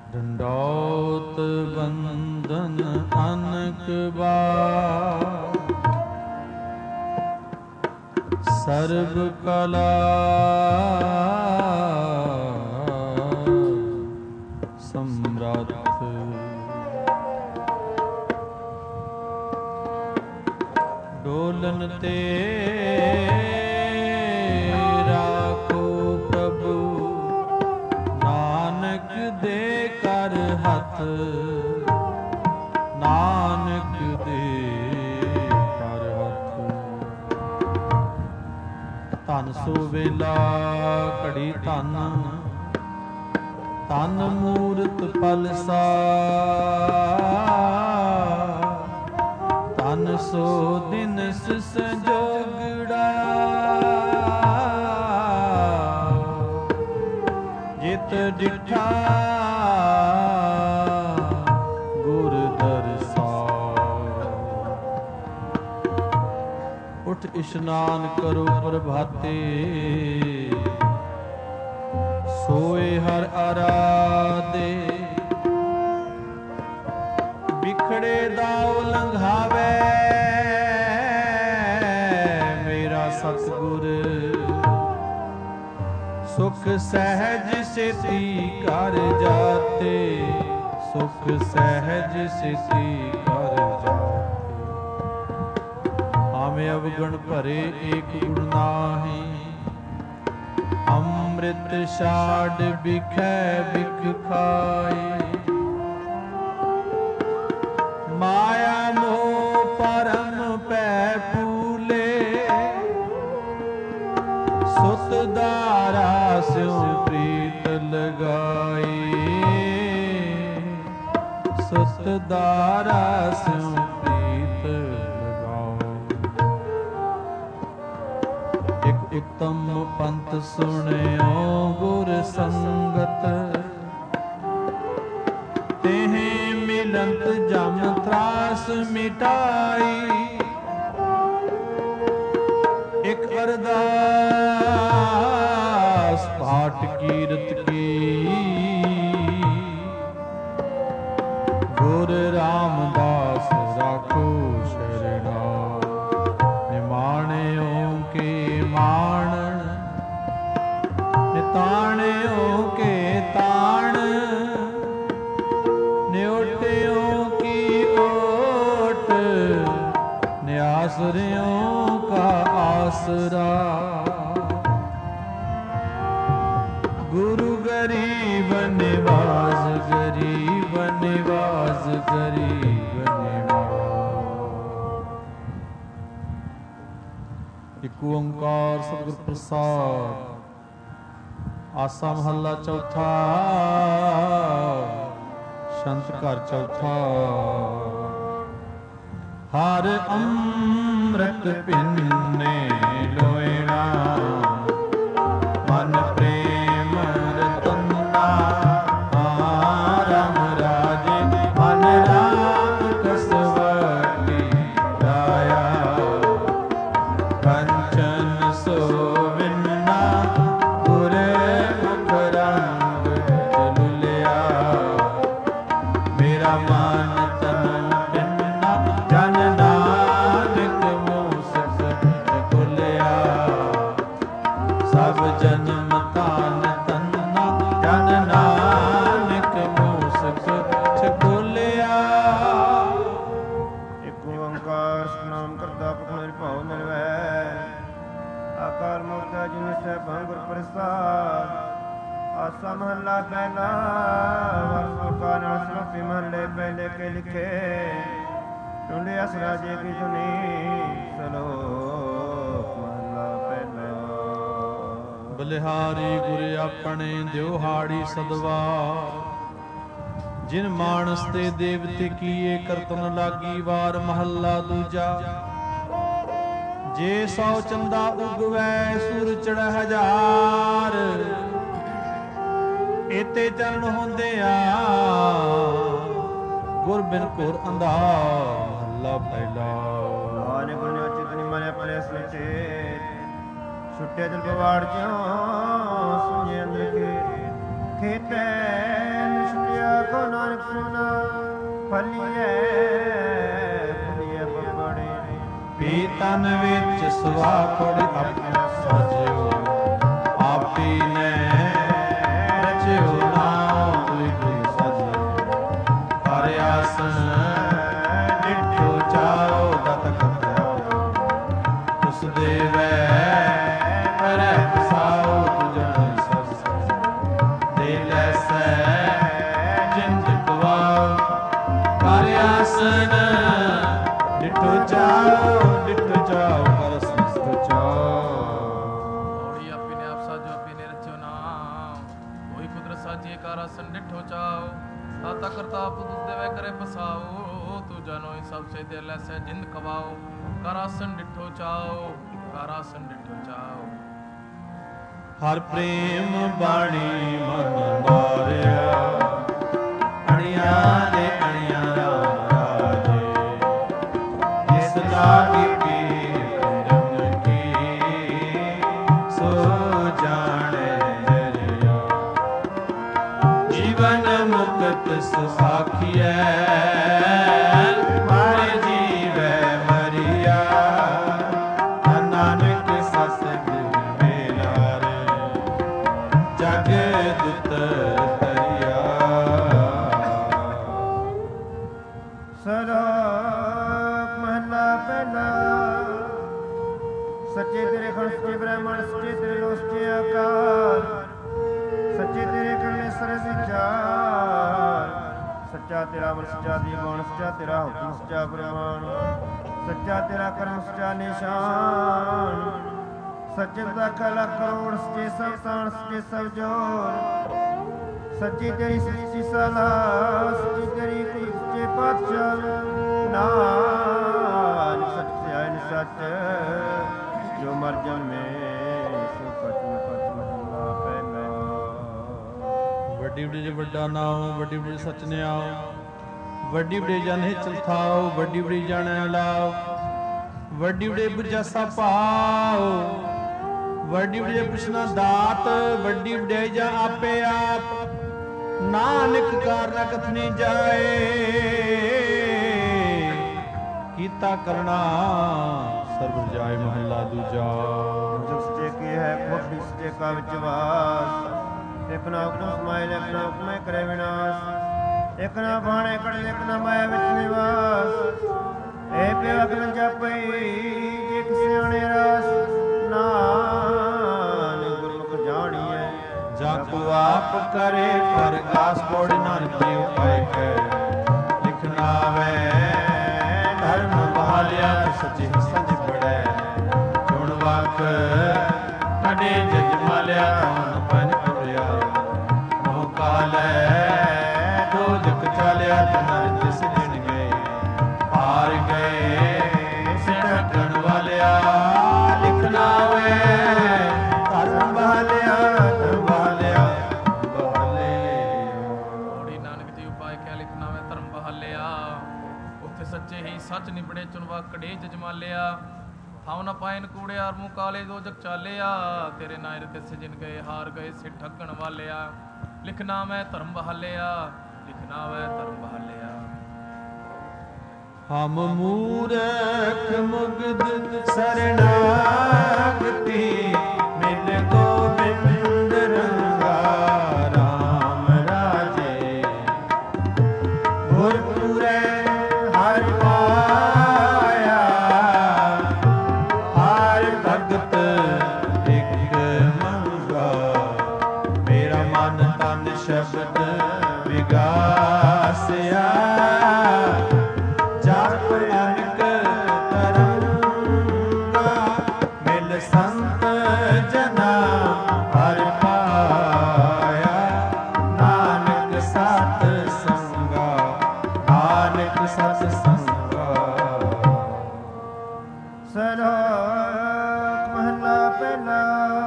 ਡੰਡੌਤ ਬੰਧਨ ਅਨਕ ਬਾਰ, ਸਰਬ ਕਲਾ ਸਮਰੱਥ। ਡੋਲਨ ਤੇ ਰਾਖੋ ਪ੍ਰਭੂ, ਨਾਨਕ ਦੇ ਕਰ ਹੱਥ, ਨਾਨਕ ਦੇ ਕਰ ਹੱਥ। ਧਨ ਸੋ ਵੇਲਾ ਘੜੀ ਧਨ, ਧਨ ਮੂਰਤ ਪਲਸਾ, ਧਨ ਸੋ ਦਿਨ ਸੰਜੋਗੜਾ, ਜਿਤ ਡਿਠਾ ਗੁਰ ਦਰਸਾ। ਉਠ ਇਸ਼ਨਾਨ ਕਰੋ ਪ੍ਰਭਾਤੇ, ਸੋਏ ਹਰ ਆਰਾਧੇ। ਬਿਖੜੇ ਦਾਉ ਲੰਘਾਵੇ ਮੇਰਾ ਸਤਿਗੁਰ, ਸੁਖ ਸਹਿਜ ਸੇਤੀ ਕਰ ਜਾਤੇ, ਸੁਖ ਸਹਿਜ ਸੇਤੀ ਕਰ ਜਾਤੇ। ਆਵੇਂ ਅਵਗਣ ਭਰੇ ਏਕ ਗੁਣ ਨਾਹੀ, ਅੰਮ੍ਰਿਤ ਛਾੜ ਬਿਖੈ ਬਿਖ ਖਾਏ। ਮਾਇਆ ਮੋਹ ਪਰਮ ਪੈ ਫੂਲੇ, ਸੁਤ ਦਾਰਾ ਸਿਉ ਪ੍ਰੀਤ ਲਗਾਈ, ਸੁਤ ਦਾਰਾ ਸਿਉ ਪ੍ਰੀਤ ਲਗਾਈ। ਇਕ ਉਤਮ ਪੰਥ ਸੁਣਿਓ ਗੁਰ ਸੰਗਤ, ਤੇਹ ਮਿਲੰਤ ਜਮ ਤਰਾਸ ਮਿਟਾਈ। ਇਕ ਅਰਦਾਸ ਪਾਠ ਕੀਰਤ ਕੀ, ਗੁਰ ਰਾਮਦਾਸ ਰਾਖੋ ਸ਼ਰਣਾ। ਨਿਮਾਣਿਓ ਕੇ ਮਾਣ, ਨਿਤਾਣਿਓ ਕੇ ਤਾਣ, ਨਿਉਟਿਓ ਕੀ ਓਟ, ਨਿਆਸਰਿਓ ਕਾ ਆਸਰਾ। ਗੁਰੂ ਗਰੀਬ ਨਿਵਾਸ, ਗਰੀਬ ਨਿਵਾਸ, ਗਰੀਬ ਨਿਵਾਸ। ਇਕ ਓੰਕਾਰ ਸਤਿਗੁਰ ਪ੍ਰਸਾਦਿ। ਆਸਾ ਮਹੱਲਾ ਚੌਥਾ, ਸ਼ੰਤ ਘਰ ਚੌਥਾ। ਹਰ ਅੰਮ੍ਰਿਤ ਪਿੰਨੇ ਲੋਇਣਾ, ਮਨ ਪ੍ਰੇਮ ਰਤਨਾ। ਰਾਮ ਰਾਜੇ ਮਨ ਰਾਮ ਕਸਵਟੀ ਰਾਇਆ, ਕੰਚਨ ਸੋਵਿਨਾ ਗੁਰ ਮੁਖ ਰੰਗ ਚਲੁਲਿਆ। ਮੇਰਾ ਮਨ ਤਨ ਪਿੰਨਾ, ਜਨ ਨਾਨਕ ਮੂਸਕ ਖੁੱਲਿਆ। ਸਭ ਜਨਮ ਤਾਨ ਤੰਨਾ, ਜਨ ਨਾਨਕ ਮੂਸਕ ਖੁੱਲਿਆ। ਇਕ ਓੰਕਾਰ ਸਤਿਨਾਮ ਕਰਤਾ ਪੁਰਖ ਨਿਰਭਉ ਨਿਰਵੈਰ, ਅਕਾਲ ਮੂਰਤ ਅਜੂਨੀ ਸੈਭੰ ਗੁਰ ਪ੍ਰਸਾਦਿ। ਆਸਾ ਮਹੱਲਾ ਪਹਿਲਾ, ਵਰਸੋ ਕਾ ਨਾਲ ਸਲੋਪੀ ਮਹੱਲੇ ਪਹਿਲੇ ਕੇ ਲਿਖੇ। ਟੁੰਡੇ ਅਸ ਰਾਜੇ ਕੀ ਧੁਨੀ, ਸਲੋਕ ਮਹੱਲਾ ਪਹਿਲਾ। ਬਲਿਹਾਰੀ ਗੁਰ ਆਪਣੇ ਦਿਉਹਾੜੀ ਸਦਵਾਰ, ਜਿਨ ਮਾਨਸ ਤੇ ਦੇਵਤੇ ਕੀਏ ਕਰਤਨ ਲਾਗੀ ਵਾਰ। ਮਹੱਲਾ ਦੂਜਾ। ਜੇ 100 ਚੰਦਾ ਉਗਵੈ ਸੂਰ ਚੜ੍ਹ ਹਜ਼ਾਰ, ਇਤੇ ਚਰਨ ਹੁੰਦਿਆ ਗੁਰ ਬਿਨ ਘੋਰ ਅੰਧਾਰ। ਮਹੱਲਾ ਪਹਿਲਾ। ਨਾਨਕ ਨੇ ਚਿਤਨੀ ਮਨੇ ਪਲੇ ਸਚੇ, ਛੁੱਟੇ ਦਿਲ ਪਵਾੜ ਚੋਂ ਸੁਣੇ ਅੰਦਰ ਕੇ। ਖੇਤੈ ਛੁਟਿਆ ਤਨ ਵਿੱਚ ਸਵਾਪੜ ਆਪਣਾ ਸਾਜਿਓ ਆਪੀ ਨੇ ਰਚਿਓ ਨਾਮ ਕੋਈ ਸਾਜਿਓ ਹਰ ਆਸਨ ਡਿਠੋ ਚਾਓ ਦਤ ਕਰਤਾ ਉਸ ਦੇਵੈ ਪਰੈ ਪਸਾਓ ਤੁਜਨ ਸਸ ਦੇ ਲੈਸੈ ਜਿੰਦ ਕਵਾਓ ਹਰ ਆਸਨ ਡਿਠੋ ਚਾਓ ਕਰ ਸੰਸਤ ਚਾਓ ਆਪੀ ਨੇ ਆਪ ਸਾਜੋ ਆਪੀ ਨੇ ਰਚਿਓ ਨਾਮ ਕੋਈ ਕੁਦਰਤ ਸਾਜੇ ਕਰ ਆਸਨ ਡਿਠੋ ਚਾਓ ਦਾਤਾ ਕਰਤਾ ਪੁੱਤ ਦੇਵੇ ਕਰੇ ਪਸਾਓ ਤੂੰ ਜਾਨੋਈ ਸਭ ਸੇ ਦੇ ਲੈਸੈ ਜਿੰਦ ਕਵਾਓ ਕਰ ਆਸਨ ਡਿਠੋ ਚਾਓ ਕਰ ਆਸਨ ਡਿਠੋ ਚਾਓ ਹਰ ਪ੍ਰੇਮ ਬਾਣੀ ਮਨ ਮਾਰਿਆ ਅਣਿਆਂ ਦੇ ਅਣਿਆਂ ਰਾਜੇ ਇਸ ਲਾਗੀ ਪੀਰ ਕੰਜਨ ਕੀ ਸੋ ਜਾਣੇ ਜਰਿਆ ਜੀਵਨ ਮੁਕਤ ਸੁਸਾਖੀਐ ਮਾਰੇ ਜੀਵੈ ਮਰਿਆ ਨਾਨਕ ਸਸ ਦਿਲ ਮੇਲਾਰ ਜਗ ਦੁਤ ਤਰਿਆ ਸਲੋਕ ਮਹਲਾ ਪਹਿਲਾ ਸੱਚੇ ਤੇਰੇ ਖਣ ਸੱਚੇ ਬ੍ਰਹਮਣ ਸੱਚੇ ਤੇਰੇ ਲੋ ਸੱਚੇ ਆਕਾਰ ਸੱਚੇ ਤੇਰੇ ਕਰਨੇ ਸਰ ਵਿਚਾਰ ਸੱਚਾ ਤੇਰਾ ਮਨ ਸੱਚਾ ਦੀਵਾਨ ਸੱਚਾ ਤੇਰਾ ਹੁਕਮ ਸੱਚਾ ਪ੍ਰਮਾਣ ਸੱਚਾ ਤੇਰਾ ਕਰਮ ਸੱਚਾ ਨਿਸ਼ਾਨ ਸੱਚੇ ਦਾ ਲੱਖ ਕਰੋੜ ਸੱਚੇ ਸਭ ਤਾਣ ਸੱਚੇ ਸਭ ਜੋਰ ਸੱਚੀ ਤੇਰੀ ਸੱਚੀ ਸਲਾਹ ਸੱਚੀ ਤੇਰੀ ਸੱਚੇ ਪਾਤਸ਼ਾਹ ਨਾਨਕ ਸੱਚ ਸਿਆਇਨ ਸੱਚ ਜੋ ਮਰ ਜਨਮੇ ਸੋ ਕਚ ਮਹਲਾ ਪਹਿਲਾ ਵੱਡੀ ਵੱਡੀ ਜੇ ਵੱਡਾ ਨਾਮ ਵੱਡੀ ਵੱਡੀ ਸੱਚ ਨਿਆਓ ਵੱਡੀ ਵੱਡੀ ਜਨ ਹਿਚਲ ਥਾਓ ਵੱਡੀ ਵੱਡੀ ਜਾਣੈ ਲਾਓ ਵੱਡੀ ਵੱਡੀ ਬੁਝਾਸਾ ਪਾਓ ਵੱਡੀ ਵੱਡੀ ਪੁਛਨਾ ਦਾਤ ਵੱਡੀ ਵੱਡੀ ਜਾਂ ਆਪੇ ਆਪ ਨਾਨਕ ਕਾਰਨ ਕਥਨੀ ਜਾਏ ਕੀਤਾ ਕਰਨਾ ਸਰਬ ਜਾਏ ਮਹੱਲਾ ਦੂਜਾ ਜਿਸ ਤੇ ਕੀ ਹੈ ਖੁਦ ਇਸ ਤੇ ਕਾ ਵਿਚਵਾਸ ਇਕ ਨਾ ਹੁਕਮ ਸਮਾਇ ਇਕ ਨਾ ਹੁਕਮੇ ਕਰੇ ਵਿਨਾਸ਼ ਇਕ ਨਾ ਬਾਣੇ ਕੜੇ ਇਕ ਨਾ ਮਾਇਆ ਵਿੱਚ ਨਿਵਾਸ ਏ ਪਿਓ ਅਗਨ ਜਪਈ ਇਕ ਸਿਆਣੇ ਰਾਸ ਨਾਨਕ ਗੁਰਮੁਖ ਜਾਣੀਐ ਜਪ ਆਪ ਕਰੇ ਪ੍ਰਗਾਸ ਕੋੜ ਨਾਨਕ ਜੀ ਉਪਾਇ ਕੈ ਲਿਖਣਾ ਵੇ ਧਰਮ ਬਹਾਲਿਆ ਸੱਚੀ ਸੱਚ ਪੜੈ ਚੁਣ ਵਕ ਕਡੇ ਜਜ ਮਾਲਿਆ ਮਨ ਪਨ ਪੁਰਿਆ ਮੋਹ ਕਾਲੈ ਦੋਜਕ ਚਾਲਿਆ ਤਨ ਜਿਸ ਦਿਨ ਗਏ ਹਾਰ ਗਏ ਸਿੱਟਣ ਵਾਲਿਆ ਲਿਖਣਾ ਵੇ ਧਰਮ ਬਹਾਲਿਆ ਸੱਚੇ ਹੀ ਸੱਚ ਨਿਬੜੇ ਚੁਣਵਾ ਕੜੇ ਜਜਮਾਲਿਆ ਥਾਉ ਨ ਪਾਇਨ ਕੂੜਿਆਰ ਮੂੰਹ ਕਾਲੇ ਦੋ ਜਗ ਚਾਲਿਆ ਤੇਰੇ ਨਾਇਰ ਤੇ ਸਜਨ ਗਏ ਹਾਰ ਗਏ ਸਿਰ ਠੱਗਣ ਵਾਲਿਆ ਲਿਖਣਾ ਮੈਂ ਧਰਮ ਬਹਾਲਿਆ ਲਿਖਣਾ ਵੈ ਧਰਮ ਬਹਾਲਿਆ ਹਮ ਮੂਰਖ ਮੁਗਧ ਸਰਣਾਗਤੀ ਮਿਲ ਗੋਬਿੰਦ ਰੰਗਾ ਰਾਮ ਰਾਜੇ ਗੁਰਪੁਰੇ ਹਰ ਪਾਇਆ ਹਰ ਭਗਤ ਇੱਕ ਮੰਗਾ ਮੇਰਾ ਮਨ ਤਨ ਸ਼ਬਦ ਵਿਗਾਸਿਆ ਜਪ ਅਨਕ ਤਰੰਗਾ ਮਿਲ ਸੰਤ ਜਨਾ ਹਰ ਪਾਇਆ ਨਾਨਕ ਸਤ ਸੰਗਾ ਨਾਨਕ ਸਤ ਸੰਗਾ ਸਲੋਕ ਮਹਲਾ ਪਹਿਲਾ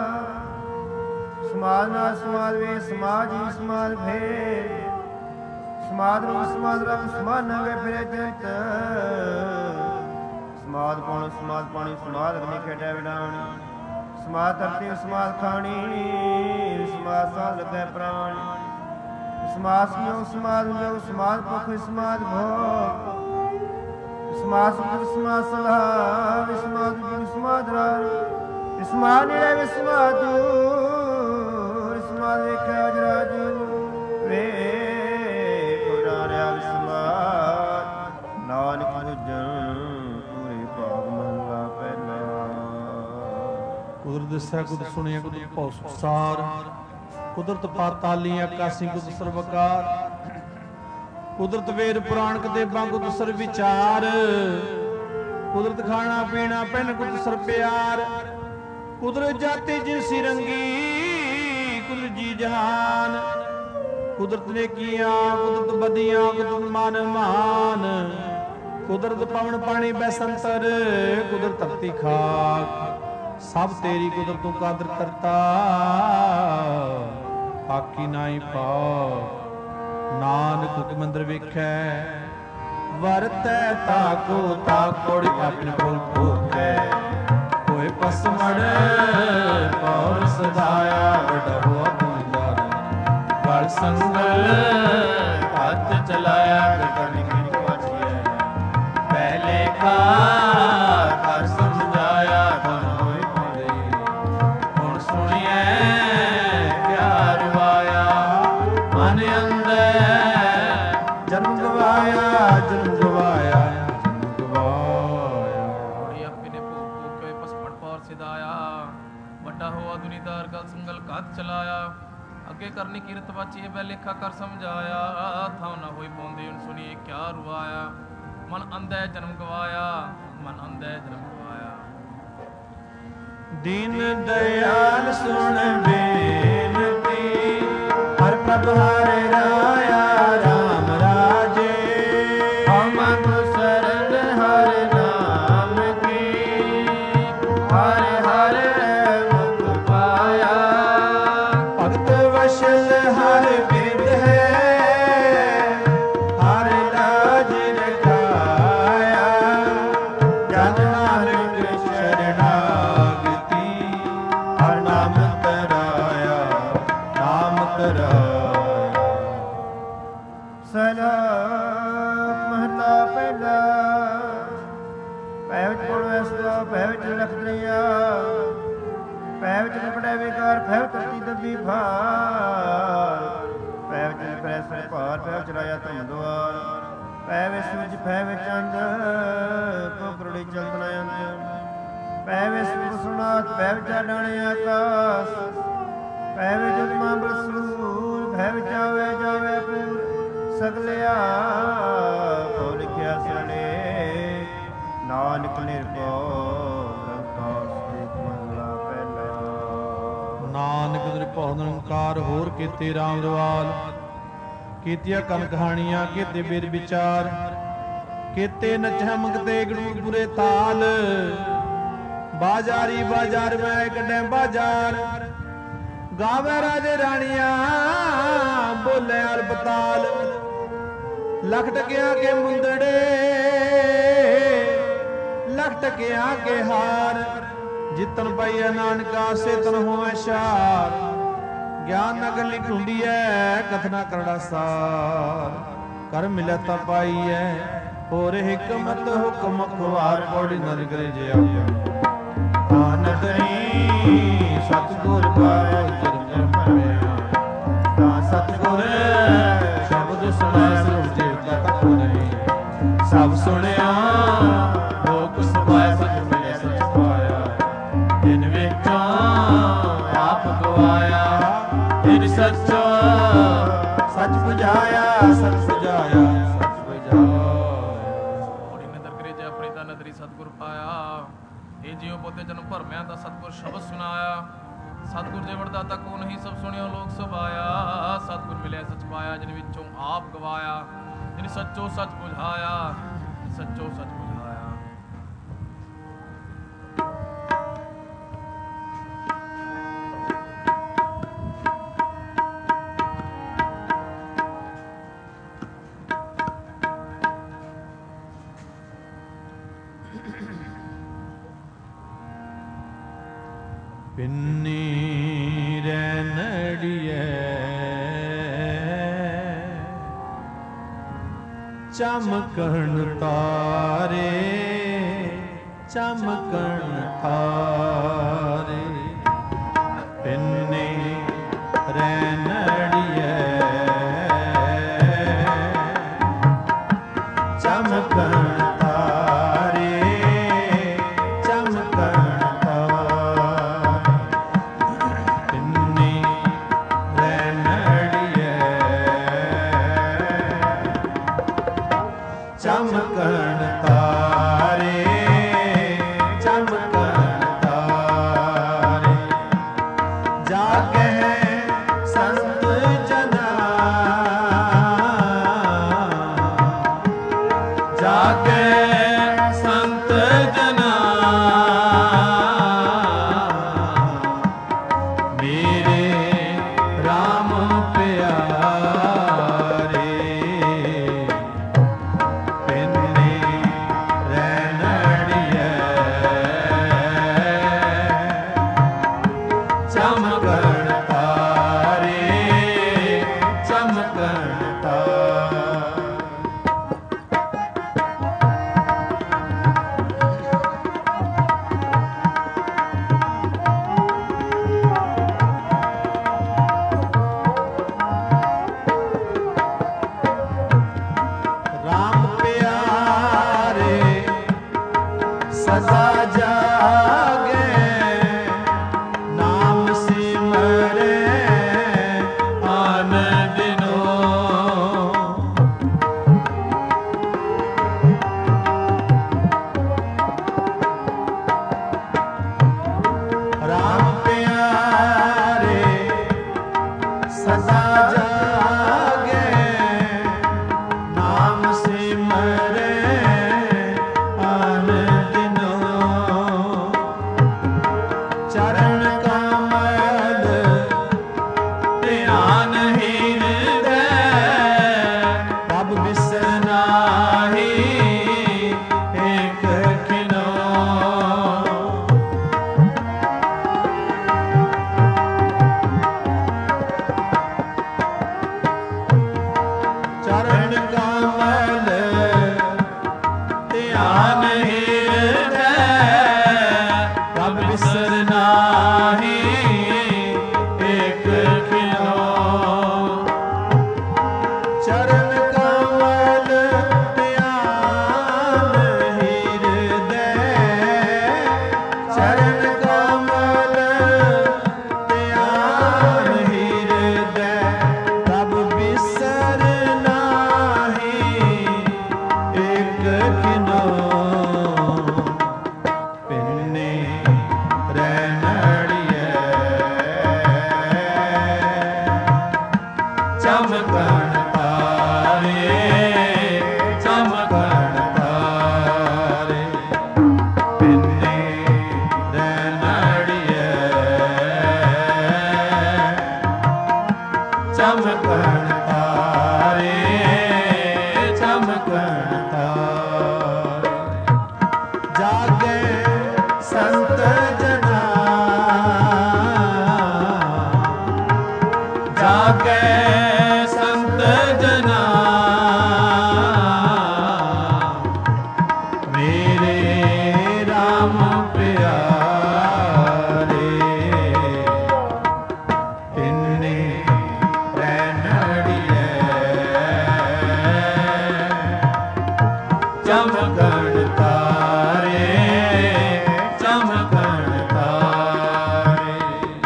ਸਮਾਜ ਨਾਲ ਸਮਾਜ ਵੇ ਸਮਾਜ ਹੀ ਸਮਾਜ ਭੇਦ ਸਮਾਦ ਨੂੰ ਸਮਾਦ ਰੰਗ ਸਮਾਨ ਵੇ ਫਿਰੇ ਜੰਤ ਸਮਾਦ ਪਾਉਣ ਸਮਾਦ ਪਾਣੀ ਸਮਾਦ ਅਗਨੀ ਖੇਡੈ ਵਿਡਾਣੀ ਸਮਾਦ ਧਰਤੀ ਸਮਾਦ ਖਾਣੀ ਸਮਾਦ ਸਾਧ ਲਗੈ ਪ੍ਰਾਣ ਸਮਾਦ ਸਿਓ ਸਮਾਦ ਜੋ ਸਮਾਦ ਭੁਖ ਸਮਾਦ ਭੋਗ ਵਿਸਮਾਸ ਵਿਸਮਾਸਲਾ ਵਿਸਮਾਦ ਵਿਸਮਾਦਰਾ ਵਿਸਮਾਦ ਨੇੜੇ ਵਿਸਮਾਦ ਦੂਰ ਵਿਸਮਾਦ ਵੇਖਿਆ ਜਰਾਜੂ ਵੇ ਪੁਰਾਰਿਆ ਵਿਸਮਾਦ ਨਾਨਕ ਬੁੱਝਣ ਪੂਰੇ ਭਾਗ ਮਹਲਾ ਪਹਿਲਾ। ਕੁਦਰਤ ਦਿਸੈ ਕੁਦਰਤ ਸੁਣਿਆ ਕੁਦਰਤ ਭਉ ਸੰਸਾਰ ਕੁਦਰਤ ਪਾਤਾਲੀ ਆਕਾਸੀ ਕੁਦਰਤ ਸਰਵਕਾਰ ਕੁਦਰਤ ਵੇਦ ਪੁਰਾਣ ਕਿਤਾਬਾਂ ਕੁਦਰਤ ਸਰ ਵਿਚਾਰ ਕੁਦਰਤ ਖਾਣਾ ਪੀਣਾ ਪਹਿਨ ਕੁਦਰਤ ਸਰ ਪਿਆਰ ਕੁਦਰਤ ਜਾਤੀ ਜਿਨਸੀ ਰੰਗੀ ਕੁਦਰਤ ਜੀ ਜਹਾਨ ਕੁਦਰਤ ਨੇਕੀਆਂ ਕੁਦਰਤ ਬਦੀਆਂ ਕੁਦਰਤ ਮਾਨ ਮਾਨ ਕੁਦਰਤ ਪਵਨ ਪਾਣੀ ਬੈਸੰਤਰ ਕੁਦਰਤ ਧਰਤੀ ਖਾਕ ਸਭ ਤੇਰੀ ਕੁਦਰਤ ਤੂੰ ਕਾਦਰ ਕਰਤਾ ਆਖੀ ਨਾਹੀ ਪਾਉ ਨਾਨਕ ਹੁਕਮ ਅੰਦਰ ਵੇਖੈ ਵਰਤੈ ਤਾਕੋ ਤਾਕੋੜ ਆਪਣੇ ਕੋਲ ਭੋਖੈ ਹੋਏ ਪਸਮੜ ਪੌਰ ਸਦਾਇਆ ਵੱਡਾ ਹੋਆ ਗੁੰਜਾਰ ਗਲ ਸੰਗਲ ਹੱਥ ਚਲਾਇਆ ਗਟਣੀ ਕੀ ਪਾਛੀਐ ਪਹਿਲੇ ਕਾ ਕਰ ਸਮਝਾਇਆ ਧਨ ਹੋਏ ਪੜੇ ਹੁਣ ਸੁਣੀਐ ਪਿਆਰ ਵਾਇਆ ਮਨ ਅੰਦਰ ਜਨਮ ਗਵਾਇਆ ਜਨਮ ਗਵਾਇਆ ਜਨਮ ਗਵਾਇਆ ਹੋੜੀ ਆਪੇ ਨੇ ਭੂਖ ਭੂਖ ਕੇ ਪਸਮੜ ਪੌਰ ਸਿਦਾਇਆ ਵੱਡਾ ਹੋਆ ਦੁਨੀਦਾਰ ਗਲ ਸੰਗਲ ਘੱਤ ਚਲਾਇਆ ਅੱਗੇ ਕਰਨੀ ਕੀਰਤ ਬਾਚੀਏ ਬੈ ਲੇਖਾ ਕਰ ਸਮਝਾਇਆ ਥਾਉ ਨਾ ਹੋਈ ਪਾਉਂਦੇ ਹੁਣ ਸੁਣੀਏ ਕਿਆ ਰੁਆਇਆ ਮਨ ਅੰਧੈ ਜਨਮ ਗਵਾਇਆ ਮਨ ਅੰਧੈ ਜਨਮ ਗਵਾਇਆ। ਦੀਨ ਦਇਆਲ ਸੁਣ ਬੇਨਤੀ ਹਰ ਪ੍ਰਭ ਹਰਿ ਰਾਇਆ ਰਾਮ ਰਾਜੇ ਹਮਨ ਸਰਣ ਹਰਿ ਨਾਮ ਕੀ ਹਰਿ ਹਰਿ ਮੁਖ ਪਾਇਆ ਭਗਤ ਵਸ਼ਲ ਹਰ ਬਿਰਧ ਹੈ ਹਰ ਰਾਜ ਰਖਾਇਆ ਜਨ ਨਾਨਕ ਸ਼ਰਨਾਗਤੀ ਹਰ ਨਾਮ ਤਰਾਇਆ ਨਾਮ ਤਰਾਇਆ। ਸਲੋਕ ਮਹਲਾ ਪਹਿਲਾ ਪੈ ਵਿੱਚ ਗੁਣ ਵਸਦਾ ਪੈ ਵਿੱਚ ਲਖ ਦਰਿਆ ਪੈ ਵਿੱਚ ਨਿਪੜੈ ਵਿਕਾਰ ਪੈ ਵਿੱਚ ਧਰਤੀ ਦੱਬੀ ਭਾਰ ਪੈ ਵਿੱਚ ਨਿਪੜੈ ਸਰ ਭਾਰ ਪੈ ਵਿੱਚ ਰਾਇਆ ਧਮ ਦੁਆਰ ਪੈ ਵਿੱਚ ਸੂਰਜ ਪੈ ਵਿੱਚ ਚੰਦ ਕੋਕਰੜੀ ਚੰਦਨਾ ਅੰਤ ਪੈ ਵਿੱਚ ਸੁਨਾਤ ਪੈ ਵਿੱਚ ਡਾਣੇ ਆਕਾਸ ਪੈ ਵਿੱਚ ਉਤਮਾ ਬਰਸੂਰ ਪੈ ਵਿੱਚ ਆਵੇ ਜਾਵੇ ਪੂਰ ਸਗਲਿਆ ਕੋ ਲਿਖਿਆ ਸਣੇ ਨਾਨਕ ਨਿਰਭਉ ਨਿਰੰਕਾਰ ਸੇਖ ਮਹਲਾ ਪਹਿਲਾ। ਨਾਨਕ ਨਿਰਭਉ ਨਿਰੰਕਾਰ ਹੋਰ ਕੀਤੇ ਰਾਮ ਰਵਾਲ ਕੀਤੀਆਂ ਕਨ ਕਹਾਣੀਆਂ ਕੀਤੇ ਬੇਦ ਵਿਚਾਰ ਕੀਤੇ ਨਚਹਿ ਮੰਗਤੇ ਗਣੂ ਪੁਰੇ ਤਾਲ ਬਾਜ਼ਾਰੀ ਬਾਜ਼ਾਰ ਮੈਂ ਕੱਢੈ ਬਾਜ਼ਾਰ ਗਾਵੇ ਰਾਜੇ ਰਾਣੀਆਂ ਬੋਲੇ ਅਰਬਤਾਲ ਲੱਖ ਟਕਿਆਂ ਕੇ ਮੁੰਦੜੇ ਲੱਖ ਟਕਿਆਂ ਕੇ ਹਾਰ ਜਿਤਨ ਪਈਐ ਨਾਨਕਾ ਸੇ ਤਨ ਹੋਵੇ ਸ਼ਾਰ ਗਿਆਨ ਨਗਰ ਲਿਖ ਢੂੰਡੀਐ ਕਥਨਾ ਕਰੜਾ ਸਾਰ ਕਰ ਮਿਲੈ ਤਾ ਪਾਈਐ ਹੋਰ ਹਕਮਤ ਹੁਕਮ ਖਵਾਰ ਪੌੜੀ ਨਰਗਰੇ ਜਿਆ ਆਨੰਦ ਨੀ ਸਤਿਗੁਰ ਪਾਇਆ ਜਨ ਪਰਮਿਆ ਤਾਂ ਸਤਿਗੁਰ ਸ਼ਬਦ ਸੁਣਾਇਆ ਸਭ ਜੀਵਤਾ ਤੱਕ ਨਹੀਂ ਸਭ ਸੁਣਿਆ ਲੋਕ ਸੁਭਾਇ ਸਚ ਮਿਲਿਆ ਸਚ ਪਾਇਆ ਦਿਨ ਵਿੱਚੋਂ ਆਪ ਗਵਾਇਆ ਦਿਨ ਸੱਚੋ ਸੱਚ ਬੁਝਾਇਆ ਸੱਚ ਸੁਝਾਇਆ ਸੱਚ ਬੁਝਾਇਆ ਹੋੜੀ ਨਦਰ ਕਰੇ ਜੇ ਆਪਣੀ ਤਾਂ ਨਦਰੀ ਸਤਿਗੁਰ ਪਾਇਆ ਇਹ ਜਿਉ ਬੋਤੇ ਜਨਮ ਭਰਮਿਆਂ ਦਾ ਸਤਿਗੁਰ ਸ਼ਬਦ ਸੁਣਾਇਆ ਸਤਿਗੁਰ ਜੇ ਵਰਦਾਤਾ ਕੋ ਨਹੀਂ ਸਭ ਸੁਣਿਓ ਲੋਕ ਸਭਾਇਆ ਸਤਿਗੁਰ ਮਿਲਿਆ ਸਚ ਪਾਇਆ ਜਿਨ ਵਿੱਚੋਂ ਆਪ ਗਵਾਇਆ ਜਿਨ ਸੱਚੋ ਸੱਚ ਬੁਝਾਇਆ ਸੱਚੋ ਸੱਚ ਬੁਝਾਇਆ। ਪਿੰਨੀ ਰੈਣੜੀਐ ਚਮਕਣ ਤਾਰੇ ਚਮਕਣ ਤਾਰੇ ਪਿੰਨੇ ਰੈਣੜੀਏ ਚਮਕਣ ਤਾਰੇ ਚਮਕਣ ਤਾਰੇ ਪਿੰਨੇ ਰੈਣੜੀਏ ਚਮਕਣ ਤਾਰੇ ਚਮਕਣ ਤਾਰੇ ਜਾਗੈ ਸੰਤ ਜਨਾ ਜਾਗੈ ਸੰਤ ਜਨਾ ਮੇਰੇ RAM ਪਿਆਰੇ ਪਿੰਨੇ ਰੈਣੜੀਏ ਚਮਕਣ ਤਾਰੇ ਚਮਕਣ ਤਾਰੇ RAM ਪਿਆਰੇ ਸਦਾ ਜਾਗੇ ਨਾਮ ਸਿਮਰੇ ਆਨੰਦ ਦਿਨੋ RAM ਪਿਆਰੇ ਸਦਾ ਜਾਗੇ ਨਾਮ ਸਿਮਰੇ ਆਨੰਦ ਦਿਨੋ ਚਰਨ ਕਮਲ ਧਿਆਨ ਹਿਰਦੈ ਪ੍ਰਭ ਬਿਸਰ ਨਾਹੀ ਏਕ ਖਿਨੋ ਚਰਨ ਕਮਲ ਧਿਆਨ ਹਿਰਦੈ ਪ੍ਰਭ ਬਿਸਰ ਨਾਹੀ ਏਕ ਖਿਨੋ ਚਰਨ ਕਮਲ ਧਿਆਨ ਹਿਰਦੈ ਚਰਨ ਕਮਲ ਧਿਆਨ ਹਿਰਦੈ ਪ੍ਰਭ ਬਿਸਰ ਨਾਹੀ ਏਕ ਖਿਨੋ ਪਿੰਨੇ ਰੈਣੜੀਏ ਚਮਕਣ ਤਾਰੇ ਚਮਕਣ ਤਾਰੇ ਪਿੰਨੇ ਰੈਣੜੀਏ ਚਮਕਣ ਤਾਰੇ ਚਮਕਣ ਤਾਰੇ ਜਾਗੈ ਸੰਤ ਜਨਾ ਜਾਗੈ ਸੰਤ ਜਨਾ ਮੇਰੇ RAM ਪਿਆਰੇ ਪਿੰਨੇ ਰੈਣੜੀਏ ਚਮਕਣ ਤਾਰੇ ਚਮਕਣ ਤਾਰੇ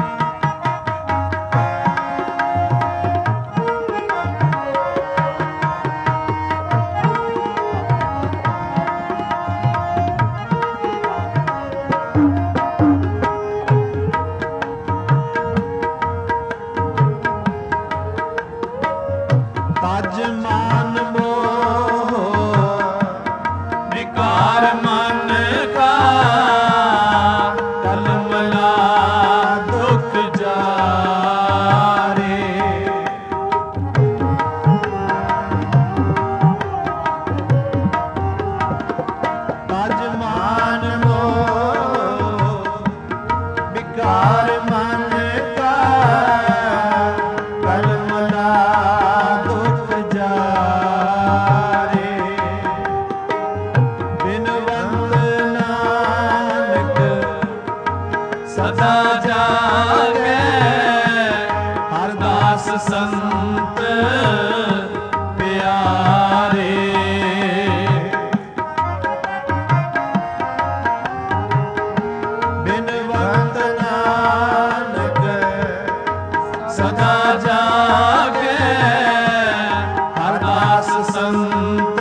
ਤਜ ਮਾਨ ਮੋਹ ਵਿਕਾਰ ਮਨ ਕਾ ਕਲਮਲਾ ਦੁਖ ਜਾਰੇ ਤਜ ਮਾਨ ਮੋਹ ਵਿਕਾਰ ਮਨ ਕਾ ਕਲਮਲਾ ਦੁਖ ਜਾਰੇ ਸੰਤ ਪਿਆਰੇ। ਬਿਨਵੰਤ ਨਾਨਕ ਸਦਾ ਜਾਗੇ, ਹਰ ਦਾਸ ਸੰਤ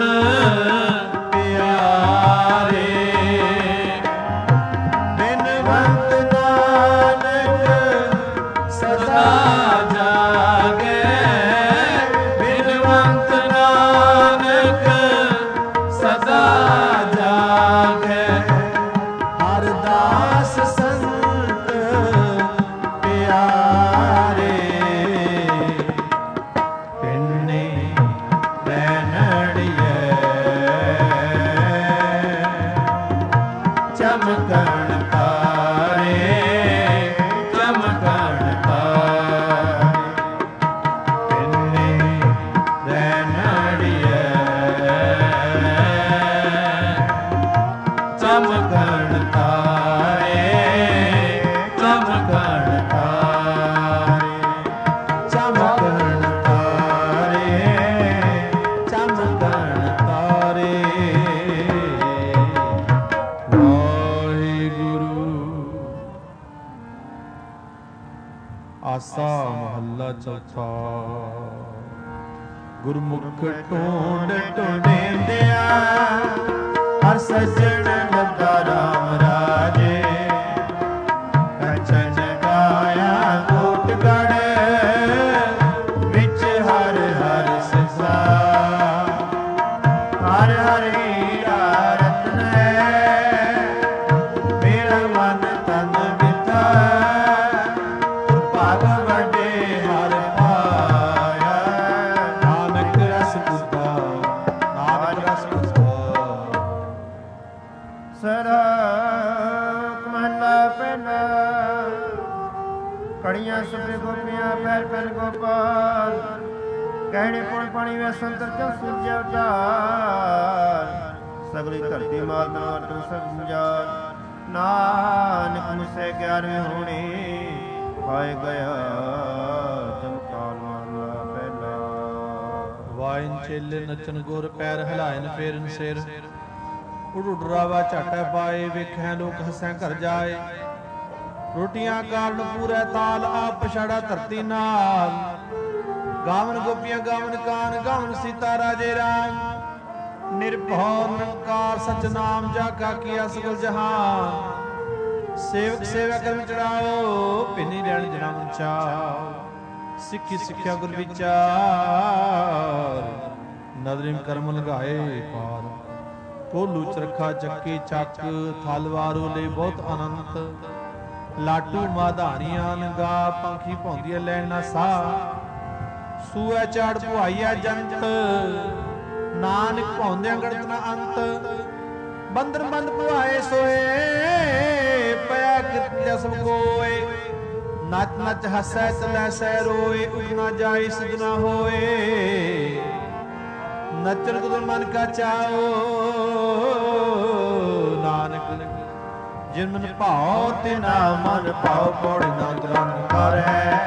ਪਿਆਰੇ। ਬਿਨਵੰਤ ਨਾਨਕ ਸਦਾ ਜਾਗੇ, ਬਿਨਵੰਤ ਨਾਨਕ ਸਦਾ ਜਾਗੇ, ਹਰ ਦਾਸ ਸੰਤ ਪਿਆਰੇ। ਪਿੰਨੇ ਬੈਨੜੀਏ ਚਮਕਣ ਤਾਰੇ, ਚਮਕਣ ਤਾਰੇ। ਪਿੰਨੇ ਬੈਨੜੀਏ ਚਮਕਣ ਤਾਰੇ, ਚਮਕਣ ਤਾਰੇ, ਚਮਕਣ ਤਾਰੇ, ਚਮਕਣ ਤਾਰੇ। ਵਾਹਿਗੁਰੂ। ਆਸਾ ਮਹੱਲਾ ਚੌਥਾ। ਗੁਰਮੁਖ ਢੂੰਡ ਢੂੰਡਿਆ ਹਰ ਸੱਜਣ ਲੱਗਾ ਰਾਮ ਰਾਜੇ। ਕੰਚਨ ਗਾਇਆ ਕੋਟਗੜ੍ਹ ਵਿੱਚ ਹਰ ਹਰ ਸਜਾ। ਹਰ ਹਰ ਹੀਰਾ ਰਤਨ ਹੈ, ਮੇਰਾ ਮਨ ਤਨ ਬਿਤਾ। ਭਾਗ ਵੱਡੇ ਹਰ ਪਾਇਆ, ਨਾਨਕ ਰਸ ਬੁੱਧਾ, ਨਾਨਕ ਰਸ ਬੁੱਧਾ। ਸਰਾਕ ਮਹਲਾ ਪਹਿਲਾ। ਕੜੀਆਂ ਸੁਪੇ ਗੋਪੀਆਂ ਪੈਰ ਪੈਰ ਗੋਪਾਲ। ਕਹਿਣੇ ਪੁਣ ਪਾਣੀ ਵੇ ਸੰਤਰ ਚੌ ਸੂਰਜ ਅਵਤਾਰ। ਸਗਲੀ ਧਰਤੀ ਮਾਤ ਨਾਟੂ ਸਭ ਸੰਜਾਰ। ਨਾਨਕ ਮੁਸੇ 11ਵੇਂ ਹੋਣੀ ਪਾਏ ਗਿਆ ਚਮਕਾਲ ਮਹਲਾ ਪਹਿਲਾ। ਵਾਇਨ ਚੇਲੇ ਨਚਨ ਗੁਰ ਪੈਰ ਹਿਲਾਇਨ ਫੇਰਨ ਸਿਰ। ਉਡਰਾਵਾ ਝਾਟੈ ਪਾਏ ਵੇਖੈ ਲੋਕ ਹਸੈ ਘਰ ਜਾਏ। ਰੋਟੀਆਂ ਕਾਰਨ ਪੂਰੈ ਤਾਲ ਆਪ ਪਛਾੜਾ ਧਰਤੀ ਨਾਲ। ਗਾਵਨ ਗੋਪੀਆਂ ਗਾਵਨ ਕਾਨ ਗਾਵਨ ਸੀਤਾ ਰਾਜੇ ਰਾਮ। ਨਿਰਭਉ ਨਿਰੰਕਾਰ ਸਚ ਨਾਮ ਜਾ ਕਾ ਕੀਆ ਸਗਲ ਜਹਾਨ। ਸੇਵਕ ਸੇਵਾ ਕਰਮ ਚੜਾਓ ਭਿੰਨੀ ਰਹਿਣ ਜਨਮ ਚਾਓ। ਸਿੱਖੀ ਸਿੱਖਿਆ ਗੁਰ ਵਿਚਾਰ ਨਦਰਿਮ ਕਰਮ ਲਗਾਏ ਪਾਰ। ਕੋਲੂ ਚਰਖਾ ਚੱਕੀ ਚੱਕ ਥਲਵਾਰੂ ਲਈ ਬਹੁਤ ਅਨੰਤ। ਲਾਟੂ ਮਾਧਾਨੀਆਂ ਨਗਾ ਪੰਖੀ ਭੌਂਦੀਆਂ ਲੈਣ ਨਾ ਸਾਹ। ਸੂਐ ਚਾੜ ਪੁਆਈਆ ਜੰਤ ਨਾਨਕ ਭੌਂਦਿਆਂ ਗੜਤ ਨਾ ਅੰਤ। ਬੰਦਰ ਬੰਦ ਪੁਆਏ ਸੋਏ ਪਿਆ ਕਿਰਤਿਆ ਸਭ ਕੋਏ। ਨੱਚ ਨੱਚ ਹੱਸੈ ਚਲੈ ਸੈ ਰੋਏ। ਉਠਣਾ ਜਾਈ ਸਜਣਾ ਹੋਏ। ਨਚਨ ਕੁਦਰ ਮਨ ਕਾ ਚਾਓ ਨਾਨਕ। ਜਿਨ ਮਨ ਭਾਉ ਤਿਨਾ ਮਨ ਭਾਉ ਪੌੜੇ ਨਾ ਤਰਨ ਕਰੈ।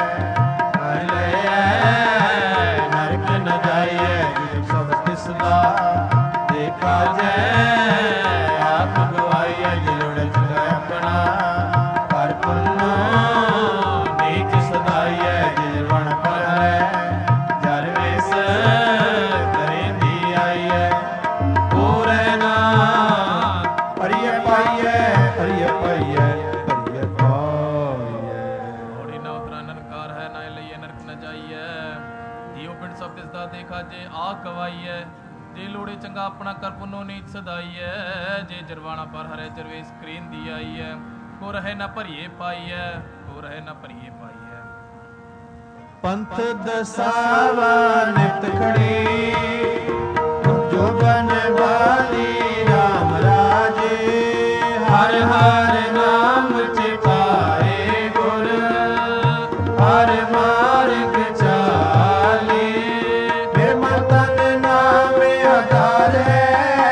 ਨਰਕ ਨ ਜਾਈਐ ਜਿਨ ਸਭ ਤਿਸਦਾ। ਦੇਖਾ ਜੈ ਆਪ ਗਵਾਈਐ ਜਿਨ ਚੁਕੈ ਆਪਣਾ। ਕਰ ਪੁੰਨੋ ਨੀਚ ਸਦਾਈਐ ਜਿਨ ਵਣ ਪਰੈ। ਜਰ ਵੇਸ ਕਰੇਂਦੀ ਆਈਐ ਪੂਰੈ ਨਾ। ਪਰਿਯ ਪਾਈਐ ਪਰਿਯ ਪਾਈਐ ਪਰਿਯ ਪਾਈਐ। ਹੋੜੀ ਨਾ ਉਤਰਾ ਨਨਕਾਰ ਹੈ ਨਾ ਲਈਏ ਨਰਕ ਨ ਜਾਈਐ। ਦਿਓ ਪਿੰਡ ਸਭ ਤਿਸਦਾ ਦੇਖਾ ਜੇ ਆ ਕਵਾਈਐ। ਜੇ ਲੋੜੇ ਚੰਗਾ ਆਪਣਾ ਕਰ ਪੁੰਨੋ ਨੀਚ ਸਦਾਈਐ। ਜੇ ਜਰਵਾਣਾ ਪਰ ਹਰੇ ਜਰਵੇਸ ਕਰੇਂਦੀ ਆਈਐ। ਕੋ ਰਹੇ ਨਾ ਭਰੀਏ ਪਾਈਐ ਕੋ ਰਹੇ ਨਾ ਭਰੀਏ ਪਾਈਐ। ਪੰਥ ਦਸਾਵਾ ਨਿਤ ਖੜੀ ਜੋ ਬਨ ਵਾਲੀ ਰਾਮ ਰਾਜੇ। ਹਰ ਹਰ ਨਾਮ ਚਿਤਾਏ ਗੁਰ ਹਰ ਮਾਰਗ ਚਾਲੇ। ਫਿਰ ਮਨ ਤਨ ਨਾਮ ਆਧਾਰੇ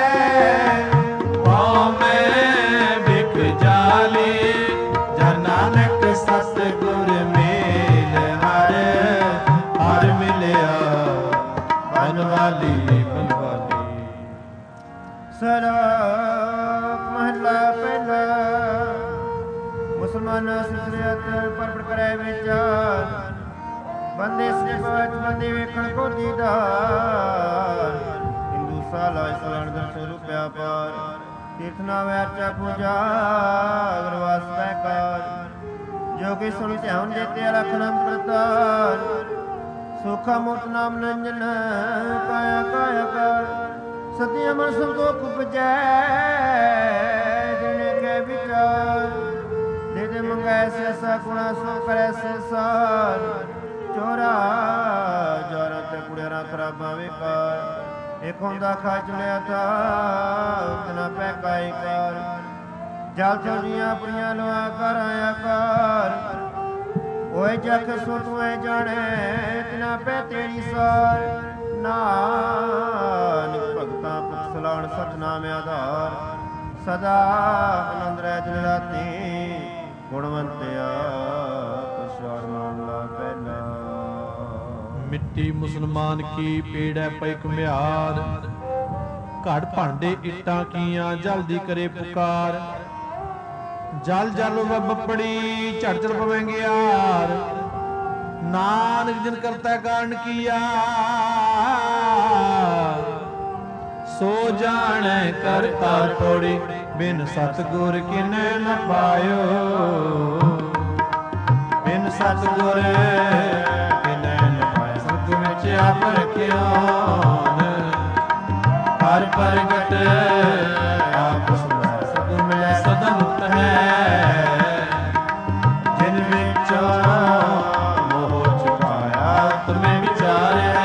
ਪਾਉ ਮੈਂ ਬਿਕ ਜਾਲੇ। ਜਨ ਨਾਨਕ ਸਤਿਗੁਰ ਮੇਲ ਹਰ ਬੰਦੇ ਸੇ ਬਾਚ ਬੰਦੇ ਵੇਖਣ ਕੋ ਦੀਦਾਰ ਹਿੰਦੂ ਸਾਲਾ ਇਸਲਾਮ ਦਰਸ਼ਨ ਰੂਪਿਆ ਪਾਰ ਤੀਰਥ ਨਾਮ ਅਰਚਾ ਪੂਜਾ ਅਗਰਵਾਸ ਪੈਕਾਰ ਜੋ ਕਿ ਸੁਣ ਧਿਆਨ ਦੇਤੇ ਰਖ ਨਾਮ ਪ੍ਰਤਾਰ ਸੁਖਾ ਮੋਤ ਨਾਮ ਨੰਜਨ ਕਾਇਆ ਕਾਇਆ ਕਰ ਸਤਿ ਅਮਰ ਸੰਤੋਖ ਉਪਜੈ ਜਿਨੇ ਕੇ ਵਿਚਾਰ ਦੇ ਦੇ ਮੰਗੈ ਸੈਸਾ ਗੁਣਾ ਸੋ ਕਰੈ ਸੰਸਾਰ ਚੋਰਾ ਜਾਰਾ ਤੇ ਕੁੜਿਆਰਾਂ ਖਰਾਬਾਂ ਵੇਕਾਰ ਇਕ ਹੁੰਦਾ ਖਚ ਲਿਆ ਤਾ ਉਤਨਾ ਪੈ ਕਾਇ ਕਰ ਜਲ ਚੋਰੀਆਂ ਆਪਣੀਆਂ ਲੋਆ ਕਰ ਆਇਆ ਕਰ ਓਏ ਜਖ ਸੋ ਤੂੰ ਜਾਣੈ ਇਤਨਾ ਪੈ ਤੇਰੀ ਸਾਰ ਨਾਨਕ ਭਗਤਾਂ ਪੁਖ ਸਲਾਣ ਸਤਨਾਮ ਆਧਾਰ ਸਦਾ ਆਨੰਦ ਰਹਿ ਦਿਨ ਰਾਤੀ ਗੁਣਵੰਤਿਆ ਪਛਾੜ ਮਾਮਲਾ ਪਹਿਲਾ ਮਿੱਟੀ ਮੁਸਲਮਾਨ ਕੀ ਪੇੜੈ ਪਈ ਘੁਮਿਆਰ ਘੜ ਭਾਂਡੇ ਇੱਟਾਂ ਕੀਆਂ ਜਲਦੀ ਕਰੇ ਪੁਕਾਰ ਜਲ ਜਲ ਬੱਪੜੀ ਝੜ ਝੜ ਪਵੇਂਗੇ ਯਾਰ ਨਾਨਕ ਜਿਨ ਕਰਤਾ ਕਾਰਨ ਕੀਆ ਸੋ ਜਾਣੈ ਕਰਤਾ ਥੋੜੀ ਬਿਨ ਸਤਿਗੁਰ ਕਿਨੈ ਨ ਪਾਇਓ ਬਿਨ ਸਤਿਗੁਰ ਕਿਨੈ ਨ ਪਾਇਓ ਸਤਿਗੁਰ ਵਿੱਚ ਆਪ ਰਖਿਓ ਹਰ ਪ੍ਰਗਟ ਆਪ ਸੁਣਾਇ ਸਤਿਗੁਰ ਮਿਲੈ ਸਦਾ ਮੁਕਤ ਹੈ ਜਿਨ ਵਿੱਚ ਮੋਹ ਚੁਕਾਇਆ ਤੁਮੇ ਵਿਚਾਰਿਆ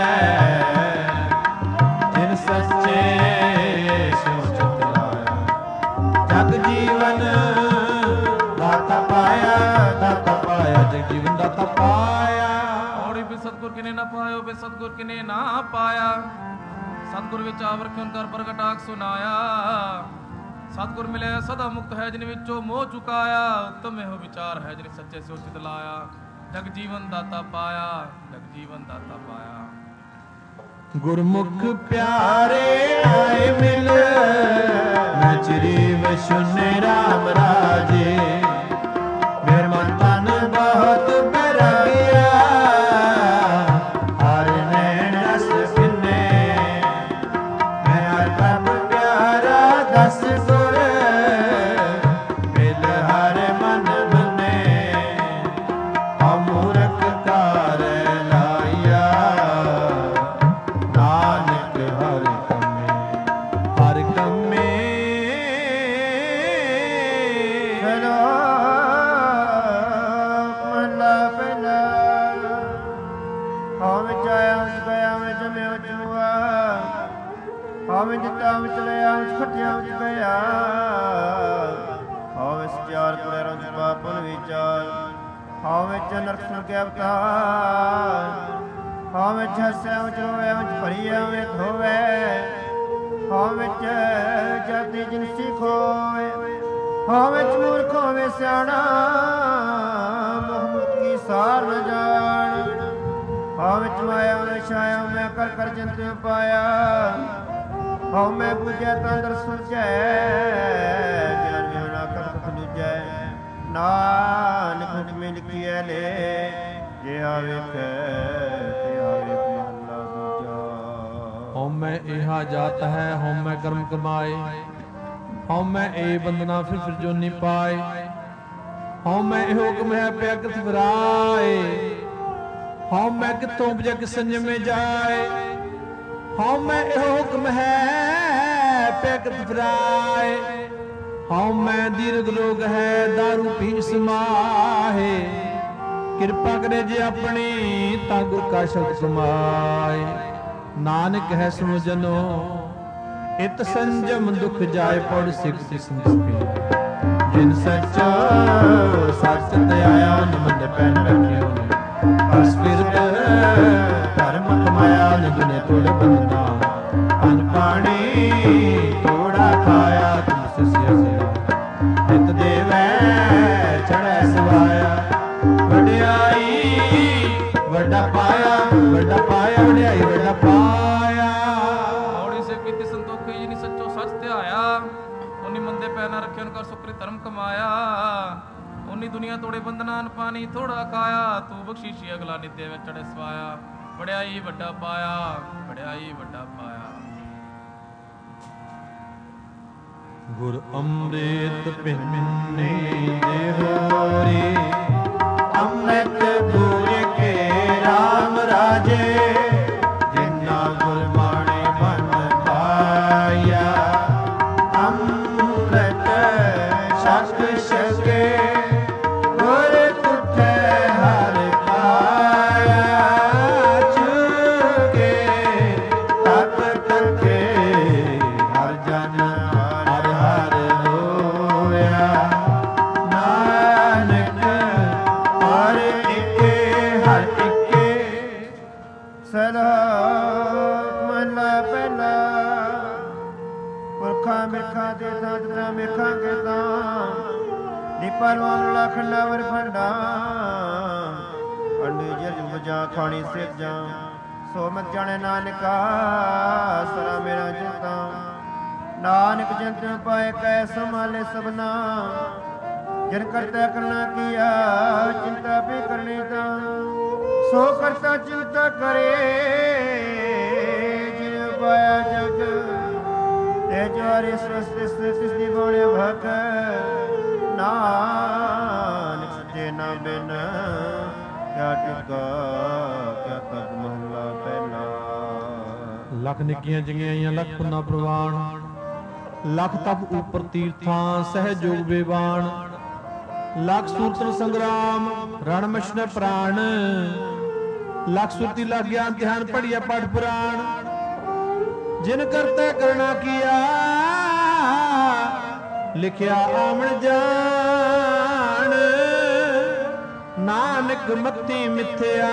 ਜਿਨ ਸੱਚੇ ਸੋ ਚਿਤ ਲਾਇਆ ਜਗ ਜੀਵਨ ਦਾਤਾ ਪਾਇਆ ਜਗ ਜੀਵਨ ਦਾਤਾ ਪਾਇਆ ਔੜੀ ਵੀ ਸਤਿਗੁਰ ਕਿਨੇ ਨਾ ਪਾਇਓ ਵੀ ਸਤਿਗੁਰ ਕਿਨੇ ਨਾ ਪਾਇਆ ਸਤਿਗੁਰ ਵਿੱਚ ਆਵ ਰਖਿਓ ਕਰ ਪ੍ਰਗਟਾਕ ਸੁਨਾਇਆ ਸਤਿਗੁਰ ਮਿਲਿਆ ਸਦਾ ਮੁਕਤ ਹੈ ਜਿਨ ਵਿੱਚੋਂ ਮੋਹ ਚੁਕਾਇਆ ਉੱਤਮ ਇਹੋ ਵਿਚਾਰ ਹੈ ਜਿਨ ਸੱਚੇ ਸੋ ਚਿਤ ਲਾਇਆ ਜਗ ਜੀਵਨ ਦਾਤਾ ਪਾਇਆ ਜਗ ਜੀਵਨ ਦਾਤਾ ਪਾਇਆ ਗੁਰਮੁਖ ਪਿਆਰੇ ਆਏ ਮਿਲ ਮੈਂ ਚਿਰੀ ਵਸ਼ੁਨੇ ਰਾਮ ਰਾਜੇ ਮੇਰ ਮਨ ਤਨ ਬਹੁਤ ਬਰਗਿਆ ਹਰ ਨੈਣ ਰਸ ਕਿੰਨੇ ਮੈਂ ਹਰ ਪ੍ਰਭ ਪਿਆਰਾ ਦਸ ਗੁਰ ਮਿਲ ਹਰ ਮਨ ਮਨੇ ਅਮੂਰਖ ਕਾਰ ਲਾਇਆ ਨਾਨਕ ਹਰ ਕੰਮੇ ਚਲੋ ਮਹਲਾ ਪਹਿਲਾ ਹਉ ਵਿੱਚ ਆਇਆ ਵਿੱਚ ਗਿਆ ਵਿੱਚ ਜੰਮਿਆ ਜੂਆ ਹਉ ਵਿੱਚ ਦਿੱਤਾ ਵਿੱਚ ਲਿਆ ਵਿੱਚ ਖੱਟਿਆ ਵਿੱਚ ਗਿਆ ਹਉ ਵਿੱਚ ਚਾਰ ਕੁੜੇ ਰੰਗ ਪਾਪਨ ਵਿਚਾਰ ਹਉ ਵਿੱਚ ਨਰਕ ਕੇ ਅਵਤਾਰ ਹਉ ਵਿੱਚ ਹੱਸਿਆ ਵਿੱਚ ਰੋਇਆ ਵਿੱਚ ਭਰੀਆ ਵਿੱਚ ਹੋਵੇ ਹਉ ਵਿੱਚ ਜਾਤੀ ਜਿਨਸੀ ਖੋਏ ਹਉ ਵਿੱਚ ਮੂਰਖ ਹੋਵੇ ਸਿਆਣਾ ਮੁਹੰਮਦ ਕੀ ਸਾਰ ਨ ਜਾਣ ਹਉ ਵਿੱਚ ਮਾਇਆ ਵਿੱਚ ਛਾਇਆ ਮੈਂ ਕਰ ਕਰ ਜੰਤ ਪਾਇਆ ਹਉ ਮੈਂ ਬੁਝੈ ਤਾਂ ਦਰ ਸੁਝੈ ਗਿਆਨ ਵਿਹਣਾ ਕਰਤ ਦੂਜੈ ਨਾਨਕ ਹੁਕਮੇ ਲਿਖੀਐ ਲੈ ਜੇ ਆਵੇਖੈ ਤੇ ਆਵੇ ਮਹਲਾ ਦੂਜਾ ਹਉਮੈ ਇਹਾ ਜਾਤ ਹੈ ਹਉਮੈ ਕਰਮ ਕਮਾਏ ਹਉਮੈ ਇਹ ਬੰਦਨਾ ਫਿਰ ਜੋਨੀ ਪਾਏ ਹਉਮੈ ਇਹ ਹੁਕਮ ਹੈ ਪਿਆ ਕਿਤ ਫਿਰਾਏ ਹਉਮੈ ਕਿਤੋਂ ਉਪਜੈ ਕਿ ਸੰਜਮੇ ਜਾਏ ਹਉਮੈ ਇਹ ਹੁਕਮ ਹੈ ਪਿਆ ਕਿਤ ਫਿਰਾਏ ਹਉਮੈ ਦੀਰਘ ਲੋਗ ਹੈ ਦਾਰੂ ਪੀ ਸਮਾਹੇ ਕਿਰਪਾ ਕਰੇ ਜੇ ਆਪਣੀ ਤਾਂ ਗੁਰ ਕਾ ਸ਼ਬਦ ਸਮਾਏ ਨਾਨਕ ਹੈ ਸੁਣੋ ਜਨੋ ਇਤ ਸੰਜਮ ਦੁਖ ਜਾਏ ਪੜ ਸਿਖ ਸੰਦਪੀ ਜਿਨ ਸੱਚੋ ਸੱਚ ਧਿਆਇਆ ਨਿਮਨ ਪੈਨ ਰੱਖਿਓ ਬਸ ਫਿਰਤ ਧਰਮ ਕਮਾਇਆ ਨਿਗਨੇ ਤੋੜ ਬੰਦਨਾ ਅਨ ਪਾਣੀ ਥੋੜਾ ਖਾਇਆ ਤੁਮ ਸਿਸਿਆ ਨਿਤ ਦੇਵੈ ਚੜੈ ਸਵਾਇਆ ਵਡਿਆਈ ਵੱਡਾ ਪਾਇਆ ਵਡਿਆਈ ਵੱਡਾ ਪਾਇਆ ਔੜੀ ਸੇ ਕੀਤੀ ਸੰਤੋਖੀ ਜਿਨੀ ਸੱਚੋ ਸੱਚ ਧਿਆਇਆ ਉਨੀ ਮੰਦੇ ਪੈ ਨਾ ਰੱਖਿਓ ਕਰ ਸੁਕਰੀ ਧਰਮ ਕਮਾਇਆ ਉਨੀ ਦੁਨੀਆ ਤੋੜੇ ਬੰਦਨਾਨ ਪਾਣੀ ਥੋੜਾ ਖਾਇਆ, ਤੂੰ ਬਖਸ਼ੀਸ਼ੀ ਅਗਲਾ ਨਿੱਤੇ ਵਿੱਚ ਚੜੇ ਸਵਾਇਆ, ਵਡਿਆਈ ਵੱਡਾ ਪਾਇਆ, ਵਡਿਆਈ ਵੱਡਾ ਪਾਇਆ। ਗੁਰ ਅੰਮ੍ਰਿਤ ਪਿੰਨੇ ਦੇ ਹੋਰੀ, ਅੰਮ੍ਰਿਤ ਗੁਰ ਕੇ ਰਾਮ ਰਾਜੇ, ਜਿਨਾ ਗੁਰ ਬਾਣੀ ਮਨ ਪਾਇਆ, ਅੰਮ੍ਰਿਤ ਛਕ ਛਕੇ ਗੁਰ ਤੁਠੇ ਹਰ ਪਾਇਆ, ਚੁਕੇ ਤਪ ਤਕੇ ਹਰ ਜਨ ਹਰ ਹਰ ਹੋਇਆ, ਨਾਨਕ ਹਰ ਇੱਕੇ ਹਰ ਇੱਕੇ। ਸਲੋਕ ਮਹਲਾ ਪਹਿਲਾ। ਪੁਰਖਾਂ ਮਿਰਖਾਂ ਦੇ ਸਾਥ ਤਰਾ ਮਿਰਖਾਂ ਕੇ ਤਾਂ, ਦੀਪਾਂ ਵਾਂਗ ਲਖੰਡਾ ਵਰ ਫੰਡਾ, ਅੰਡੇ ਜਲ ਵਜਾ ਖਾਣੀ ਸੇਜਾਂ, ਸੋ ਮਤ ਜਾਣੇ ਨਾਨਕਾ ਸਰਾ ਮੇਰਾ ਚਿੰਤਾ, ਨਾਨਕ ਜੰਤ ਪਾਏ ਕੈ ਸੰਭਾਲੇ ਸਭਨਾ, ਜਿਨ ਕਰਤਾ ਕਰਨਾ ਕੀਆ ਚਿੰਤਾ ਵੀ ਕਰਨੀ ਤਾਂ, ਸੋ ਕਰਤਾ ਚਿੰਤਾ ਕਰੇ ਜਿਨ ਪਾਇਆ ਜਗ, ਤੇ ਜਾਰੇ ਸਵਸਤਿ ਸਤਿ ਦੀ ਬਾਣੇ ਭਗ, ਨਾਨਕ ਸੱਚੇ ਨਾ ਬਿਨ ਕਿਆ ਟਿਕਾ ਕਿਆ ਤਤ। ਮਹਲਾ ਪਹਿਲਾ। ਲੱਖ ਨਿੱਕੀਆਂ ਜੰਗਿਆਈਆਂ ਲੱਖ ਪੁੰਨਾ ਪ੍ਰਵਾਨ, ਲੱਖ ਤਪ ਉਪਰ ਤੀਰਥਾਂ ਸਹਿਜੋਗ ਬੇਵਾਨ, ਲੱਖ ਸੂਤਰ ਸੰਗਰਾਮ ਰਣ ਮਛਨ ਪ੍ਰਾਣ, ਲੱਖ ਸੁਰਤੀ ਲੱਗ ਗਿਆਨ ਧਿਆਨ ਪੜਿਆ ਪੜ ਪੁਰਾਣ, ਜਿਨ ਕਰਤਾ ਕਰਣਾ ਕੀਆ ਲਿਖਿਆ ਆਵਣ ਜਾਣ, ਨਾਨਕ ਮਤੀ ਮਿਥਿਆ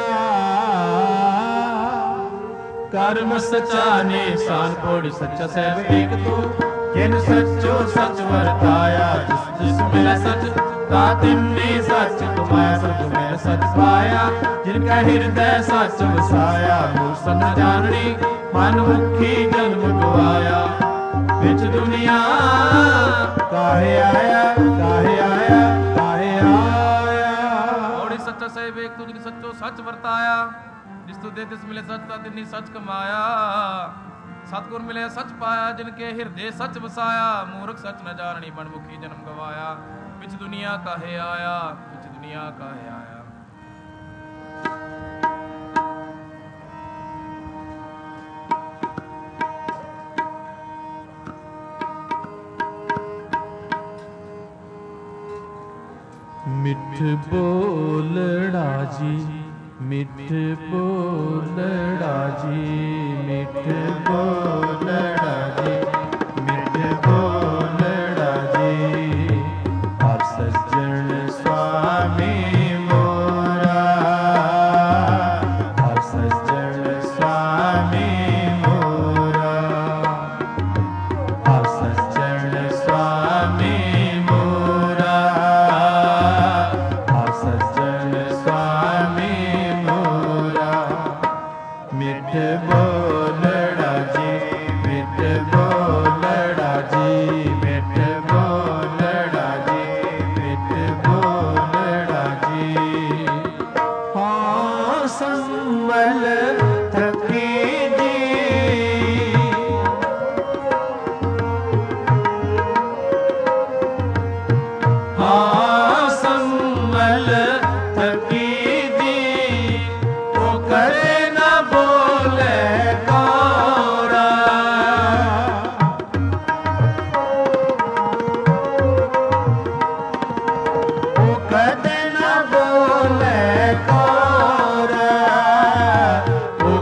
ਕਰਮ ਸਚਾ ਨੇ ਸਾਨ ਕੋੜ ਸੱਚਾ ਸਹਿਬ ਏਕ ਤੂੰ, ਜਿਨ ਸੱਚੋ ਸੱਚ ਵਰਤਾਇਆ, ਜਿਸ ਜਿਸ ਮਿਲੈ ਸੱਚ ਤਾ ਤਿੰਨੇ ਸੱਚ ਕਮਾਇਆ, ਸਭ ਮਿਲ ਸੱਚ ਪਾਇਆ, ਜਿਨ ਕਾ ਹਿਰਦੈ ਸੱਚ ਵਸਾਇਆ, ਮੂਰਖ ਨ ਜਾਣਨੀ ਮਨ ਮੁਖੀ ਜਨਮ ਗਵਾਇਆ, ਵਿੱਚ ਦੁਨੀਆ ਕਾਹੇ ਆਇਆ ਕਾਹੇ ਆਇਆ ਕਾਹੇ ਆਇਆ। ਔੜੀ ਸੱਚਾ ਸਹਿਬ ਏਕ ਤੂੰ, ਜਿਨ ਸੱਚੋ ਸੱਚ ਵਰਤਾਇਆ, ਜਿਸ ਤੂੰ ਦੇ ਤਿਸ ਮਿਲੇ ਸੱਚ ਤਾ ਤਿੰਨੀ ਸੱਚ ਕਮਾਇਆ, ਸਤਿਗੁਰ ਮਿਲਿਆ ਸੱਚ ਪਾਇਆ, ਜਿਨ ਕੇ ਹਿਰਦੇ ਸੱਚ ਵਸਾਇਆ, ਮੂਰਖ ਸੱਚ ਨ ਜਾਣਨੀ ਮਨ ਮੁਖੀ ਜਨਮ ਗਵਾਇਆ, ਵਿੱਚ ਦੁਨੀਆ ਕਾਹੇ ਆਇਆ, ਵਿੱਚ ਦੁਨੀਆ ਕਾਹੇ ਆਇਆ। ਮਿੱਠ ਬੋਲੜਾ ਜੀ, ਮਿੱਠ ਬੋਲੜਾ ਜੀ, ਮਿੱਠ ਬੋਲੜਾ ਜੀ, ਮਿੱਠ ਬੋਲੜਾ ਜੀ, ਹਰ ਸੱਜਣ ਸੁਆਮੀ ਮੋਰਾ, ਹਰ ਸੱਜਣ ਸੁਆਮੀ ਮੋਰਾ, ਹਰ ਸੱਜਣ ਸੁਆਮੀ ਮੋਰਾ, ਹਰ ਸੱਜਣ ਸੁਆਮੀ ਮੋਰਾ, ਮਿੱਠ ਬੋਲੜਾ ਜੀ, ਮਿੱਠ ਬੋਲੜਾ ਜੀ, ਮਿੱਠ ਬੋਲੜਾ ਜੀ, ਮਿੱਠ ਬੋਲੜਾ ਜੀ, ਹਾਂ ਸੰਭਲ ਥਕੀ ਜੀ, ਹਾਂ ਸੰਭਲ ਥਕੀ ਜੀ, ਉਹ ਕਰੇ ਨਾ ਬੋਲੇ ਕੋਰਾ, ਉਹ ਕਦੇ ਨਾ ਬੋਲੇ ਕੋਰਾ, ਉਹ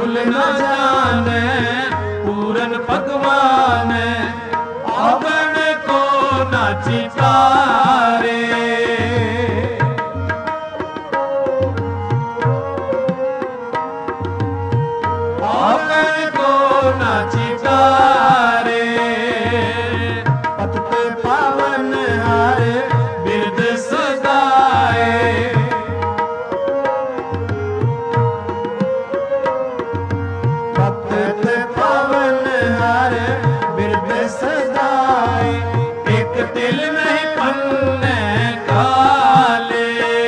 भूल न जाने पूरन भगवान आवन को न चितारे। आवन को न चितारे पत पावन हर बिरद सदाए। भक्त पावन हर बिरद सदाए एक तिल नहीं पन्ने काले।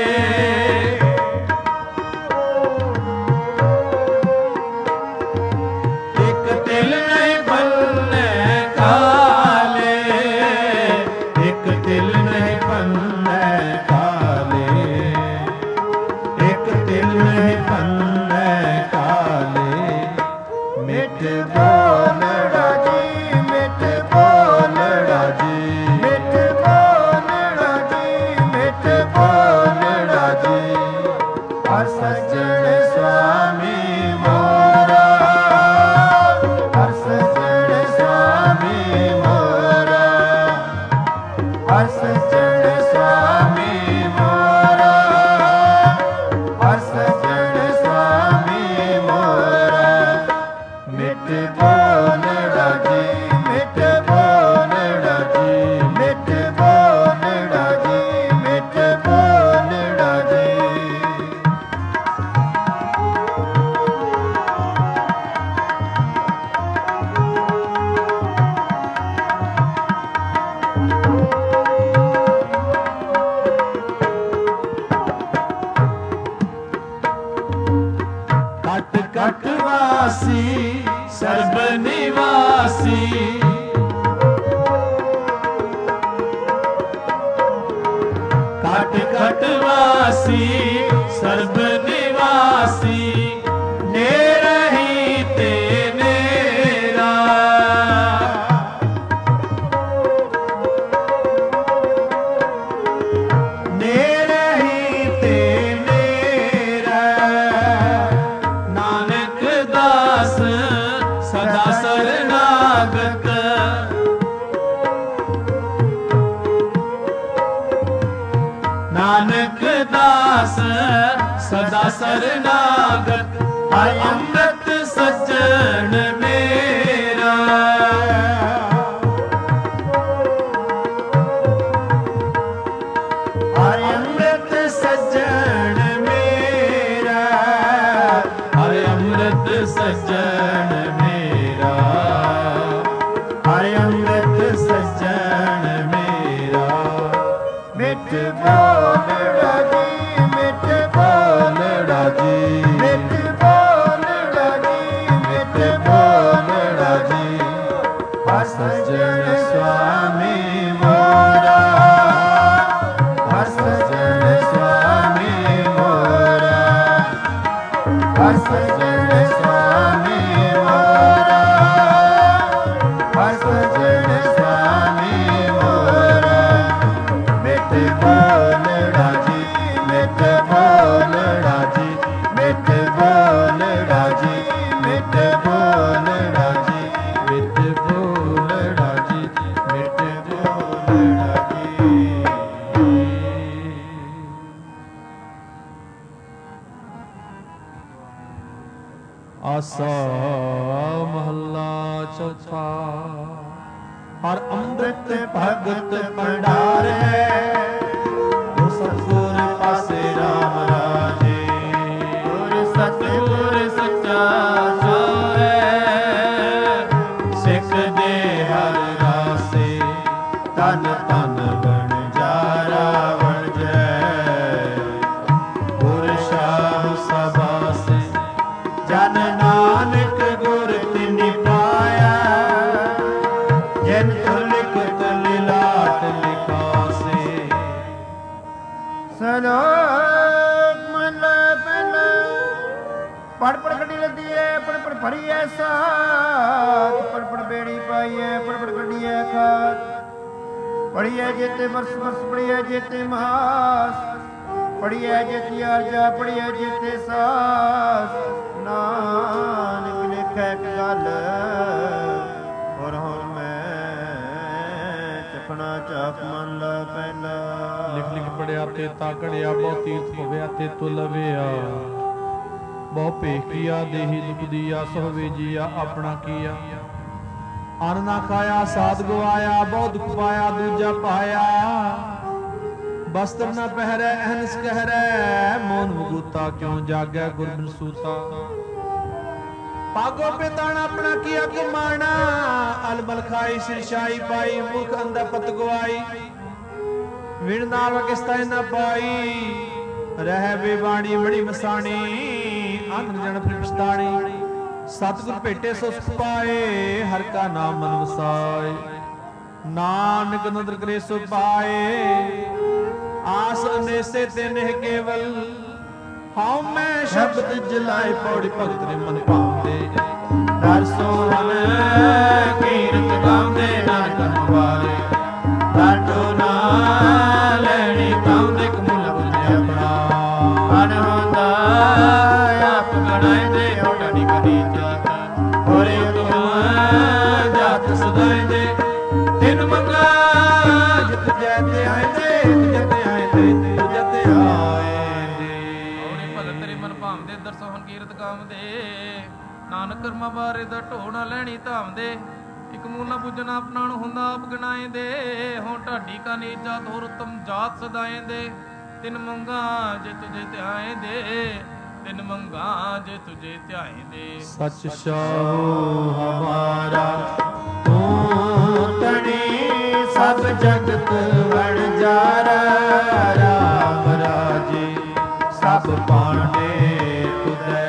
एक तिल नहीं पन्ने काले एक तिल नहीं पन्ने काले एक तिल नहीं पन्ने काले। मिट बोलड़ा जी मिट बोलड़ा जी मिट बोलड़ा जी मिट बोलड़ा जी। हर सज्जन स्वामी मोरा हर सज्जन स्वामी मोरा हर सज्जन स्वामी मोरा हर सज्जन स्वामी मोरा। मिट बोलड़ा जी मिट बोलड़ा जी मिट बोलड़ा जी मिट बोलड़ा जी। कट कट वासी सर्व निवासी कट कट वासी सर्व निवासी नेरही ते नेरा। नेरही ते नेरा नानक दास सदा शरणागत। नानक दास सदा शरणागत हर अमृत सज्जन मेरा। हर अमृत सज्जन मेरा हर अमृत सज्जन मेरा हर अमृत सज्जन मेरा। मिट बोलड़ा जी मिट बोलड़ा जी मिट बोलड़ा जी मिट बोलड़ा जी। हर सज्जन स्वामी मोरा हर सज्जन स्वामी मोरा हर सज्जन स्वामी मोरा हर सज्जन स्वामी मोरा। मिट बोलड़ा जी मिट बोलड़ा जी मिट बोलड़ा जी मिट बोलड़ा जी मिट बोलड़ा जी मिट बोलड़ा जी। आसा महला चौथा हर अमृत भगत भंडारे सतगुर पासे राम राजे। गुर सतगुर सच्चा सोए सिख दे हर रासे तन तन बन जारा बन जय। गुर शाह सभा से जन नानक गुर तिनि पाया जिन लिख लाट लिखा से। सलोक महला पहला पढ़ पढ़ कड़ी लदी है पढ़ पढ़ भरी है साथ पढ़ पढ़ बेड़ी पाई है पढ़ पढ़ कड़ी है खात। पढ़ी है जेते वर्ष वर्ष पढ़ी है जेते मास पढ़ी है जेती आरजा पढ़ी है जेते सास ना ਆਖੈ ਇੱਕ ਗੱਲ, ਹੋਰ ਹੁਣ ਮੈਂ ਚਖਣਾ ਚਾਖ ਮੰਨ ਲਾ ਪਹਿਲਾ। ਲਿਖ ਲਿਖ ਪੜਿਆ ਤੇ ਤਾ ਘੜਿਆ, ਬਹੁ ਤੀਰਥ ਹੋਵਿਆ ਤੇ ਤੁ ਲਵਿਆ। ਬਹੁ ਭੇਖ ਕੀਆ ਦੇਹੀ ਦੁਖ ਦੀਆ, ਸੋਵੇ ਜੀਆ ਆਪਣਾ ਕੀਆ। ਅੰਨ ਨਾ ਖਾਇਆ ਸਾਧ ਗਵਾਇਆ, ਬਹੁ ਦੁਖ ਪਾਇਆ ਦੂਜਾ ਪਾਇਆ। ਬਸਤਰ ਨਾ ਪਹਿਰੈ ਅਹਨਸ ਕਹਿਰੈ, ਮੋਨ ਮੁਗੂਤਾ ਕਿਉ ਜਾਗੈ ਗੁਰਬਿਨ ਸੂਤਾ। ਪਾਗੋ ਪਿਤਾਣ ਆਪਣਾ ਕੀਆ ਕਮਾਣਾ, ਅਲਬਲ ਖਾਈ ਸਿਰਸ਼ਾਈ ਪਾਈ, ਮੁਖ ਅੰਦਾ ਪਤ ਗਵਾਈ। ਵਿਣ ਨਾਵ ਕਿਸਤਾ ਨਾ ਪਾਈ, ਰਹਿ ਬੇਬਾਣੀ ਬੜੀ ਮਸਾਣੀ। ਅੰਧ ਜਨ ਫਿਰ ਪਛਤਾਣੀ, ਸਤਿਗੁਰ ਭੇਟੇ ਸੋ ਸੁਖ ਪਾਏ। ਹਰਿ ਕਾ ਨਾਮ ਮਨ ਵਸਾਏ, ਨਾਨਕ ਨਦਰ ਕਰੇ ਸੋ ਪਾਏ। ਆਸ ਅਨੇਸੇ ਤੇ ਨਹਿ ਕੇਵਲ, ਹਉ ਮੈਂ ਸ਼ਬਦ ਜਲਾਏ। ਪੌੜੀ ਭਗਤ ਨੇ ਮਨ ਭਾਉਂਦੇ, ਦਰ ਸੋਹਣ ਕੀਰਤ ਗਾਉਂਦੇ। ਨਾਨਕ ਵਾਲੇ ਲਾਡੋ ਨਾ ਲੈਣੀ ਗਾਉਂਦੇ, ਕਮੁਲਾ ਬੁਝੇ ਆਪਣਾ। ਮਨ ਹੁੰਦਾ ਆਪ ਗਣਾਇਂਦੇ, ਹੋਣੀ ਕਦੀ ਜਾਤ ਹੋਰੇ ਉਤਮ ਜਾਤ ਸਦਾਇਂਦੇ। ਤਿਨ ਮੰਗਾ ਜਿਤ ਜੈ ਤੇ ਆਇਂਦੇ, ਜਤ ਆਇਂਦੇ ਜਤ ਆਇਂਦੇ। ਹੋਣੀ ਭਗਤ ਤੇਰੇ ਮਨ ਭਾਉਂਦੇ, ਦਰ ਸੋਹਣ ਕੀਰਤ ਗਾਉਂਦੇ। ਨਾਨਕ ਕਰਮਾਂ ਬਾਰੇ ਦਾ ਢੋ ਨਾ ਲੈਣੀ ਧਾਮਦੇ। ਇਕ ਮੂਲ ਨਾ ਪੁੱਜਣਾ ਆਪਣਾ ਨੂੰ ਹੁੰਦਾ ਆਪ ਗਣਾਏਂਦੇ। ਹੁਣ ਢਾਡੀ ਕਾ ਨੀਚ ਜਾਤ ਹੋਰ ਉਤਮ ਜਾਤ ਸਦਾਏਂਦੇ। ਤਿਨ ਮੰਗਾ ਜੇ ਤੁਝੇ ਧਿਆਏਂਦੇ, ਤਿਨ ਮੰਗਾ ਜੇ ਤੁਝੇ ਧਿਆਏਂਦੇ। ਸਚ ਸਾਹੋ ਹਮਾਰਾ ਤੂੰ ਤਣੀ, ਸਭ ਜਗਤ ਵਣਜਾਰਾ। ਰਾਮ ਰਾਜੇ ਸਭ ਪਾਂਡੇ ਤੁਧੈ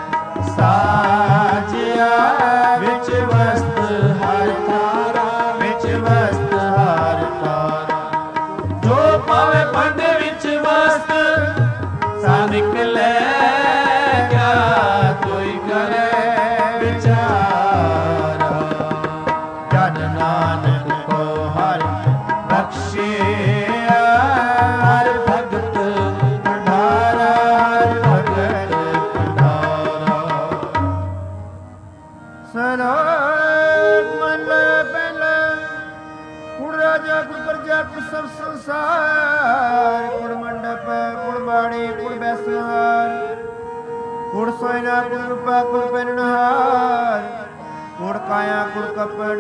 ਸਾਜਿਆ। ਵਿੱਚ ਵਸਤ ਹਰ ਤਾਰਾ, ਵਿੱਚ ਵਸਤ ਹਰ ਤਾਰਾ। ਜੋ ਪਾਵੇ ਭਾਂਡੇ ਵਿੱਚ ਵਸਤ, ਸਾ ਨਿਕਲੇ ਕਿਆ ਕੋਈ ਕਰੇ ਵਿਚਾਰਾ। ਜਨ ਨਾਨਕ ਕੋ ਹਰਿ ਬਖਸ਼ਿਆ, ਹਰਿ ਭਗਤ ਭੰਡਾਰਾ। ਹਰਿ ਭਗਤ ਭੰਡਾਰਾ। ਸਲੋਕ ਮਨ ਪਹਿਲਾ, ਕੁੜ ਰਾਜਾ ਕੁੜ ਪ੍ਰਜਾ ਕੁੜ ਸਭ ਸੰਸਾਰ। ਕੁੜ ਮੰਡਪ ਕੁੜ ਬਾੜੀ ਕੁੜ ਬੈਸਹਾਰ। ਕੁੜ ਸੋਇਨਾ ਕੁੜ ਰੂਪਾ ਕੁੜ ਪਹਿਨਹਾਰ। ਕੁੜ ਕਾਇਆ ਕੁੜ ਕਪੜ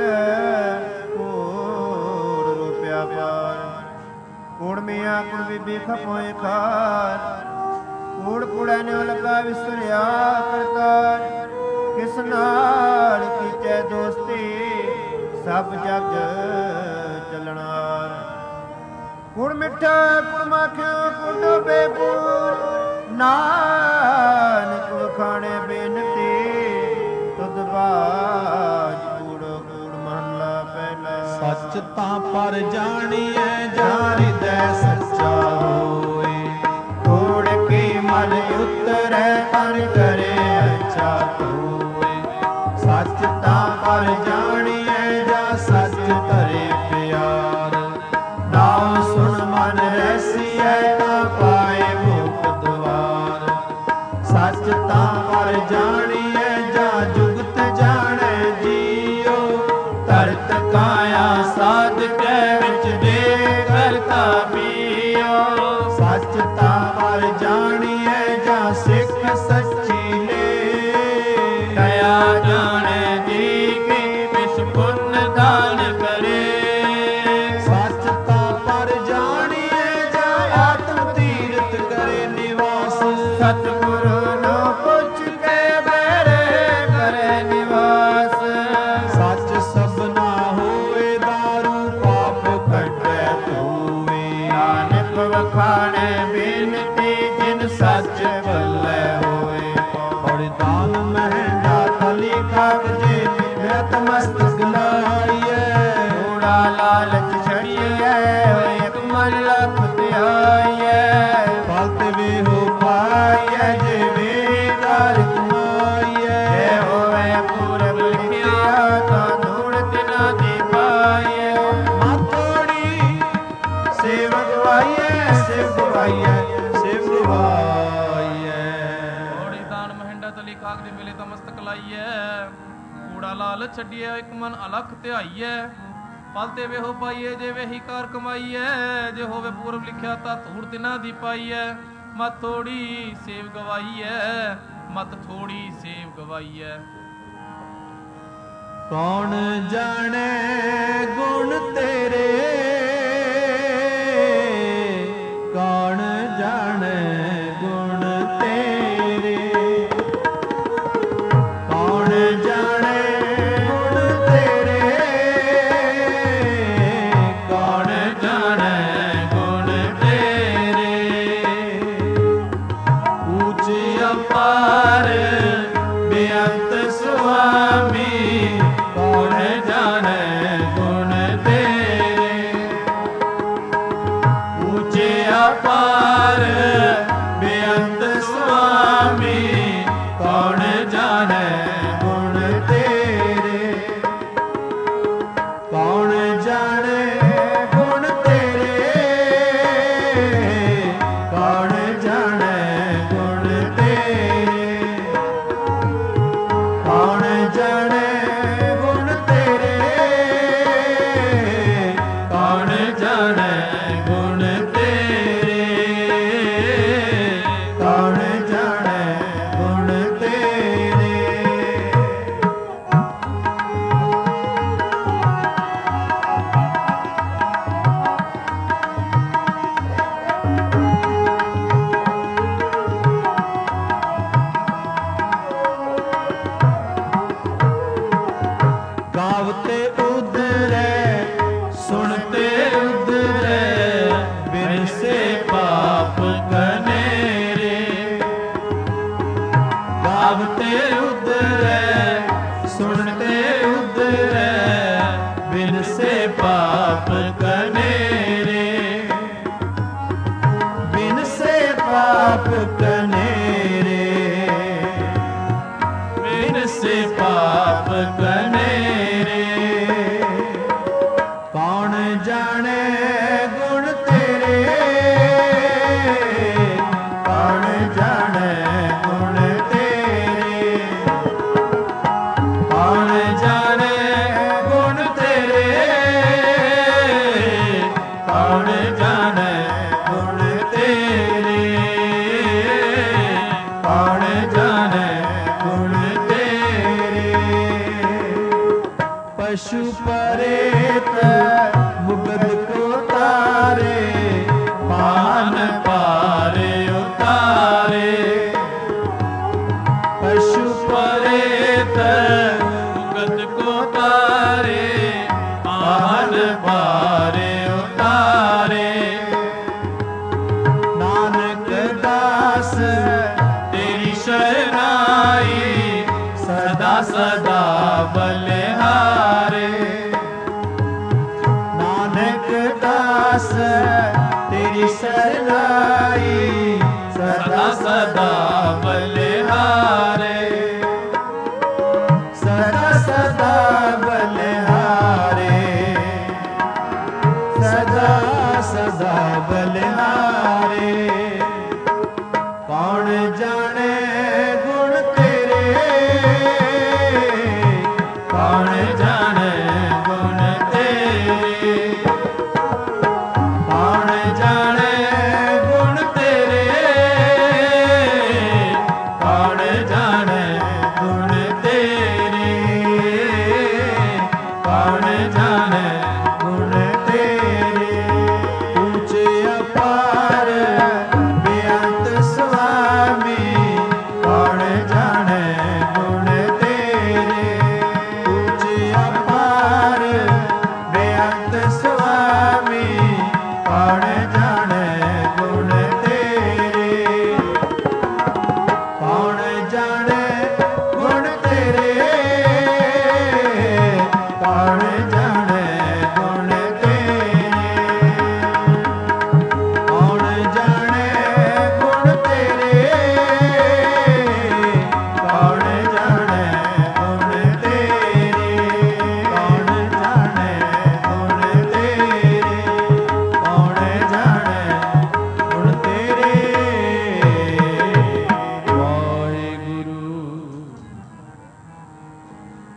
ਕੁੜ ਰੂਪਿਆ ਪਿਆਰ। ਕੁੜ ਮੀਆਂ ਕੁੜ ਬੀਬੀ ਖਪੋਏ ਖਾਰ। ਕੁੜ ਕੁੜੈ ਨੇ ਲਗਾ ਵਿਸਰਿਆ ਕਰਤਾਰ। ਕਿਸ ਨਾਲ ਕੀਚੈ ਦੋਸਤੀ, ਸਭ ਜਗ ਚੱਲਣਾਰ। ਕੁੜ ਮਿੱਠਾ ਕੁੜ ਮਾਖਿਓ ਕੁੜ ਡੋਬੇ ਪੂਰ। ਨਾਨਕ ਵਖਾਣੇ ਬੇਨਤੀ, ਤੁਧ ਬਾਜ ਕੂੜੋ ਕੂੜ ਮਹੱਲਾ ਪਹਿਲਾ। ਸੱਚ ਤਾਂ ਪਰ ਜਾਣੀਐ, ਜਾਂ ਹਿਰਦੈ ਸੱਚਾ ਹੋਏ। ਕੂੜ ਕੀ ਮਨ ਉਤਰੈ, ਤਨ ਕਰੇ ਅੱਛਾ ਹੋਏ। ਸੱਚ ਤਾਂ ਪਰ ਜਾਣੀਐ, ਜਾਂ ਸੱਚ ਧਰੇ ਪਿਆਰ। ਨਾਮ ਸੁਣ ਮਨ ਰਸੀਐ, ਤਾਂ ਪਾਏ ਮੁਕਤ ਦੁਆਰ। ਸੱਚ ਤਾਂ ਪਰ ਜਾਣੀਐ, ਜਾਂ ਜੁਗਤ ਜਾਣੈ ਜੀਓ। ਧਰਤ ਕਾਇਆ ਸਾਧ ਕੈ, ਵਿੱਚ ਦੇ ਕਰਤਾ ਪੀਓ। ਸੱਚ ਤਾਂ ਪਰ ਜਾਣੀਐ, ਜਾਂ ਸਿੱਖ ਸੱਚੀ ਲੈ। ਦਇਆ ਜਾਣੈ ਜੀ ਕੀ, ਵਿਸ ਪੁੰਨ ਦਾਨ ਕਰੇ। ਸੱਚ ਤਾਂ ਪਰ ਜਾਣੀਐ, ਜਾਂ ਆਤਮ ਤੀਰਥ ਕਰੇ ਨਿਵਾਸ। ਸਤਿਗੁਰੂ ਨੂੰ ਪੁੱਛ ਕੇ ਬਹਿਰੇ ਕਰੇ ਨਿਵਾਸ। ਸੱਚ ਸਭਨਾ ਹੋਏ, ਦਾਰੂ ਪਾਪ ਕੱਢੈ ਧੋਏ। ਨਾਨਕ ਵਖਾਣੇ ਬੇਨਤੀ, ਜਿਨ ਸੱਚ ਭੱਲੇ ਹੋਏ। ਔਰ ਦਾਨ ਮਹਿੰਗਾ ਲਿਖਾ पाइए कूड़ा लाल छड़िए एक मन अलख ध्याइए पलते वे हो पाइए जे वे ही कार कमाइए जे होवे पूर्व लिखिया ता धूड़ तिना दी पाइए मत थोड़ी सेव गवाइए मत थोड़ी सेव गवाइए। कौन जाने गुण तेरे कौन जाने गुण तेरे कौन जाने गुण तेरे कौन जाने गुण तेरे ऊंच अपार बेअंत स्वामी कौन जाने गुण तेरे ऊंचे अपार बेअंत स्वामी कौन जाने गुण तेरे कौन जाने गुण तेरे कौन जाने गुण तेरे कौन जाने गुण तेरे कौन जाने गुण तेरे कौन जाने गुण तेरे। गावते उधरे सुनते उधरे बिन से पाप कनेरे गावते उधरे सुनते उधरे बिन से पाप कनेरे बिन से पाप कनेरे बिन से पाप कनेरे कौन जाने गुण तेरे कौन जाने गुण तेरे कौन जाने गुण तेरे कौन जाने गुण तेरे कौन जाने गुण तेरे। पशु परेत मुगद को तारे पान पारे उतारे पशु परेत मुगद को तारे पान पारे उतारे नानक दास तेरी शरणाई सदा सदा बलिहारे नानक दास तेरी शरणाई सदा सदा बलिहारे सदा सदा बलिहारे सदा सदा बलिहारे कौन जाने गुण तेरे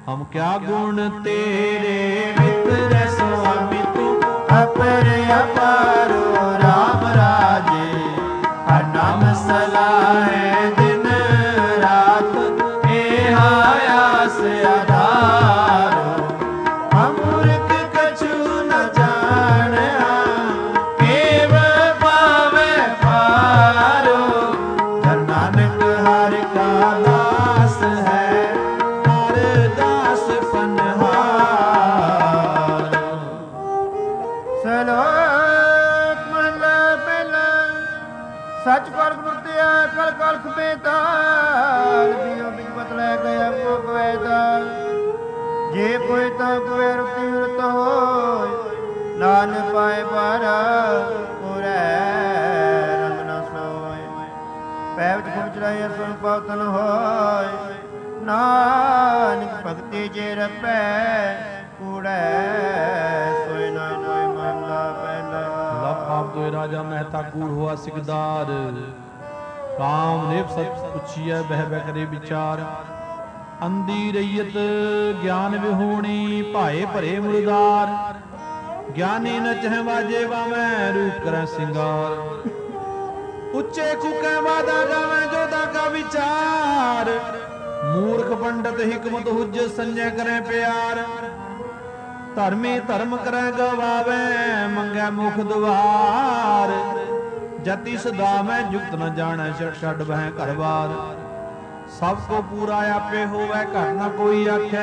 हम क्या गुण तेरे मित्र स्वामी तू अपर अपारो राम राजे हर नाम सलाहे दिन रात आयास आधारो हम मूर्ख कछु न जाने केव पावे पारो धन नानक हर का दास है हर दास पनहारो। सलोक महला पहला सच कर गुरतिया कल कलख बेताल दियो बिच बतला गया मुख वैदाल जे कोई ता कोई रुति रुत होय नान पाए पारा पुरै रंग न सोय पैवत खुच रहे सुन पातन होय नानक भगति जे रपै कूड़ै सोय न नोय महला पहला। लख आप तो राजा मेहता कूड़ हुआ सिकदार काम नेप सच पुछिए बह बह करे विचार अंधी रैयत ज्ञान विहोणी भाए भरे मुरदार ज्ञानी न चह बाजे वामै रूप करै सिंगार उच्चे कुकै वादा गावै जोदा का विचार मूर्ख पंडित हिकमत हुज संजय करै प्यार धर्मी धर्म करै गवावे मंगै मुख द्वार जति सदा मैं जुगत न जाने छड़ बह घर बार सब को पूरा आपे होवे घर न कोई आखे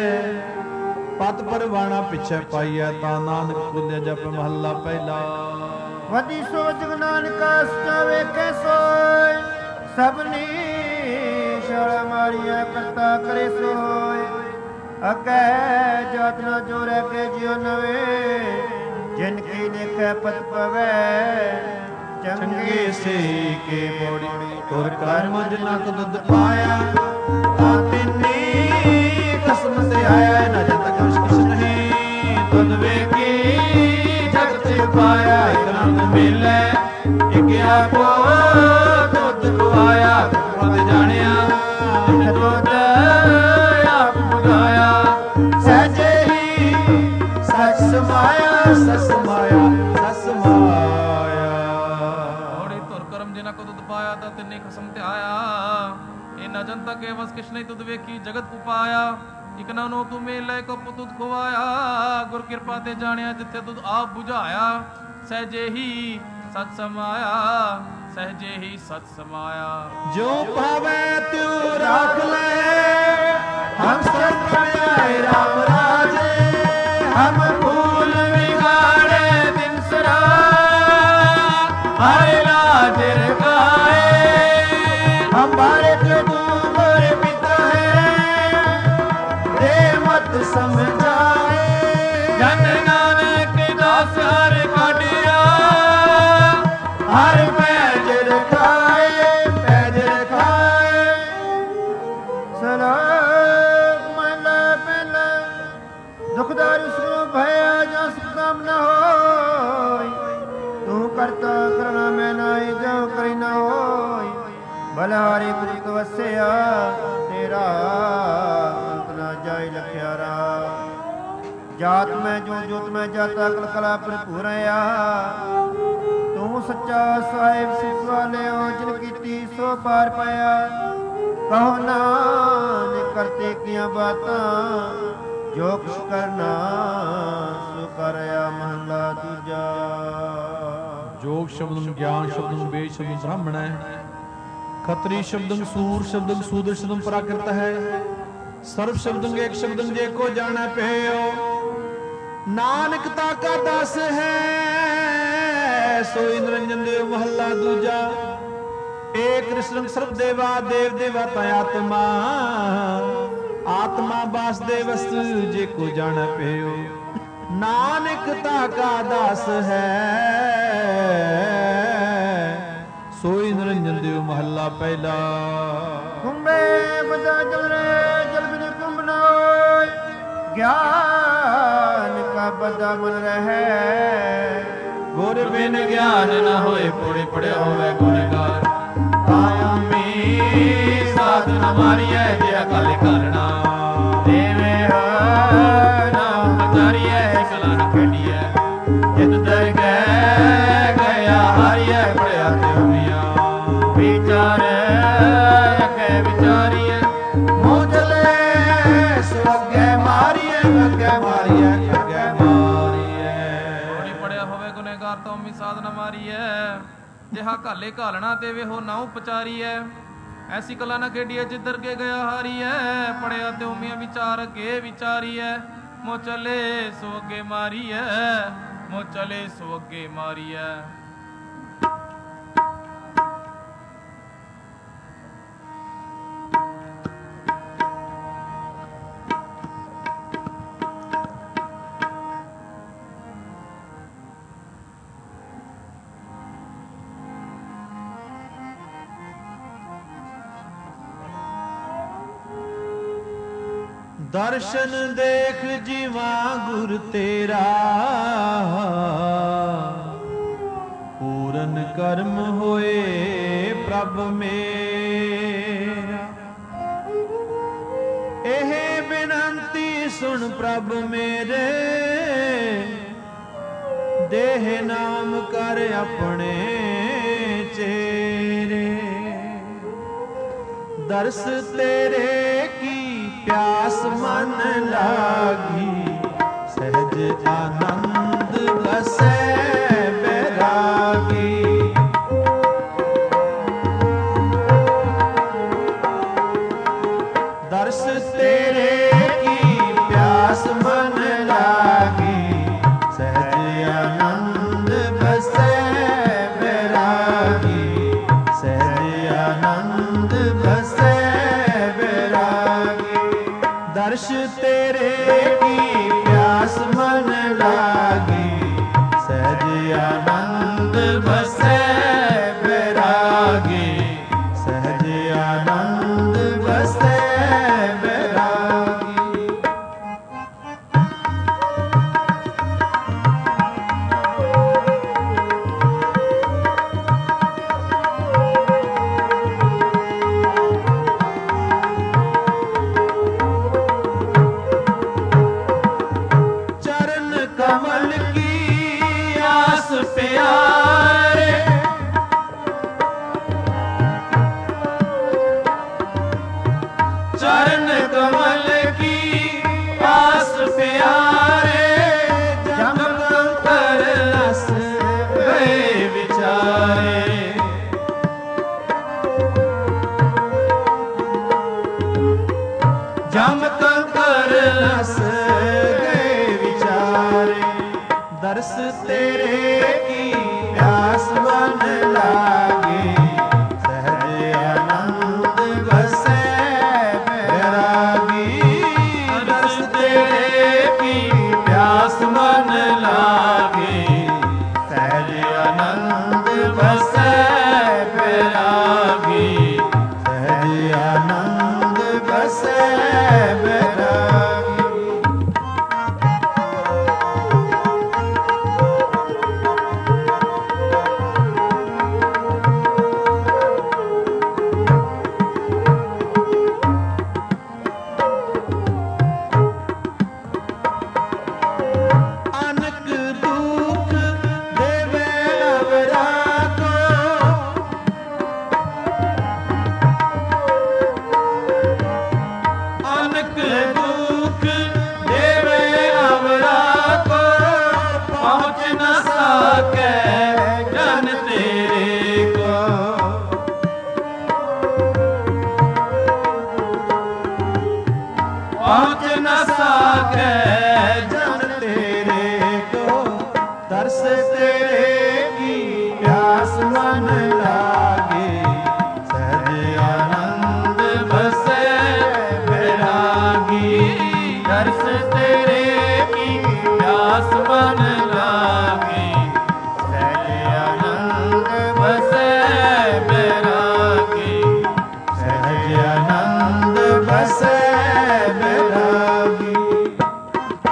पत परवाना पिछे पाइए ता नानक कुल्य जप महला पहला। वदी सोच नानका सचा वेखे सोय सबनी शरण मारिया करता करे सोय अकै जात न जोरे के जियो नवे जिनकी देखे पत पवै चंगे से के मोड़ी तुर कर्म जनक दुद पाया तिन्नी कसम से आया न जत कुछ कुछ नहीं तुद वेखी जगत पाया एक रंग मिले एक आपो तुद खुआया मत जानिया तुद आप बुझाया सहजे ही सच समाया सच समाया सच समाया। जिना को दुध पाया ता तिन्ने खसम ते आया ए न जनता के बस किछ नहीं तुद वेखी जगत उपाया इकना नो तू मेले को पुतुद खुआया गुर कृपा ते जानिया जिथे तुद आप बुझाया सहजे ही सच समाया सहजे ही सच समाया। जो पावे तू राख ले हम सब आए राम राजे हम फूल बिगाड़े दिन सरा हरे लाजर गाए हमारे जो तुम्हारे पिता है दे मत समझाए जन नानक दास हर काटिया हर पैजर खाए सलाम महला पहला दुखदारी सुनो भया जा सुखम न होय तू करता करना मैं नाई जो करी न होय बलहारी कृत वस्या तेरा अंत न जाय लख्यारा जात में जो जोत में जाता कल कला भरपूर आया तू सच्चा साहिब सिख वाले हो जिन कीती सो पार पाया कहो नान करते किया बातां जो कुछ करना सो करया महला दूजा। जोग शब्दम ज्ञान शब्दम वेद शब्दम ब्राह्मण है खत्री शब्दम सूर शब्दम सूदर शब्दम प्राकृत है सर्व शब्दम एक शब्दम जे को जाना पयो नानक ताका दास है सोई निरंजन देव महला दूजा। एक कृष्ण सर्व देवा देव देवता आत्मा आत्मा वासुदेव वस्तु जे को जाना पयो नानक ताका दास है सोई निरंजन देव महला पहला। कुंभे बदा जल रे जल बिन कुंभ न होय ज्ञान का बदा मन रहे गुर बिन ज्ञान न होए पुड़े पड़े होवे गुणगार आया में साधन हमारी है जे अकाल करना देवे है। जिहा घाले घालना ते वे हो नाउ पचारी है। ऐसी कला न खेडी है जिधर के गया हारी है। पढ़िया ते उमिया विचार अगे विचारी है। मो चले सो अगे मारी है, मो चले सो अगे मारी है। दर्शन देख जीवा गुर तेरा, पूरन कर्म होए प्रभ मेरा। एह बिनंती सुन प्रभ मेरे, देह नाम कर अपने चेरे। दर्श तेरे की प्यास मन लागी, सहज आनंद बसे बैरागी। दर्श तेरे की प्यास मन लागी, सहज आनंद बसे बैरागी। सहज आनंद बसे बैरागी। दर्श तेरे की प्यास मन लागी, सहज आनंद बसे बैरागी। सहज आनंद बसे बैरागी। कमल की आस प्यारे, चरण कमल की आस प्यारे। जम कंकर रस गए विचारे। जम कंकर रस दर्श तेरे की प्यास मन लागे, सहज आनंद बसे बैरागी। दर्श तेरे की प्यास मन लागे, सहज आनंद बसे बैरागी। सहज आनंद बसे बैरागी। पहुँच न सके जन तेरे को। दर्श तेरे की प्यास मन लागे, सहज आनंद बसे बैरागी। दर्श तेरे की प्यास मन लागे, सहज आनंद बसे बैरागी। सहज आनंद बसे बैरागी।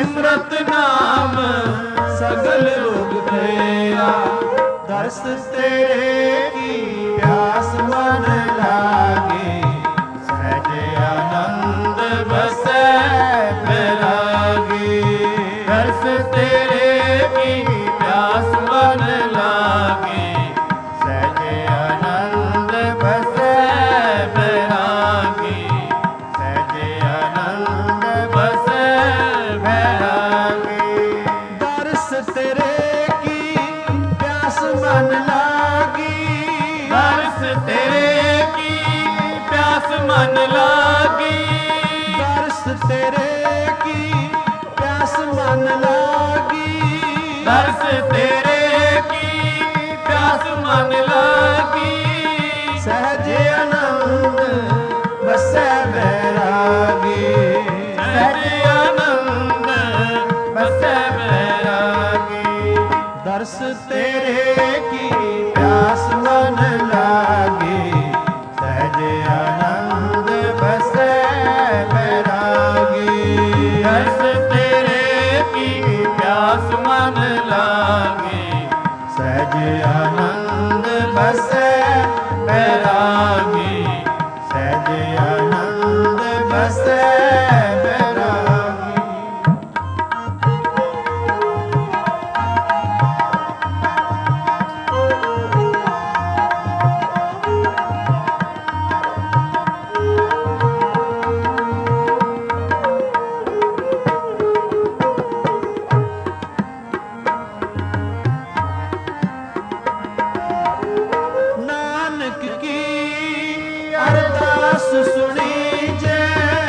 ਸਿਮਰਤ ਨਾਮ ਸਗਲ ਰੋਗ ਭਇਆ। ਦਰਸ ਤੇਰੇ ਕੀ ਪਿਆਸ ਮਨ ਲਾਗੇ, ਸਹਿਜ ਆਨੰਦ ਬਸੈ ਬੈਰਾਗੀ। ਦਰਸ ਤੇਰੇ ਕੀ ਪਿਆਸ ਮਨ ਲਾਗੇ, ਸਹਿਜ ਆਨੰਦ ਬਸੈ ਬੈਰਾਗੀ। ਸਹਿਜ ਆਨੰਦ ਬਸੈ ਬੈਰਾਗੀ। ਦਰਸ ਤੇਰੇ ਕੀ ਪਿਆਸ ਮਨ ਲਾਗੀ, ਦਰਸ ਤੇਰੇ ਕੀ ਪਿਆਸ ਮਨ ਲਾਗੀ। ਦਰਸ ਤੇਰੇ ਕੀ ਪਿਆਸ ਮਨ ਲਾਗੀ, ਦਰਸ ਤੇਰੇ ਕੀ ਪਿਆਸ ਮਨ ਲਾਗੀ। ਸਹਿਜ ਆਨੰਦ ਬਸੈ ਬੈਰਾਗੀ, ਸਹਿਜ ਆਨੰਦ ਬਸੈ ਬੈਰਾਗੀ। ਦਰਸ ਤੇਰੇ ਕੀ ਪਿਆਸ ਮਨ ਲਾਗੇ, ਸਹਿਜ ਆਨੰਦ ਬਸੈ ਬੈਰਾਗੀ। ਦਰਸ ਤੇਰੇ ਕੀ ਪਿਆਸ ਮਨ ਲਾਗੇ, ਸਹਿਜ ਆਨੰਦ ਬਸੈ ਬੈਰਾਗੀ। ਸਹਿਜ ਆਨੰਦ ਬਸੈ ਬੈਰਾਗੀ। ਨਾਨਕ ਕੀ ਅਰਦਾਸ ਸੁਣੀ ਜੈ,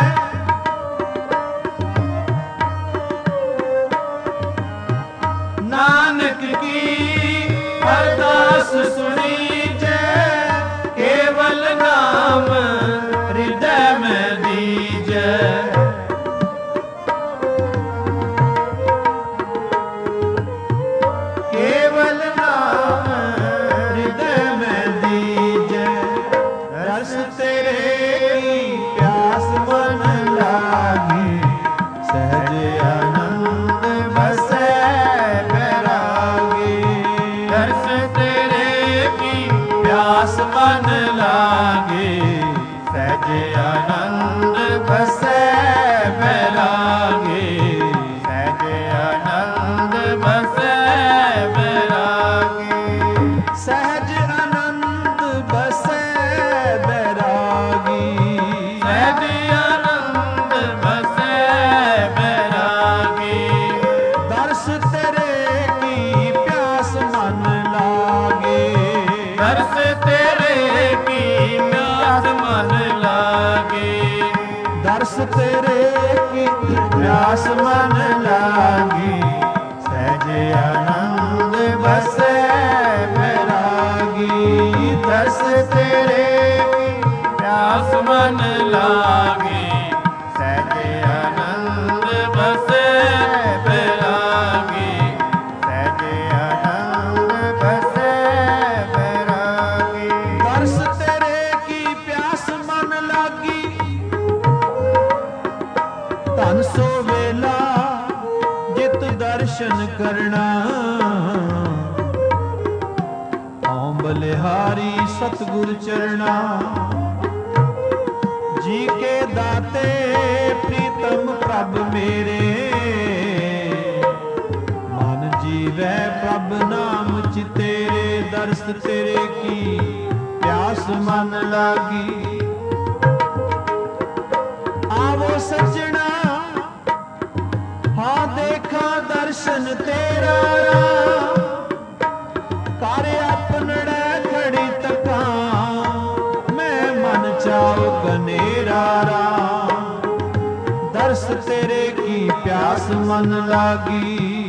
ਨਾਨਕ ਕੀ ਅਰਦਾਸ ਸੁਣੀ ਜੈ। ਕੇਵਲ ਨਾਮ ਹਿਰਦੈ ਮੈਂ ਦੀਜੈ, ਕੇਵਲ ਨਾਮ ਹਿਰਦੈ ਮੈਂ ਦੀਜੈ। ਦਰਸ ਤੇਰੇ ਕੀ ਪਿਆਸ ਮਨ ਲਾਗੀ, ਸਹਿਜ ਆਨੰਦ ਬਸੈ ਬੈਰਾਗੀ। ਦਰਸ ਤੇਰੇ ਕੀ ਪਿਆਸ ਮਨ ਲਾਗੇ, ਸਹਿਜ ਆਨੰਦ ਬਸੈ ਬੈਰਾਗੀ। ਸਹਿਜ ਆਨੰਦ ਬਸੈ ਬੈਰਾਗੀ। ਸਹਿਜ ਆਨੰਦ ਬਸੈ ਬੈਰਾਗੀ। ਸਹਿਜ ਆਨੰਦ ਬਸੈ ਬੈਰਾਗੀ। ਦਰਸ ਤੇਰੇ ਕੀ ਪਿਆਸ ਮਨ ਲਾਗੇ, ਦਰਸ ਤੇਰੇ ਕੀ ਪਿਆਸ ਮਨ ਲਾਗੇ। ਦਰਸ ਤੇਰੇ ਕੀ ਪਿਆਸ ਮਨ ਲਾਗੀ, ਸਹਿਜ ਆਨੰਦ ਬਸੈ ਬੈਰਾਗੀ। ਦਰਸ ਤੇਰੇ ਕੀ ਪਿਆਸ ਮਨ ਲਾਗੀ, ਸਹਿਜ ਆਨੰਦ ਬਸੈ ਬੈਰਾਗੀ। ਸਹਿਜ ਆਨੰਦ ਬਸੈ ਬੈਰਾਗੀ। ਦਰਸ ਤੇਰੇ ਕੀ ਪਿਆਸ ਮਨ ਲਾਗੀ, ਧਨ ਸੋ ਵੇਲਾ ਜਿਤ ਦਰਸ਼ਨ ਕਰਨਾ। ਓਂ ਬਲਿਹਾਰੀ ਸਤਿਗੁਰ ਚਰਣਾ, ਜੀ ਕੇ ਦਾਤੇ ਪ੍ਰੀਤਮ ਪ੍ਰਭ ਮੇਰੇ। ਮਨ ਜੀਵੈ ਪ੍ਰਭ ਨਾਮ ਚਿਤੇਰੇ, ਦਰਸ ਤੇਰੇ ਕੀ ਪਿਆਸ ਮਨ ਲਾਗੀ। ਆਵੋ ਸੱਜਣਾ ਹਾਂ ਦੇਖਾਂ ਦਰਸ਼ਨ ਤੇਰਾ, ਕਰ ਆਪਨੜੇ ਖੜੀ ਤਕਾਂ। ਮੈਂ ਮਨ ਚਾਉ ਕਨੇਰਾ ਰਾਮ, ਦਰਸ ਤੇਰੇ ਕੀ ਪਿਆਸ ਮਨ ਲਾਗੀ।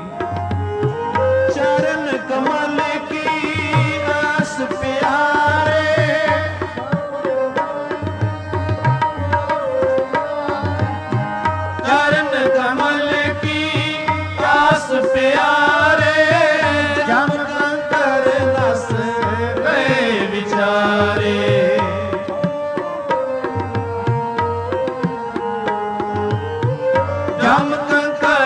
ਚਰਨ ਕਮਲ ਕੀ ਆਸ ਪਿਆਰੇ, ਚਰਨ ਕਮਲ ਕੀ ਆਸ ਪਿਆਰੇ। ਜਮ ਕੰਕਰ ਨਸ ਗਏ ਵਿਚਾਰੇ, ਜਮ ਕੰਕਰ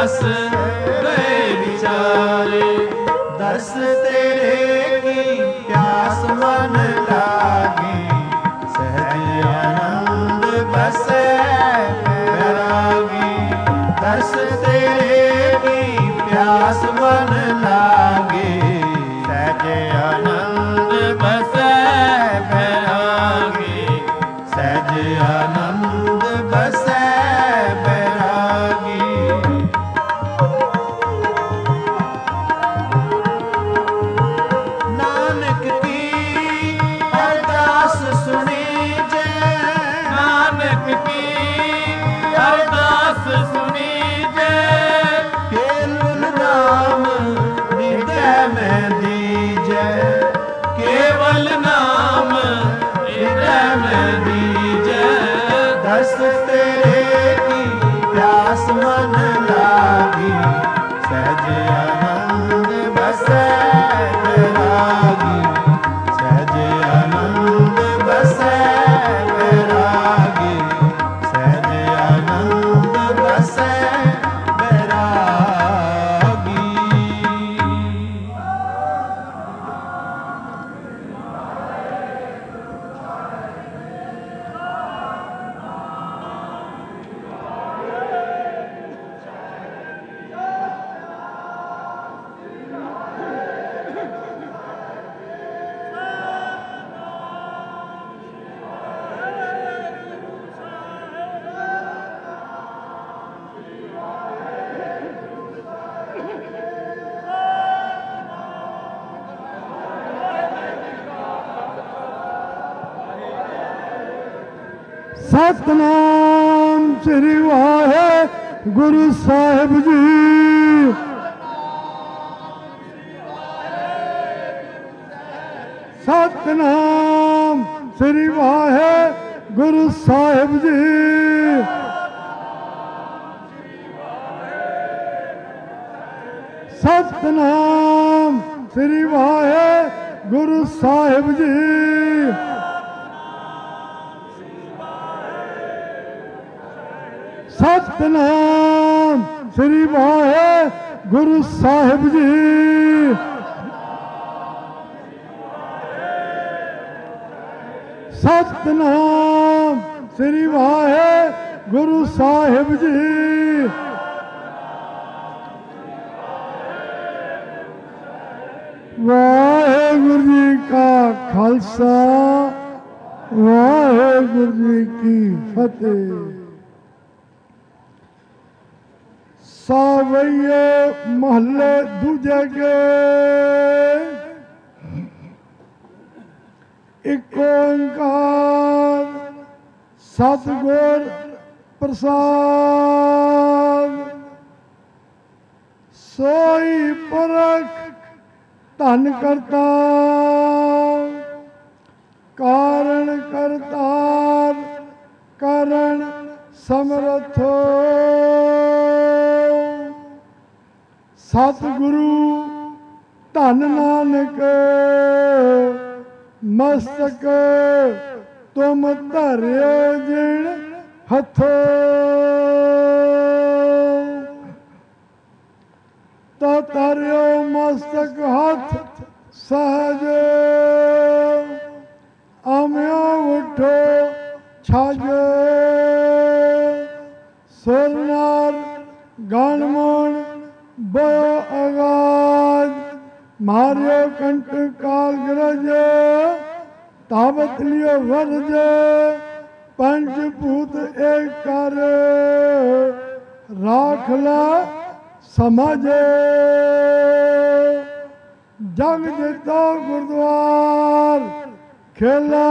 बस गए विचारे। दर्श तेरे की प्यास मन लागे, सहज आनंद बसे बैरागी। दर्श तेरे की प्यास मन लागे, सहज आनंद बसे बैरागी। सहज आनंद बसे बैरागी। नानक की अरदास सुनी जय, नानक की अरदास सुनी जय। केवल नाम हृदय में दीजै, केवल नाम हृदय में दीजै। दस तेरे की प्यास मन लागी, सहज आनंद बसे बैरागी। सहज आनंद बसे बैरागी। सहज आनंद बसे बैरागी। सतनाम श्री वाहेगुरु साहिब जी। सतनाम श्री वाहेगुरु साहिब जी। सतनाम श्री वाहेगुरु साहिब जी। सतनाम श्री वाहेगुरु साहिब जी। सतनाम श्री वाहेगुरु साहिब जी। वाहेगुरु जी का खालसा, वाहेगुरु जी की फतेह। सावैये महले दूजे के एक ओंकार सतगुर प्रसाद। सोई परख धन करता, कारण करतार करण समर्थो। सतगुरु धन नानक मस्तक तुम धरियो जिन हथो। तो धरियो मस्तक हाथ सहज, आम्यो उठो छाज। सुरनार गणमोण बयो आगाज, मारियो कंठ काल गरज। तावत लियो वर्ज, पंचभूत एक कर। राखला समझ, जग जितो गुरुद्वार। खेला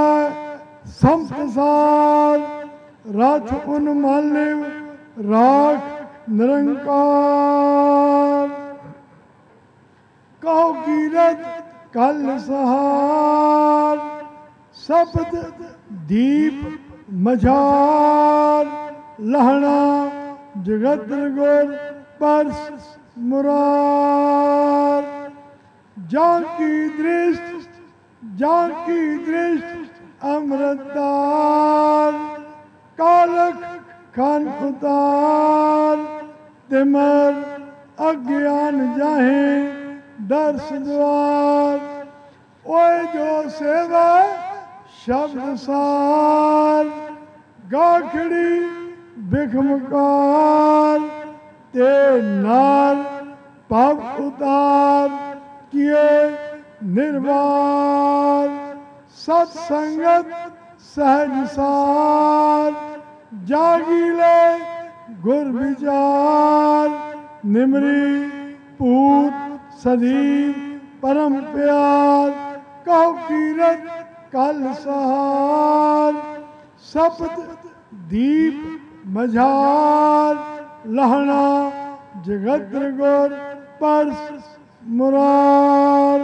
संसार, रथ उन्मालिव राख निरंकार। कहो कीरत कल सहार, शब्द दीप मझार। लहना जगत गुर परस मुरार। जाकी दृष्ट अमृतार। कालक खान उतार, तिमर अज्ञान जाहे दर्श द्वार। ओए जो सेवा शब्द सार, गाखड़ी बिखमकार, ते नार पाप उतार किए निर्वार। सत्संगत सहज सार, जागीले गुर विचार। निमरी पूत सदीव परम प्यार, कहो कीरत कल सहार। सपत दीप मझार, लहना जगत गुर परस मुरार।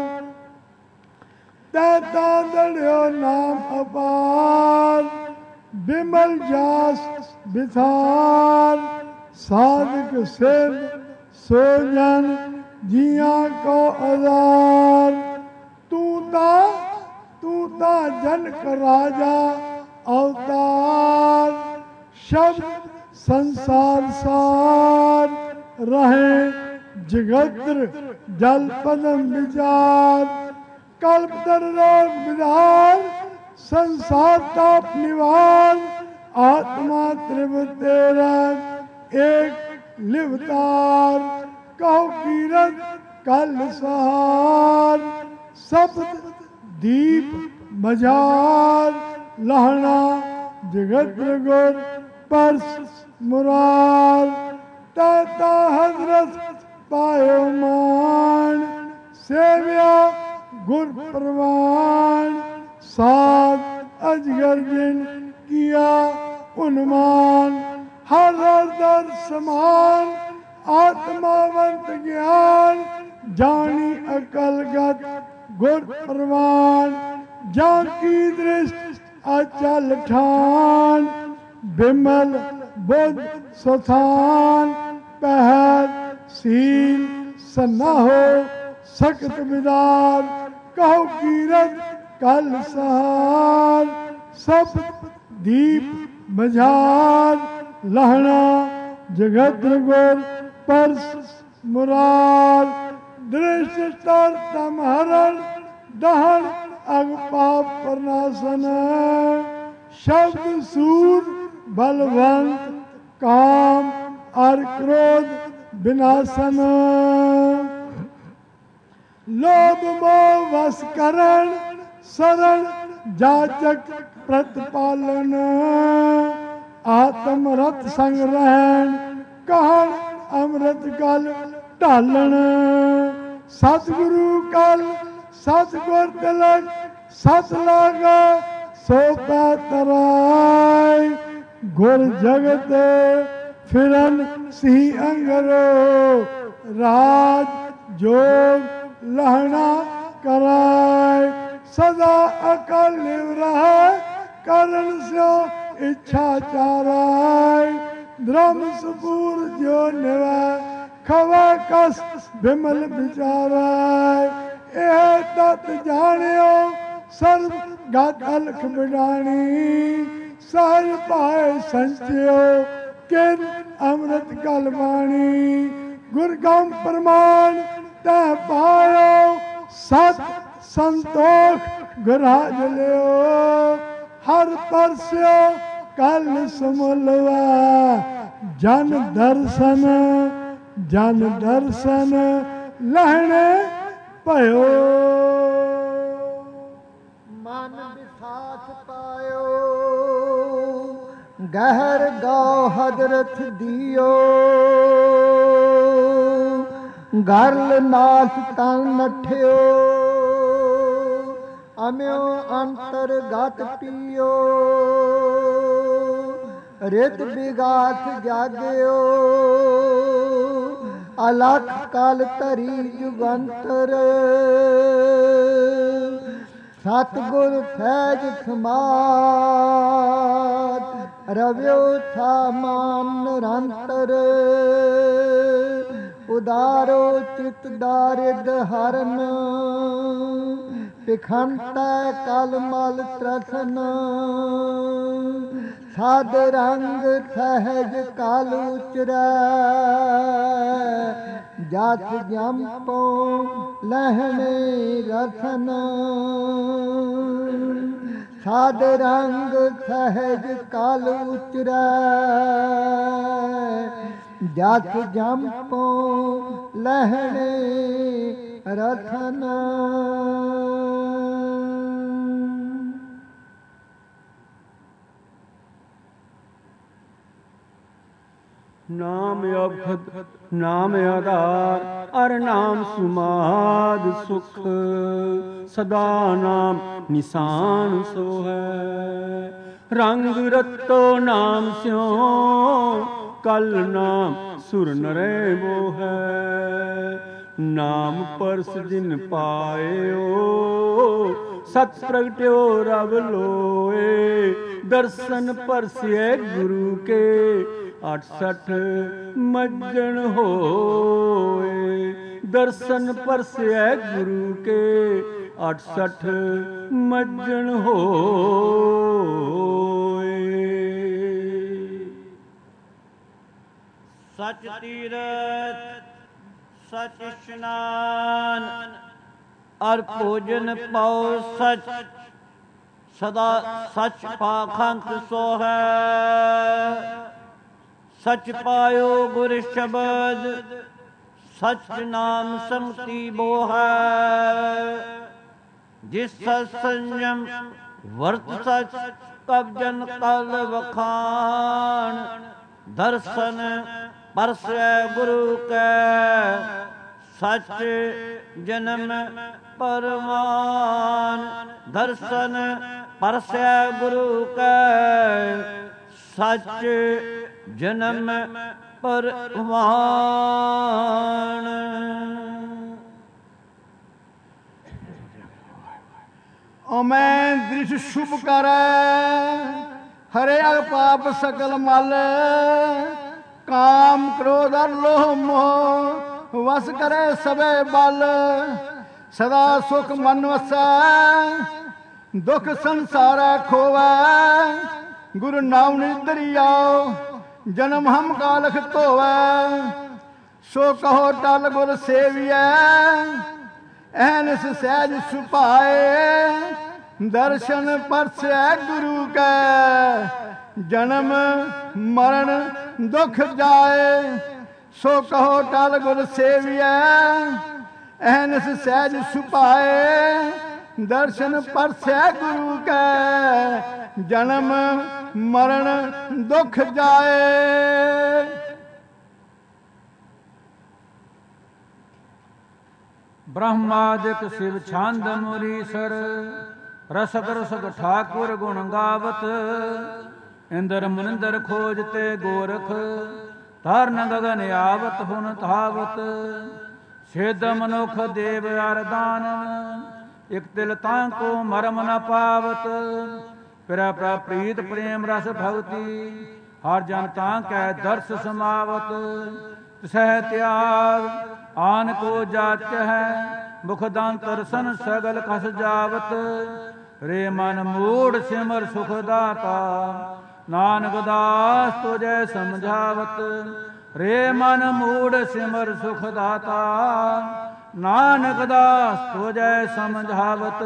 तैता दड़ियो नाम अपार, बिमल जास बिथार। साधक सिर सोजन जिया को आधार। तू ता जनक राजा अवतार। शब्द संसार सार, रहे जगत्र जल पदम विचार। कल्प रोग विधान, संसार ताप निवार। आत्मा त्रिभुव तेरा एक लिवतार, कहो कीरत कल सहार। सप्त दीप मझार, लहना जगत गुर परस मुरार। तैता हजरत पायो मान, सेव्या गुर प्रवान। सात अजगर जिन किया उन्मान, हर दर समान। आत्मावंत ज्ञान, जानी अकलगत गुर प्रवान। जाकी दृष्टि अचल ठान, बिमल बुद्ध सुथान। पहर सील सन्ना हो सख्त विदार, कहो कीरत कल सहार। सब दीप मझार, लहना जगत गुर परस मुरार। दृष्टि तर तम हरण, दहन अग पाप प्रनाशन। शब्द सूर बलवंत, काम और क्रोध विनाशन। लोभ मोह वश करण, शरण जाचक प्रतिपालन। आत्मरत संग रहन, कहन अमृत कल ढालन। सतगुरु कल सतगुर तिलक, सत लागा सो पैतराय। गुर जगत फिरन सी अंगरो, राज जोग लहना कराय। सदा अकल निवरह, करण स्यो इच्छा चाराय। द्रम सुपूर जो निवै, खवा कस बिमल विचाराय। एह तत जानियो सर्व गत अलख बिडाणी। सहज पाए संचयो, किन अमृत कल बाणी। गुरगम प्रमाण तह पायो, सत संतोख गुराज लियो। हर परस्यो कल सुमलवा, जन दर्शन लहने पयो। मन विसाख पायो, गहर गौ हजरत दियो। गरल नाथ तन नठियो, अम्यो अंतर गत पियो। रित विगाथ जाग्यो, अलख कल धरी जुगंतर। सतगुर फैज समाज, रव्यो था मान निरंतर। उदारो चित दारिद हरन, पिखंता कल मल त्रसन। साध रंग सहज काल उचरै, ਜਸ ਜੰਪੋ ਲਹਿਣੇ ਰਸਨ ਸਾਧ ਰੰਗ ਸਹਿਜ ਕਲ ਉਚਰੈ ਜਸ ਜੰਪੋ ਲਹਿਣੇ ਰਸਨ ਨਾਮ ਅਵਖਦ ਨਾਮ ਆਧਾਰ ਅਰ ਨਾਮ ਸੁਮਾਦ ਸੁਖ ਸਦਾ ਨਾਮ ਨਿਸ਼ਾਨ ਸੋ ਹੈ ਰੰਗ ਰਤੋ ਨਾਮ ਸਿਓ ਕਲ ਨਾਮ ਸੁਰ ਨਰੇ ਬੋ ਹੈ ਨਾਮ ਪਰਸ ਜਿਨ ਪਾਇਓ ਸਤ ਪ੍ਰਗਟਿਓ ਰਬ ਲੋਏ ਦਰਸ਼ਨ ਪਰਸਿਐ ਗੁਰੂ ਕੇ 68 ਮੱਜਣ ਹੋਏ ਦਰਸ਼ਨ ਪਰਸਿਐ ਗੁਰੂ ਕੇ 68 ਮੱਜਣ ਹੋਏ ਸਚ ਤੀਰਥ ਸਚ ਇਸ਼ਨਾਨ ਅਰ ਭੋਜਨ ਪਾਉ ਸਚ ਸਦਾ ਸਚ ਪਾਖੰਤ ਸੋ ਹੈ ਸਚ ਪਾਇਓ ਗੁਰ ਸ਼ਬਦ ਸਚ ਨਾਮ ਸੰਗਤੀ ਬੋ ਹੈ ਜਿਸ ਸੰਜਮ ਵਰਤ ਸਚ ਕਬ ਜਨ ਕਲ ਵਖਾਣ ਦਰਸ਼ਨ ਪਰਸੈ ਗੁਰੂ ਕੈ ਸਚ ਜਨਮ ਪਰਮਾਨ ਦਰਸ਼ਨ ਪਰਸੈ ਗੁਰੂ ਕੈ ਸਚ ਜਨਮ ਪਰਮਾਨ ਅਮੈ ਦ੍ਰਿਸ਼ ਸ਼ੁਭ ਕਰੈ ਹਰੇ ਅਗ ਪਾਪ ਸਕਲ ਮਲ ਕਾਮ ਕ੍ਰੋਧ ਅਰ ਲੋਹ ਮੋਹ ਵਸ ਕਰੇ ਸਭੇ ਬਲ ਸਦਾ ਸੁਖ ਮਨ ਵਸੈ ਦੁਖ ਸੰਸਾਰੈ ਖੋਵੈ ਗੁਰੂ ਨਾਮ ਨਿਦਰਿਆਓ ਜਨਮ ਹਮ ਕਾਲਖ ਧੋਵੈ ਸੋ ਕਹੋ ਟਲ ਗੁਰ ਸੇਵੀਐ ਐਨਸ ਸਹਿਜ ਸੁਭਾਏ ਦਰਸ਼ਨ ਪਰਸੈ ਗੁਰੂ ਕੈ ਜਨਮ ਮਰਨ ਦੁਖ ਜਾਏ ਸੋ ਕਹੋ ਟਲ ਗੁਰ ਸੇਵੀਐ ਐਨਸ ਸਹਿਜ ਸੁਭਾਏ ਦਰਸ਼ਨ ਪਰਸੈ ਗੁਰੂ ਕੈ ਜਨਮ ਮਰਨ ਦੁਖ ਜਾਏ ਬ੍ਰਹਮਾਦਿਕ ਸ਼ਿਵ ਛੰਦ ਮੁਰੀਸਰ ਰਸਕ ਰਸਕ ਠਾਕੁਰ ਗੁਣ ਗਾਵਤ ਇੰਦਰ ਮੁਨਿੰਦਰ ਖੋਜ ਤੇ ਗੋਰਖ ਧਰਨ ਗਗਨ ਆਵਤ ਹੁਨ ਧਾਵਤ ਸਿਧ ਮਨੁਖ ਦੇਵ ਅਰਦਾਨਵ ਇਕ ਤਿਲ ਤਾਂ ਕੋ ਮਰਮ ਨ ਪਾਵਤ ਪਿਰਾ ਪ੍ਰੀਤ ਪ੍ਰੇਮ ਰਸ ਭਗਤੀ ਹਰ ਜਨ ਤਾਂ ਕੈ ਦਰਸ ਸਮਾਵਤ ਤਿਸਹਿ ਤਿਆਗ ਆਨ ਕੋ ਜਾਚ ਹੈ ਮੁਖ ਦਾੰਤਰ ਸਨ ਸਗਲ ਖਸ ਜਾਵਤ ਰੇ ਮਨ ਮੂੜ ਸਿਮਰ ਸੁਖ ਦਾਤਾ ਨਾਨਕ ਦਾਸ ਤੁਝੈ ਸਮਝਾਵਤ ਰੇ ਮਨ ਮੂੜ ਸਿਮਰ ਸੁਖ ਦਾਤਾ ਨਾਨਕ ਦਾਸ ਤੁਝੈ ਸਮਝਾਵਤ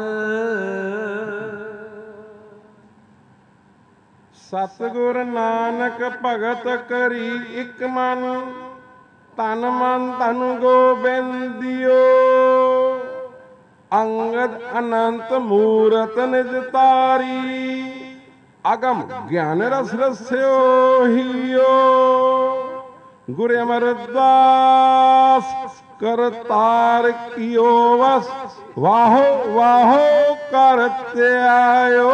ਸਤਿਗੁਰ ਨਾਨਕ ਭਗਤ ਕਰੀ ਇਕ ਮਨ ਤਨ ਮਨ ਧਨ ਗੋਬਿੰਦਿਓ ਅੰਗਦ ਅਨੰਤ ਮੂਰਤ ਨਿਜ ਤਾਰੀ ਅਗਮ ਗਿਆਨ ਰਸ ਰਸਿਓ ਹੀਓ ਗੁਰ ਅਮਰਦਾਸ ਕਰਤਾਰ ਕੀਓ ਵਸ ਵਾਹੋ ਵਾਹੋ ਕਰਤੇ ਆਇਓ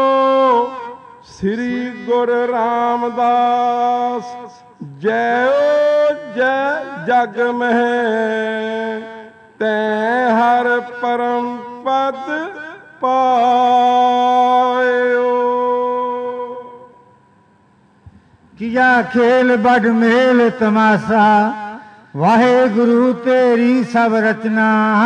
ਸ੍ਰੀ ਗੁਰੂ ਰਾਮਦਾਸ ਜੈ ਜੈ ਜਗ ਮਹਿ ਤੈ ਹਰ ਪਰਮ ਪਦ ਪਾਇਓ। ਕੀਆ ਖੇਲ ਬੜ ਮੇਲ ਤਮਾਸਾ ਵਾਹਿਗੁਰੂ ਤੇਰੀ ਸਭ ਰਚਨਾ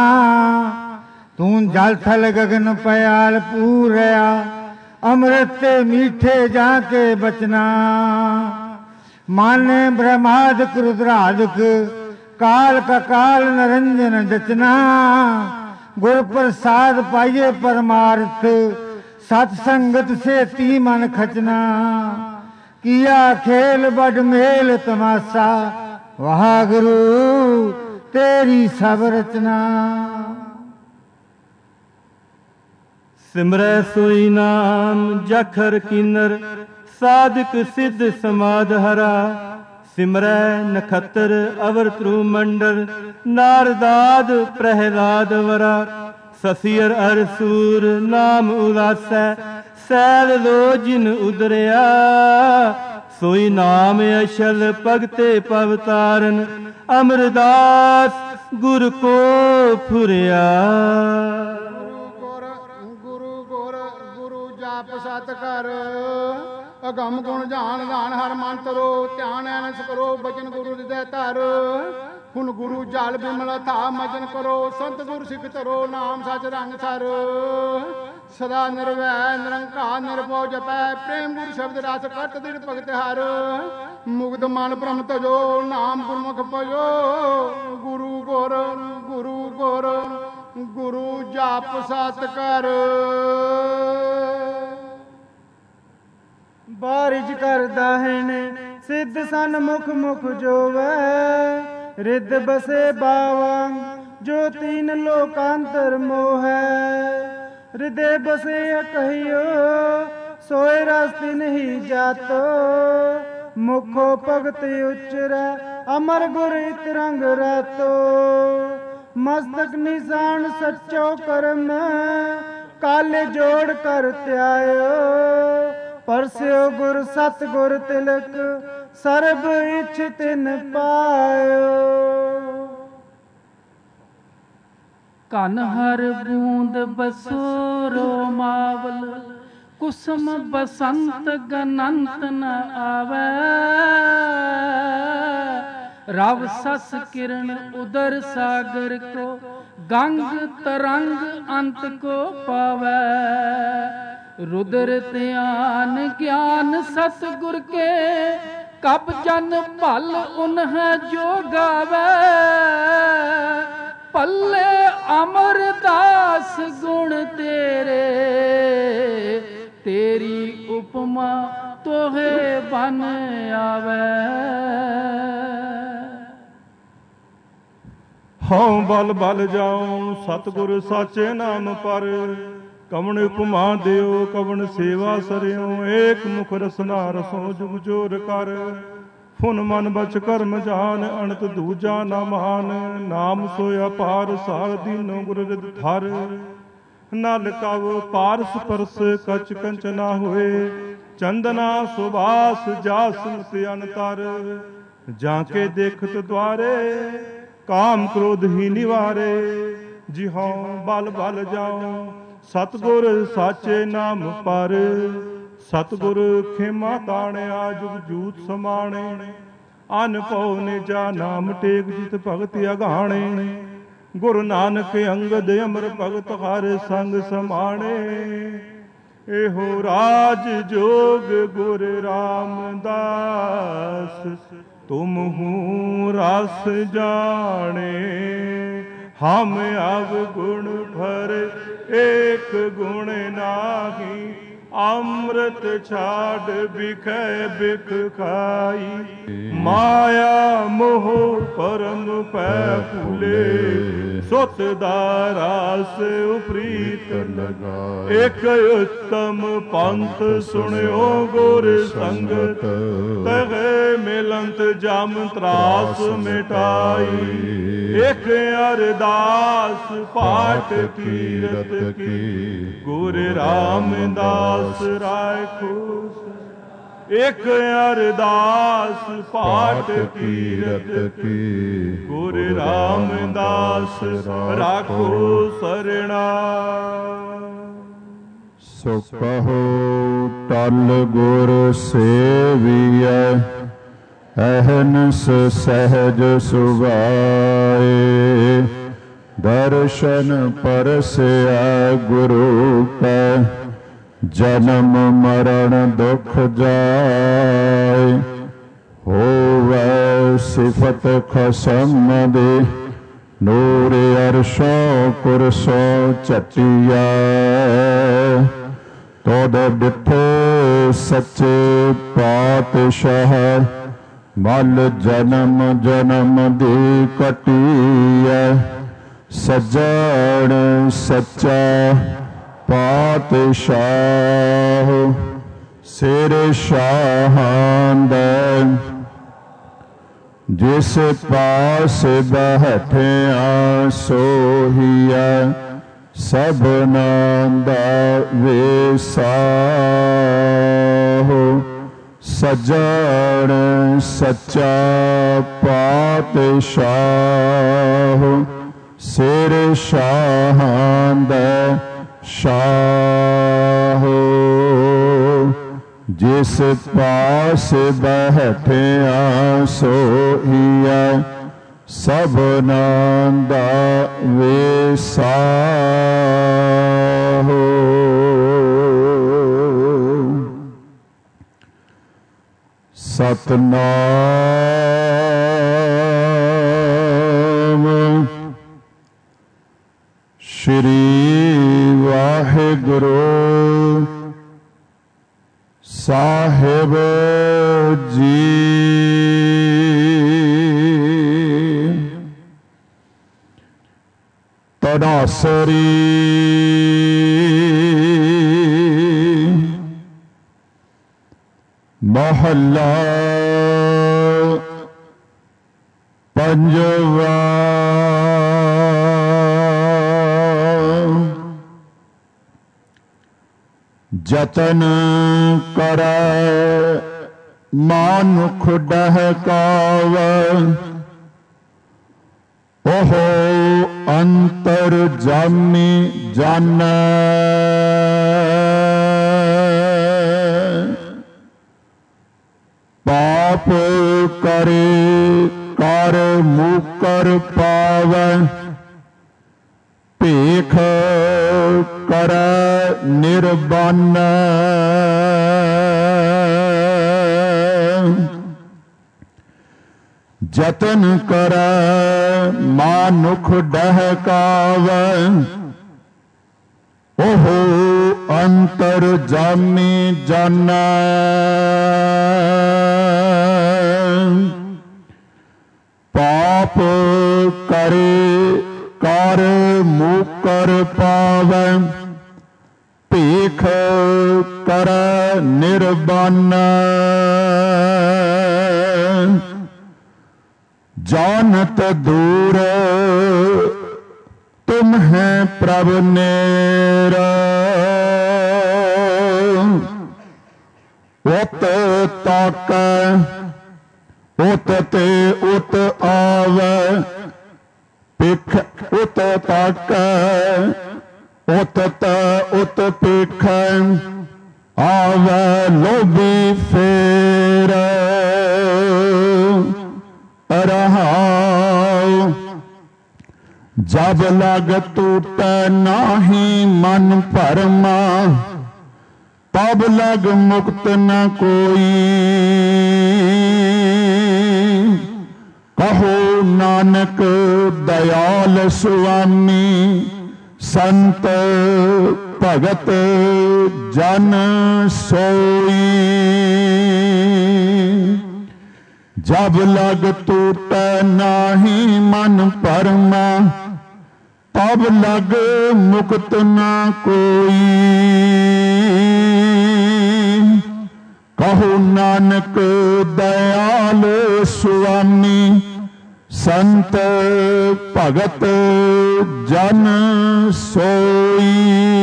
ਤੂੰ ਜਲ ਥਲ ਗਗਨ ਪਿਆਲ ਪੂਰਿਆ ਅੰਮ੍ਰਿਤ ਤੇ ਮੀਠੇ ਜਾ ਕੇ ਬਚਨਾ ਮਾਨੇ ਬ੍ਰਹਮਾਦਿਕ ਰੁਦਰਾਦਿਕ ਕਾਲ ਕਕਾਲ ਨਰੰਜਨ ਜਚਨਾ। ਗੁਰ ਪ੍ਰਸਾਦ ਪਾਈਏ ਪਰਮਾਰਥ, ਸਤ ਸੰਗਤ ਸੇਤੀ ਮਨ ਖਚਨਾ। ਕੀਆ ਖੇਲ ਬੜ ਮੇਲ ਤਮਾਸਾ, ਵਾਹਿਗੁਰੂ ਤੇਰੀ ਸਭ ਰਚਨਾ। ਸਿਮਰੈ ਸੋਈ ਨਾਮ ਜਖਰ ਕੀਨਰ, ਸਾਧਕ ਸਿੱਧ ਸਮਾਧ ਹਰਾ। ਸਿਮਰੈ ਨਖੱਤਰ ਅਵਰ ਤਰੂ ਮੰਡਲ, ਨਾਰਦਾਦ ਪ੍ਰਹਿਲਾਦ ਵਰਾ। ਸਸੀਰ ਅਰ ਸੂਰ ਨਾਮ ਉਲਾਸੈ, ਸੈਲ ਲੋ ਜਿਨ ਉਦਰਿਆ। ਸੋਈ ਨਾਮ ਅਸ਼ਲ ਭਗਤੇ ਪਵਤਾਰਨ, ਅਮਰਦਾਸ ਗੁਰ ਕੋ ਫੁਰਿਆ। ਗੁਰੂ ਜਾਪ ਸਤ ਕਰ, ਅਗਮ ਗੁਣ ਜਾਣ ਦਾਨ ਹਰ ਮੰਤਰੋ। ਧਿਆਨ ਐਨਸ ਕਰੋ ਬਚਨ ਗੁਰੂ ਹਿਰਦੈ ਧਰ। ਹੁਣ ਗੁਰੂ ਜਲ ਬਿਮਲ ਥਾ ਮਜਨ ਕਰੋ, ਸੰਤ ਗੁਰ ਸਿੱਖ ਧਰੋ ਨਾਮ ਸਚ ਰੰਗ ਸਰ। ਸਦਾ ਨਿਰਵੈ ਨਿਰੰਕਾਰ ਨਿਰਭਉ ਜਪੈ, ਪ੍ਰੇਮ ਗੁਰ ਸ਼ਬਦ ਰਸ ਕਟ ਦਿਨ ਭਗਤ ਹਰ। ਮੁਗਧ ਮਨ ਭ੍ਰਮ ਤਜੋ, ਨਾਮ ਗੁਰਮੁਖ ਭਜੋ। ਗੁਰੂ ਗੁਰ ਗੁਰੂ ਗੁਰ ਗੁਰੂ ਜਾਪ ਸਤ ਕਰ। ਬਾਰਿਜ ਕਰਦਾ ਹੈਨ ਸਿੱਧ ਸਨ ਮੁਖ ਮੁਖ ਜੋਵੈ। ਰਿੱਧ ਬਸੇ ਬਾਵਾ ਜੋ ਤੀਨ ਲੋਕਾਂਤਰ ਮੋਹੈ। ਹਿਰਦੇ ਬਸੇ ਕਹੀਓ ਸੋਏ ਰਸਤੀ ਨਹੀਂ ਜਾਤੋ। ਮੁਖੋ ਭਗਤ ਉਚਰੈ ਅਮਰ ਗੁਰ ਇਤ ਰੰਗ ਰਾਤੋ। ਮਸਤਕ ਨਿਸ਼ਾਨ ਸੱਚੋ ਕਰਮ, ਕਾਲੇ ਜੋੜ ਕਰ ਧਿਆਇਓ। ਪਰਸਿਓ ਗੁਰ ਸਤ ਗੁਰ ਤਿਲਕ, ਸਰਬ ਇਛ ਤਿਨ ਪਾਇਓ। ਕਨ ਹਰ ਬੂੰਦ ਬਸੋਰੋ ਮਾਵਲ, ਕੁਸਮ ਬਸੰਤ ਗਨੰਤ ਨ ਆਵੈ। ਰਵ ਸਸ ਕਿਰਨ ਉਦਰ ਸਾਗਰ ਕੋ, ਗੰਗ ਤਰੰਗ ਅੰਤ ਕੋ ਪਾਵੈ। रुद्र ध्यान ज्ञान सतगुर के, कब जन भल उन्ह जो गावै। पल्ले अमरदास गुण तेरे, तेरी उपमा तोहे बन आवै। हौं बल बल जाऊं सतगुर साचे नाम पर। कवण उपमा दियो कवण सेवा सरियो। एक मुख रसना रसो जुग जोर कर। फुन मन बच कर्म जान, अणत दूजा न मान। नाम सोया पार सार दीनो गुर रिद धर। नल कव पारस परस कच कंच ना होए। चंदना सुबास जासमत अनतर। जाके देखत द्वारे, काम क्रोध ही निवारे। जिहों बल बल जाओ सतगुर साचे नाम पर। सतगुर खेमा ताणिया जुग जूत समाणे। अन पौ निजा नाम टेक जित भगत अगाणे। गुरु नानक अंगद अमर भगत हर संग समाणे। एहो राज जोग गुर रामदास, तुम हूँ रस जाने। हम अवगुण भर एक गुण नाही। अमृत छाड़ बिखै बिख खाई। माया मोह परम पै फूले। सुत दारास उपरीत लगाए। एक उत्तम पंथ सुनियो गुर संगत। तहे मिलंत जम त्रास मिटाई। एक अरदास पाठ कीरत की। गुर रामदास राय खुश। एक अरदास पाठ कीरत की। गुर रामदास राखो सरना। सो कहो टल गुर सेवियै। अहनस सहज सुभाए। दर्शन परसया गुरु पै। जन्म मरण दुख जाय। ਹੋਵੈ ਸਿਫਤ ਖਸਮ ਦੇ ਨੂਰ ਅਰਸ਼ੋ ਕੁਰਸੋ ਝਟਿਆ ਤੋਦ ਡਿਠੇ ਸੱਚੇ ਪਾਤਸ਼ਾਹ ਮਲ ਜਨਮ ਜਨਮ ਦੀ ਕਟਿਐ ਸਜਣ ਸੱਚਾ ਪਾਤਸ਼ਾਹ ਸਿਰ ਸ਼ਾਹਾਂ ਦਾ ਜਿਸ ਪਾਸ ਬੈਠਿਆ ਸੋਹੀਆ ਸਭਨਾਂ ਦਾ ਵੇਸਾਹ ਸਜਣ ਸੱਚਾ ਪਾਤਸ਼ਾਹ ਸਿਰ ਸ਼ਾਹਾਂ ਦਾ ਸ਼ਾਹ ਜਿਸ ਪਾਸ ਬੈਠਿਆ ਸੋਹੀਆ ਸਭਨਾਂ ਦਾ ਵੇਸਾਹ ਸਤਨਾਮ ਸ਼੍ਰੀ ਵਾਹਿਗੁਰੂ ਸਾਹਿਬ ਜੀ। ਤਨਾਸਰੀ ਮਹੱਲਾ ਪੰਜਵਾ। ਜਤਨ ਕਰੈ ਮਾਨੁਖ ਡਹਕਾਵੈ ਉਹ ਅੰਤਰ ਜਾਮੀ ਜਾਣੈ ਪਾਪ ਕਰੇ ਕਰ ਮੁਕਰ ਪਾਵੈ ਭੇਖ ਕਰੈ ਨਿਰਬਾਨੈ ਜਤਨ ਕਰੈ ਮਾਨੁਖ ਡਹਕਾਵੈ ਉਹ ਅੰਤਰ ਜਾਮੀ ਜਾਣੈ ਪਾਪ ਕਰੇ ਕਰ ਮੁਕਰ ਪਾਵੈ ਭੇਖ ਕਰੈ ਨਿਰਬਾਨੈ ਜਾਨਤ ਦੂਰ ਤੁਮ ਹੈ ਪ੍ਰਭ ਨੇਰਾ ਉਤ ਤਾਕੈ ਉਤ ਤੇ ਉਤ ਆਵੈ ਪਿਖ ਉਤ ਤਾਕੈ ਉਤ ਤ ਉਤ ਪਿਖੈ ਆਵੈ ਲੋਭੀ ਫੇਰ ਰਹਾਉ ਜਬ ਲਗ ਟੂਟੈ ਨਾਹੀ ਮਨ ਭਰਮਾ ਤਬ ਲਗ ਮੁਕਤ ਨ ਕੋਈ ਕਹੋ ਨਾਨਕ ਦਇਆਲ ਸੁਆਮੀ ਸੰਤ ਭਗਤ ਜਨ ਸੋਈ ਜਬ ਲਗ ਟੂਟੈ ਨਾਹੀ ਮਨ ਭਰਮਾ ਤਬ ਲਗ ਮੁਕਤ ਨ ਕੋਈ ਕਹੋ ਨਾਨਕ ਦਇਆਲ ਸੁਆਮੀ ਸੰਤ ਭਗਤ ਜਨ ਸੋਈ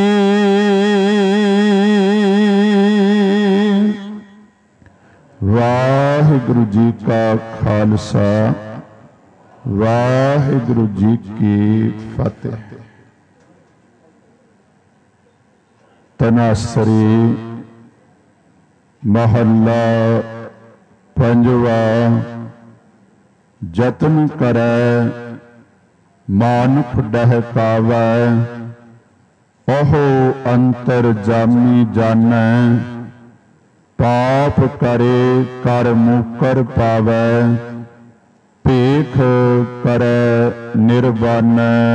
ਵਾਹਿਗੁਰੂ ਜੀ ਕਾ ਖਾਲਸਾ ਵਾਹਿਗੁਰੂ ਜੀ ਕੀ ਫਤਿਹ। ਤਨਾਸਰੀ ਮਹੱਲਾ ਪੰਜਵਾ। ਜਤਨ ਕਰੈ ਮਾਨੁਖ ਡਹਕਾਵੈ ਉਹ ਅੰਤਰ ਜਾਮੀ ਜਾਣੈ ਪਾਪ ਕਰੇ ਕਰ ਮੁਕਰ ਪਾਵੈ, ਭੇਖ ਕਰੈ ਨਿਰਵਾਨੈ।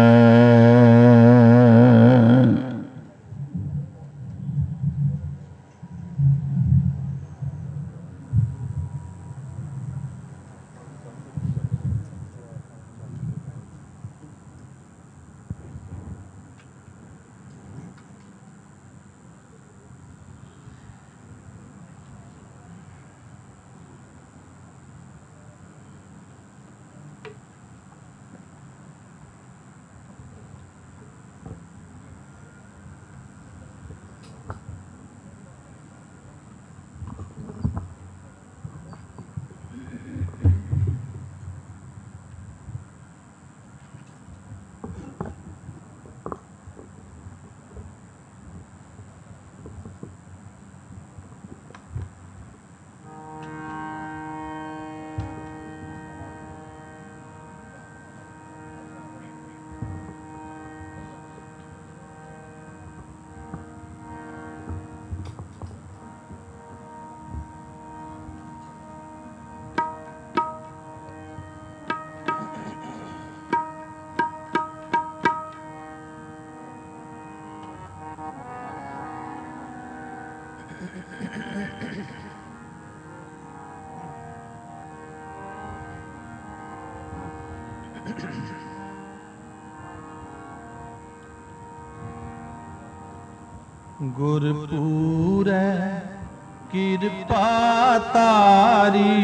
ਗੁਰਪੂਰੈ ਕਿਰਪਾ ਤਾਰੀ,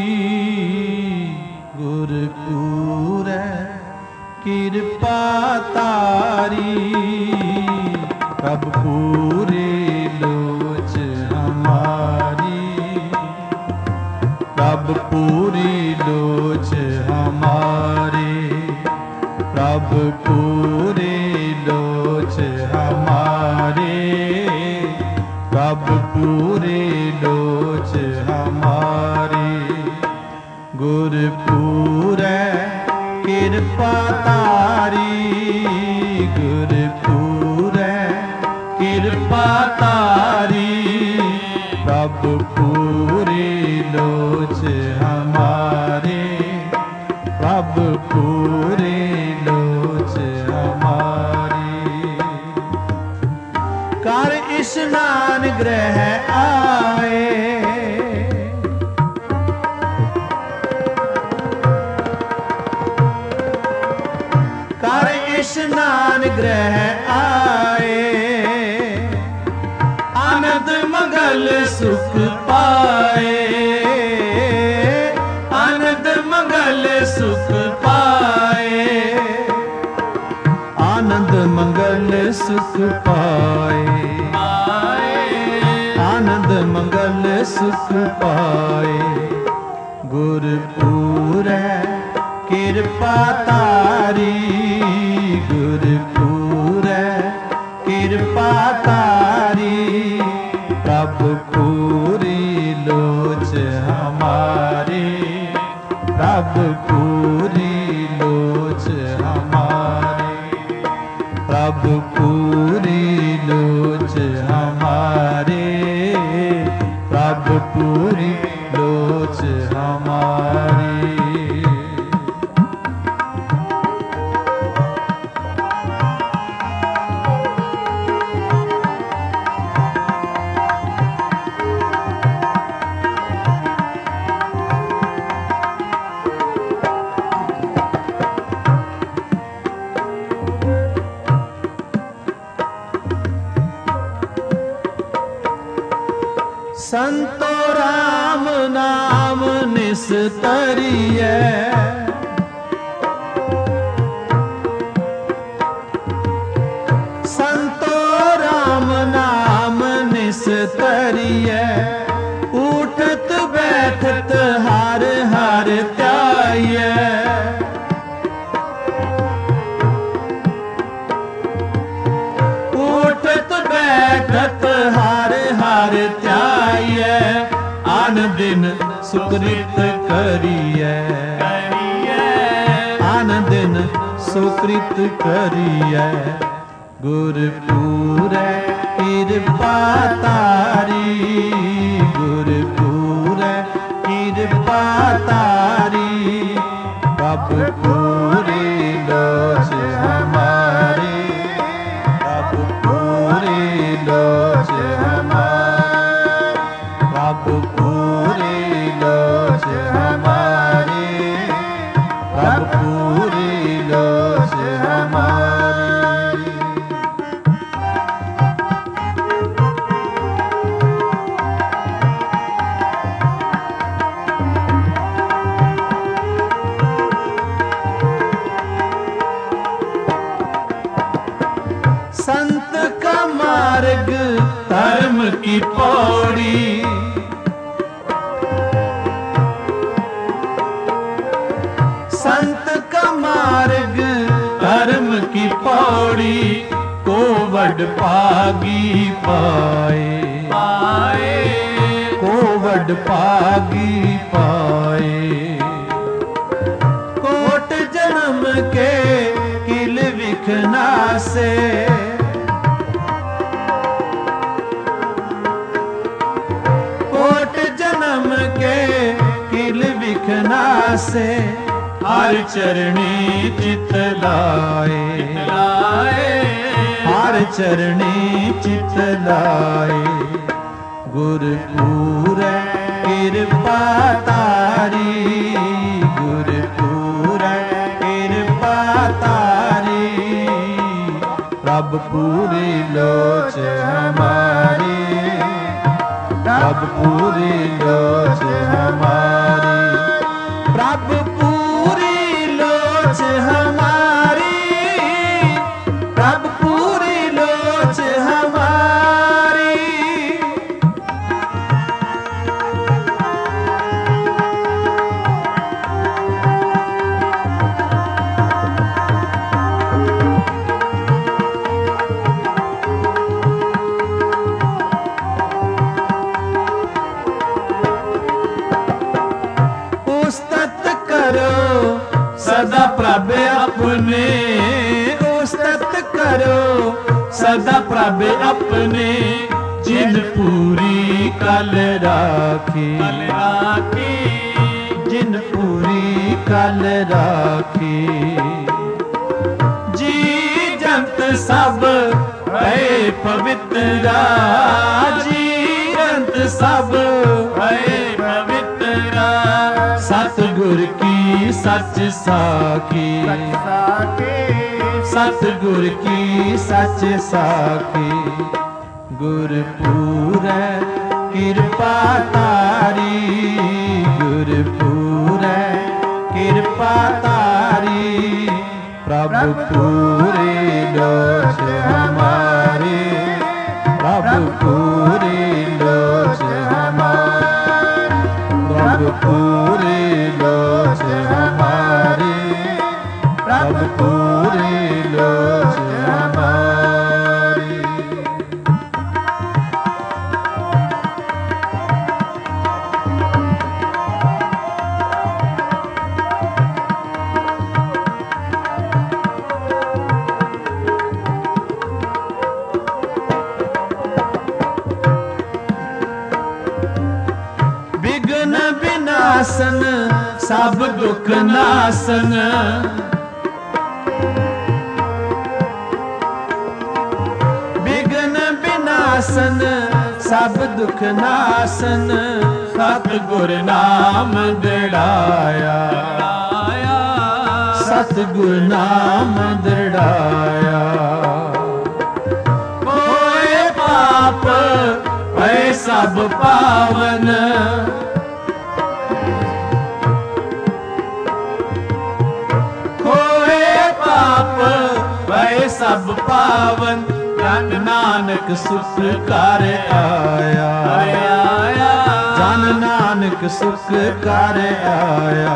ਗੁਰਪੂਰੈ ਕਿਰਪਾ ਤਾਰੀ, ਪ੍ਰਭ ਪੂਰੇ ਲੋਚ ਹਮਾਰੀ, ਪ੍ਰਭ ਪੂਰੀ ਲੋਚ ਹਮਾਰੇ, ਪ੍ਰਭ ਪੂਰੇ ਲੋਚ ਹਮਾਰੇ, ਪ੍ਰਭ ਪੂਰੇ ਲੋਚ ਹਮਾਰੇ। ਗੁਰਪੂਰੈ ਕਿਰਪਾ ਤਾਰੀ, ਗੁਰਪੂਰੈ ਕਿਰਪਾ ਤਾਰੀ, ਪ੍ਰਭ ਪੂਰੇ ਲੋਚ ਹਮਾਰੇ, ਪ੍ਰਭ ਪੂਰੇ ਲੋਚ ਹਮਾਰੀ। ਕਰ ਇਸ਼ਨਾਨ ਗ੍ਰਹਿ ਆਏ, ਕਰ ਇਸ਼ਨਾਨ ਗ੍ਰਹਿ ਆਏ, ਆਨੰਦ ਮੰਗਲ ਸੁਖ ਪਾਏ, ਆਨੰਦ ਮੰਗਲ ਸੁਖ ਪਾਏ, ਆਨੰਦ ਮੰਗਲ ਸੁਖ ਪਾਏ, ਆਨੰਦ ਮੰਗਲ ਸੁਖ ਪਾਏ। ਗੁਰਪੂਰੈ ਕਿਰਪਾ ਤਾਰੀ, ਗੁਰਪੂਰੈ ਕਿਰਪਾ ਤਾਰੀ, ਪ੍ਰਭ ਪੂਰੀ ਲੋਚ ਹਮਾਰੀ, ਪ੍ਰਭ ਪੂਰੀ ਲੋਚ ਹਮਾਰੀ, ਪ੍ਰਭ ਪੂਰੀ ਲੋਚ ਹਮਾਰੇ, ਪ੍ਰਭ ਪੂਰੀ ਲੋਚ ਹਮਾਰੀ। ਸੰਤੋ ਰਾਮ ਨਾਮ ਨਿਸਤਰੀਐ, ਸੰਤੋ ਰਾਮ ਨਾਮ ਨਿਸਤਰੀਐ, ਉਠਤ ਬੈਠਤ ਹਰ ਹਰ ਧਿਆਈਐ, ਉਠਤ ਬੈਠਤ ਹਰ ਹਰ ਧਿਆਈਐ, ਆਨ ਦਿਨ ਸੁਕ੍ਰਿਤ ਕਰੀਐ, ਆਨ ਦਿਨ ਸੁਕ੍ਰਿਤ ਕਰੀਐ। ਗੁਰਪੂਰੈ ਕਿਰਪਾ ਤਾਰੀ, ਗੁਰਪੂਰੈ ਕਿਰਪਾ ਤਾਰੀ ਪ੍ਰਭ ਪੂਰੀ ਲੋਚ ਹਮਾਰੀ ਪ੍ਰਭ ਪੂਰੀ ਲੋਚ ਹਮਾਰੀ ਪ੍ਰਭ ਪੂਰੀ ਲੋਚ ਹਮਾਰੀ ਪ੍ਰਭ ਪੂਰੀ ਲੋਚ ਹਮਾਰੀ। संत का मार्ग धर्म की पौड़ी संत का मार्ग धर्म की पौड़ी को वड पागी पाए को वड पागी पाए कोट जन्म के किल विखना से कोट जन्म के किल विखना से हर चरणी चित लाए हर चरणी चित लाए गुरपुर कृपा तारी गुरपुर कृपा तारी प्रभ पूरी लोच हमारी प्रभ पूरी लोच हमारी प्रभ पूरी लोच हमारी प्रभ पूरी लोच हमारी। सदा प्रभ अपने उस्तत करो सदा प्रभ अपने जिन पूरी कल राखी जिन पूरी कल राखी जी जंत सब भय पवित्रा जी जंत सब भय पवित्रा सतगुर की सच साखी सतगुर की सच साखी गुरपुर कृपा तारी गुरपुर कृपा तारी प्रभु पूरी लोच हमारी प्रभु पूरी लोच हमारी प्रभु पूरी लोच हमारी प्रभु पूरी लोच हमारी। विघ्न विनाशन सब दुख नासन विघ्न विनाशन सब दुख नासन सतगुर नाम दृढ़ाया सतगुर नाम दृढ़ाया कोई पाप भय सब पावन भय सब पावन जन नानक सुख कर आया जन नानक सुख कर आया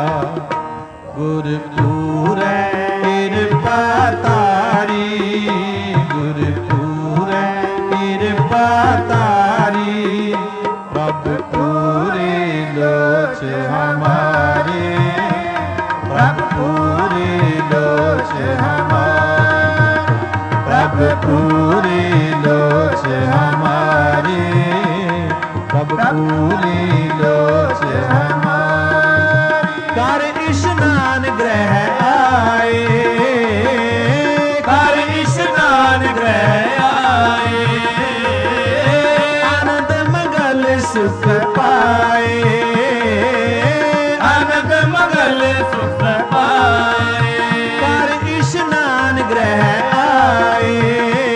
गुरपुर कृपा तारी गुरपुर कृपा तारी प्रभु पूरी लोच हमारी प्रभु पूरी लोच हमारी प्रभु पूरी लोच हमारी प्रभु पूरी लोच हमारी। ਗ੍ਰਹਿ ਆਏ,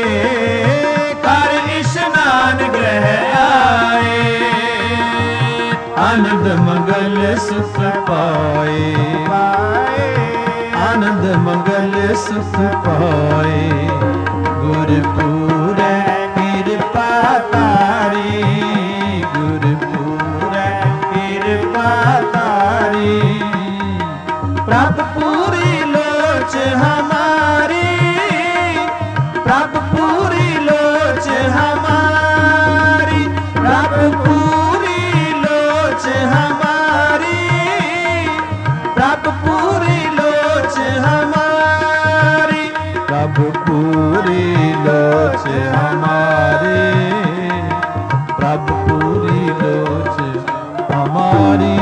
ਕਰ ਇਸ਼ਨਾਨ ਗ੍ਰਹਿ ਆਏ, ਆਨੰਦ ਮੰਗਲ ਸੁਖ ਪਾਏ, ਆਨੰਦ ਮੰਗਲ ਸੁਖ ਪਾਏ, ਗੁਰਪੂਰੈ ਕਿਰਪਾ ਤਾਰੀ, ਗੁਰਪੂਰੈ ਕਿਰਪਾ ਤਾਰੀ, ਪ੍ਰਭ ਪੂਰੀ ਲੋਚ ਹਮਾਰੀ, ਪ੍ਰਭ ਪੂਰੀ ਲੋਚ ਹਮਾਰੀ, ਪ੍ਰਭ ਪੂਰੀ ਲੋਚ ਹਮਾਰੀ, ਪ੍ਰਭ ਪੂਰੀ ਲੋਚ ਹਮਾਰੀ, ਪ੍ਰਭ ਪੂਰੀ ਲੋਚ ਹਮਾਰੀ, ਪ੍ਰਭ ਪੂਰੀ ਲੋਚ ਹਮਾਰੀ।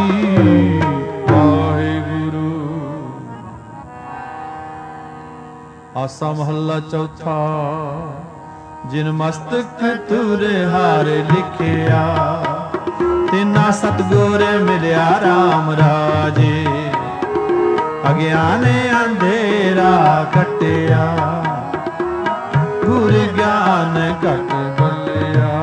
ਆਸਾ ਮਹੱਲਾ ਚੌਥਾ। ਜਿਨ ਮਸਤਕ ਤੁਰੇ ਹਾਰ ਲਿਖਿਆ, ਤਿਨਾ ਸਤਿਗੁਰ ਮਿਲਿਆ RAM ਰਾਜੇ, ਅਗਿਆਨ ਅੰਧੇਰਾ ਕੱਟਿਆ, ਗੁਰ ਗਿਆਨ ਘਟ ਬਲਿਆ,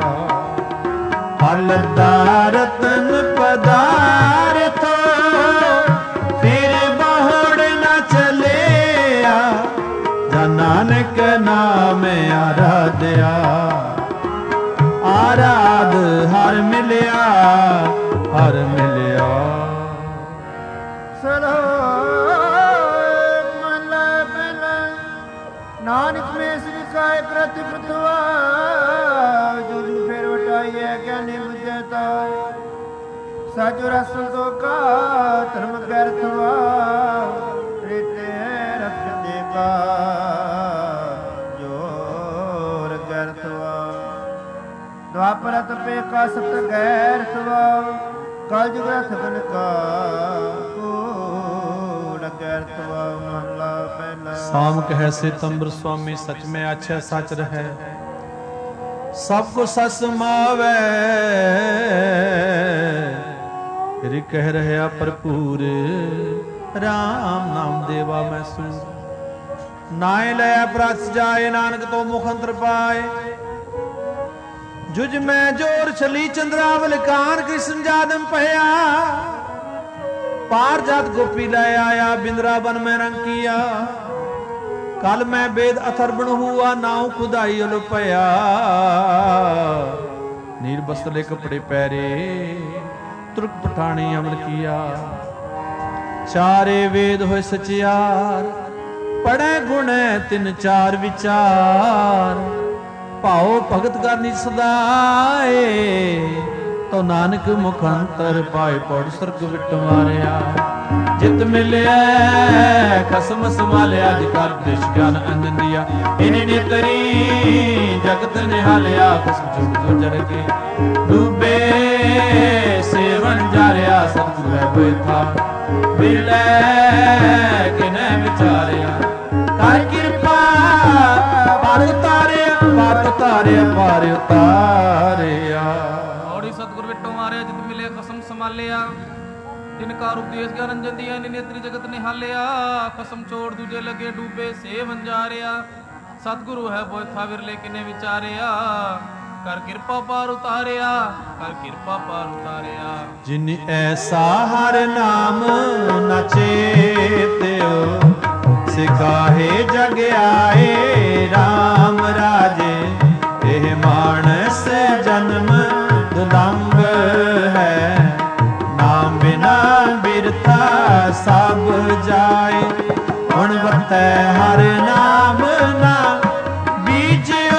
ਹਲਦਾ ਰਤਨ ਪਦਾਰਥ, ਫਿਰ ਬਹੁੜ ਨਾ ਚਲਿਆ, ਨਾਨਕ ਨਾਮ ਆਰਾਧਿਆ, ਆਰਾਧ ਹਰ ਮਿਲਿਆ, ਹਰ ਮਿਲਿਆ। ਸਲੋਕ ਮਹਲਾ ਪਹਿਲਾ। ਨਾਨਕ ਮੇਂ ਸ੍ਰੀ ਕਾਇ ਪ੍ਰਤਿ ਪ੍ਰਤਵਾ, ਜੁਨ ਫੇਰ ਵਟਾਈਐ ਗਿਆਨੀ ਬੁਝੈ ਤਾਇ, ਸਚ ਰਸਨ ਤੋ ਕਾ ਧਰਮ ਕਰਤਵਾ, ਰੀਤੇ ਰਖ ਦੇਗਾ ਜੋਰ ਕਰਤਵਾ, ਦੁਆਪਰ ਤਪੇ ਕਾ ਸਤ ਗੈਰ ਤਵਾ, ਕਲ ਜੁਗ ਰਥ ਬਨ ਕਾ ਕੂੜ ਕਰਤਵਾ। ਮਹਲਾ ਪਹਿਲਾ। ਸਾਮ ਕਹਿ ਸੇ ਤੰਬਰ ਸੁਆਮੀ, ਸਚ ਮੈਂ ਆਛੈ ਸਚ ਰਹੈ, ਸਭ ਕੋ ਸਚ ਸਮਾਵੈ, ਫਿਰ ਕਹਿ ਰਹਿਆ ਭਰਪੂਰ, ਰਾਮ ਨਾਮ ਦੇਵਾ ਮੈਂ ਸੂਰ, ਨਾਏ ਲੈ ਪ੍ਰਸ ਜਾਏ, ਨਾਨਕ ਤੋਂ ਮੁਖ ਅੰਤਰ ਪਾਏ, ਜੁਜ ਮੈਂ ਜੋਰ ਛਲੀ ਚੰਦਰਾਵਲ, ਕਾਨ ਕ੍ਰਿਸ਼ਨ ਜਾਦਮ ਭਇਆ, ਪਾਰ ਜਾਤ ਗੋਪੀ ਲੈ ਆਇਆ, ਬਿੰਦਰਾ ਬਨ ਮੈਂ ਰੰਗ ਕੀਆ, ਕਲ ਮੈਂ ਬੇਦ ਅਥਰਬਣ ਹੁਆ, ਨਾਉ ਖੁਦਾਈ ਉਲ ਭਇਆ, ਨੀਰ ਬਸਲੇ ਕਪੜੇ ਪੈਰੇ, ਤੁਰਕ ਪਠਾਣੀ ਅਮਲ ਕੀਆ, ਚਾਰੇ ਵੇਦ ਹੋਏ ਸਚਿਆਰ, ਪੜੈ ਗੁਣੈ ਤਿਨ ਚਾਰ ਵਿਚਾਰ, ਭਾਉ ਭਗਤ ਕਰਨੀ ਸਦਾਏ, ਤੋ ਨਾਨਕ ਮੁਖ ਅੰਤਰ ਪਾਏ, ਪੜ ਸਰਗ ਵਿਟ ਮਾਰਿਆ, ਜਿਤ ਮਿਲਿਆ ਖਸਮ ਸੰਭਾਲਿਆ, ਅਧਿਕਾਰ ਦੇਸ਼ ਗਿਆਨ ਅਨੰਦਿਆ, ਇਨੀ ਨੇਤਰੀ ਜਗਤ ਨਿਹਾਲਿਆ, ਖਸਮ ਜੁਗ ਜੋ ਜੜ ਕੇ ਡੂਬੇ, ਸੇਵਨ ਜਾਰਿਆ, ਸਤਿਗੁਰ ਬੈਠਾ ਮਿਲੈ ਕਿਨੈ ਵਿਚਾਰਿਆ, ਕਰ ਕਿਰਪਾ ਪਾਰ ਉਤਾਰਿਆ, ਪਾਰ ਉਤਾਰਿਆ, ਪਾਰ ਉਤਾਰਿਆ। ਔੜੀ ਸਤਿਗੁਰ ਵਿਟੋ ਮਾਰਿਆ, ਜਿਤ ਮਿਲਿਆ ਕਸਮ ਸੰਭਾਲਿਆ, ਤਿਨ ਕਾਰ ਉਪਦੇਸ਼ ਗਿਆਨ ਜੰਦੀਆਂ, ਨੇਤਰੀ ਜਗਤ ਨਿਹਾਲਿਆ, ਕਸਮ ਛੋੜ ਦੂਜੇ ਲਗੇ ਡੂਬੇ, ਸੇ ਵੰਜਾਰਿਆ, ਸਤਿਗੁਰੂ ਹੈ ਬੋਇਥਾ ਵਿਰਲੇ ਕਿਨੇ ਵਿਚਾਰਿਆ, ਕਰ ਕਿਰਪਾ ਪਾਰ ਉਤਾਰਿਆ, ਕਰ ਕਿਰਪਾ ਪਾਰ ਉਤਾਰਿਆ। ਜਿਨ ਐਸਾ ਹਰ ਨਾਮ ਨ ਚੇਤਿਓ, ਸਿਕਾਹੇ ਜਗ ਆਏ RAM ਰਾਜੇ, ਇਹ ਮਾਨਸ ਜਨਮ ਦੁਲੰਭ ਹੈ, ਨਾਮ ਬਿਨਾ ਬਿਰਥਾ ਸਭ ਜਾਏ, ਹੁਣ ਵਰਤੈ ਹਰ ਨਾਮ ਨਾ ਬੀਜਿਓ,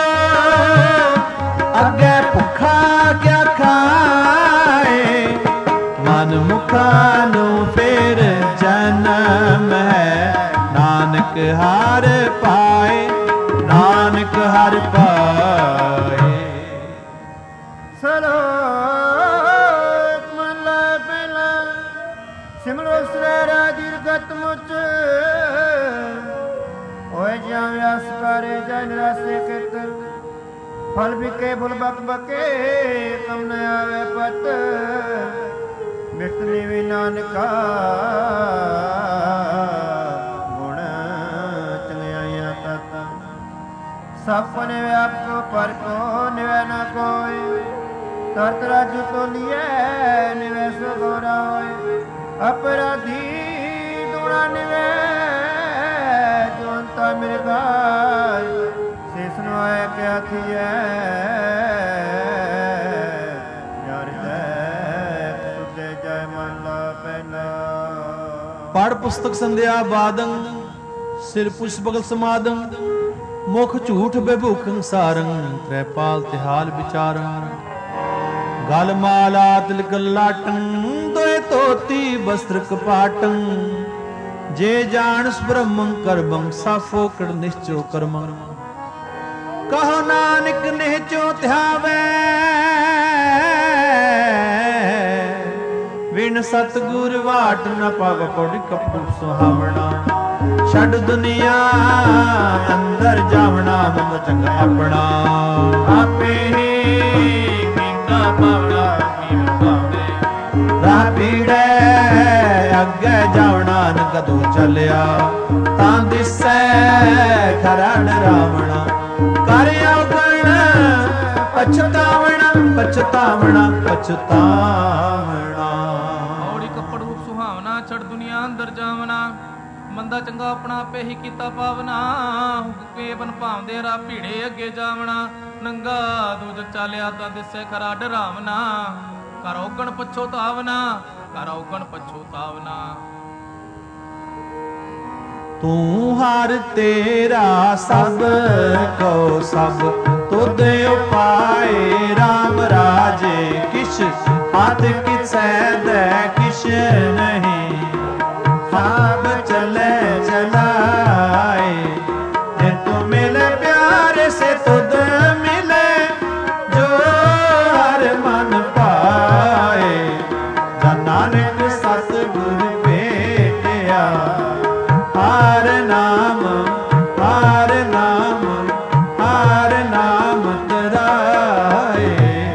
ਅੱਗੇ ਭੁੱਖਾ ਕਿਆ ਖਾਏ, ਮਨ ਮੁਖਾ ਨੂੰ ਫੇਰ ਜਨਮ ਹੈ, ਨਾਨਕ ਹਰ ਪਾਏ, ਨਾਨਕ ਹਰ ਪਾਏ। ਸਲੋਕ ਮਹਲਾ ਪਹਿਲਾ। ਸਿਮਰੋ ਸਰੈਰਾ ਦੀਰਘਤ ਮੁਚ, ਹੋਏ ਜਿਉ ਵਿਆਸ ਕਰੇ ਜਨ ਰਸੇ ਕਿਤ, ਫਲ ਵਿਕੇ ਫੁਲ ਬਕ ਬਕੇ, ਕਮ ਨ ਆਵੇ ਪਤ, ਮਿਟ ਨੀਵੀ ਨਾਨਕਾ, ਗੁਣ ਚੰਗਿਆਈਆਂ ਤਤ, ਸਭ ਨਿਵਿਆਪੋ ਪਰ ਕੋ ਨਿਵੈ ਨ ਕੋਈ। ਤਰਤ ਰਾਜੂ ਤੋਲੀਏ ਨਿਵੈ ਸੋ ਗੋਰਾ ਹੋਏ। ਅਪਰਾਧੀ ਦੁਣਾ ਨਿਵੈ ਜੋ ਅੰਤਾ ਮੇਰੇ ਗਾਇ। ਸੇਸ ਨੂੰ ਆਇਆ ਕਿਆ ਥੀਐ ਯਾਰ ਜੈ ਸੁਦੇ ਜੈ ਮਹਲਾ ਪਹਿਲਾ। ਪੜ ਪੁਸਤਕ ਸੰਧਿਆ ਬਾਦੰ ਸਿਰ ਪੁਸ਼ ਬਗਲ ਸਮਾਦੰ। ਮੁਖ ਝੂਠ ਬੇਭੂਖੰ ਸਾਰੰ ਤ੍ਰੈਪਾਲ ਤਿਹਾਲ ਵਿਚਾਰੰ। ਗਲ ਮਾਲਾ ਤਿਲਕ ਲਾਟੰ ਦੋਏ ਧੋਤੀ ਬਸਤਰ ਕਪਾਟੰ। ਜੇ ਜਾਣਸ ਬ੍ਰਹਮੰ ਕਰਮੰ ਸਾਫੋ ਕੜ ਨਿਸ਼ਚੋ ਕਰਮੰ। ਕਹੋ ਨਾਨਕ ਨਿਹਚੋ ਧਿਆਵੈ ਵਿਣ ਸਤਿਗੁਰ ਵਾਟ ਨ ਪਵ ਪੜ ਕਪੂ ਸੁਹਾਵਣਾ। ਛੱਡ ਦੁਨੀਆ ਅੰਦਰ ਜਾਵਣਾ ਮਨ ਚੰਗਾ ਆਪਣਾ। ਆਪੇ ਹੀ ਕੀਤਾ ਪਾਵਣਾ ਕੀ ਪਾਵੇ। ਰਾਹ ਪੀੜੈ ਅੱਗੇ ਜਾਵਣਾ ਨ ਕਦੋਂ ਚੱਲਿਆ। ਤਾਂ ਦਿਸੈ ਖਰਾ ਡਰਾਵਣਾ। ਕਰ ਔਗਣ ਪਛਤਾਵਣਾ ਪਛਤਾਵਣਾ ਪਛਤਾਵਣਾ। ਔੜੀ ਕੱਪੜ ਰੂਪ ਸੁਹਾਵਣਾ ਛੜ ਦੁਨੀਆ ਅੰਦਰ ਜਾਵਣਾ। ਮੰਦਾ ਚੰਗਾ ਆਪਣਾ ਆਪੇ ਹੀ ਕੀਤਾ ਪਾਵਨਾ। ਹੁਕੇ ਬਨ ਭਾਵਦੇ ਰਾ ਭੀੜੇ ਅੱਗੇ ਜਾਵਣਾ। ਨੰਗਾ ਦੂਜ ਚਾਲਿਆ ਤਾਂ ਦਿਸੇ ਖਰਾ ਡਰਾਵਨਾ। ਕਰ ਔਗਣ ਪਛੋਤਾਵਨਾ ਕਰ ਔਗਣ ਪਛੋਤਾਵਨਾ। ਤੂੰ ਹਰ ਤੇਰਾ ਸਭ ਕੋ ਸਭ ਤੁਧ ਉਪਾਏ। ਰਾਮ ਰਾਜੇ ਕਿਛ ਹੱਥ ਕਿਸੈ ਦੈ ਕਿਛ ਨਹੀਂ। ਸਭ ਚਲੇ ਚਲਾਏ ਜੇ ਤੂੰ ਮਿਲੇ ਪਿਆਰੇ ਸੇ ਤੁਧ ਮਿਲੇ। ਜੋ ਹਰ ਮਨ ਪਾਏ ਜਨ ਨਾਨਕ ਸਤਿਗੁਰ ਭੇਟਿਆ। ਹਰ ਨਾਮ ਹਰ ਨਾਮ ਹਰ ਨਾਮ ਤਰਾਏ।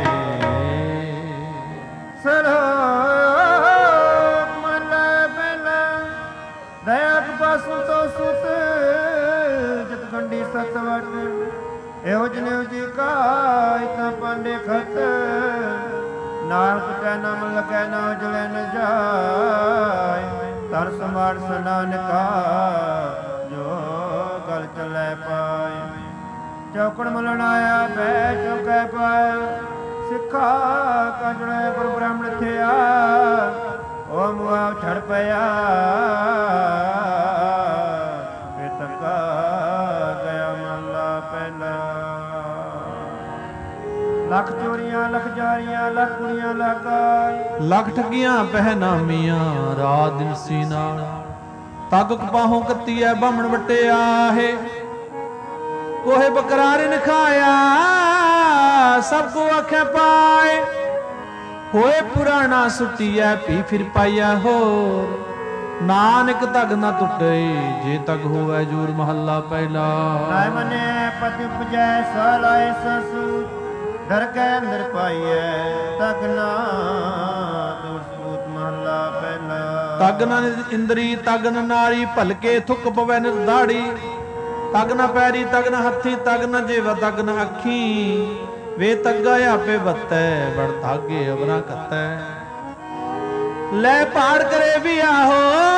ਇਹੋ ਜਨੇਊ ਜੀ ਕਾਇ ਤਾਂ ਪਾਂਡੇ ਖਤ। ਨਾਨਕ ਕੈ ਨਾਮ ਲਗੈ ਨਾ ਜਲੈ ਨ ਜਾਇ। ਤਰ ਸਮਾਰ ਨਾਨਕਾ ਜੋ ਗਲ ਚਲੈ ਪਾਇ। ਚੌਕੜ ਮਲਣ ਆਇਆ ਬੈ ਚੌਕੈ ਪਾਇਆ। ਸਿੱਖਾ ਕੰਜਣੇ ਗੁਰ ਬ੍ਰਾਹਮਣ ਥਿਆ। ਓ ਮੁਆ ਛੜ ਪਿਆ ਲੱਖ ਚੋਰੀਆਂ ਲੱਖ ਜਾਰੀਆਂ ਲੱਖ ਕੁੜੀਆਂ ਲੱਗਾ। ਲੱਖ ਠੱਗੀਆਂ ਪਹਿਨਾਮੀਆਂ ਰਾਤ ਦਿਨ ਸੀਨਾ। ਤੱਕ ਕਪਾਹੋਂ ਕੱਤੀਐ ਬਾਹਮਣ ਵਟਿਆ ਹੈ। ਕੋਹੇ ਬਕਰਾਰ ਨ ਖਾਇਆ ਸਭ ਕੋ ਆਖੇ ਪਾਏ। ਹੋਏ ਪੁਰਾਣਾ ਸੁਟੀਐ ਪੀ ਫਿਰ ਪਾਈਆ ਹੋਰ। ਨਾਨਕ ਤਗ ਨਾ ਟੁੱਟੇ ਜੇ ਤਗ ਹੋਵੇ ਜੂਰ ਮਹੱਲਾ ਪਹਿਲਾ। ਨਾਇ ਮਨੇ ਪਤਿ ਉਪਜੈ ਸਲਾਇ ਸਸੂ। ਦਰ ਕੈ ਅੰਦਰ ਪਾਈਐ ਤਗ ਨਾ ਦੋਸੂਤ ਮਹੱਲਾ ਪਹਿਲਾ। ਤਗ ਨ ਇੰਦਰੀ ਤਗ ਨ ਨਾਰੀ ਭਲਕੇ ਥੁੱਕ ਪਵੈ ਨਿਰਦਾੜੀ। ਤਗ ਨ ਪੈਰੀ ਤਗ ਨ ਹੱਥੀ ਤਗ ਨ ਜੇਵਾ ਤਗ ਨ ਅੱਖੀ। ਵੇ ਤੱਗਾ ਆਪੇ ਬੱਤੈ ਬੜ ਧਾਗੇ ਅਵਰਾ ਕੱਤੈ। ਲੈ ਪਾੜ ਕਰੇ ਵੀ ਆਹੋ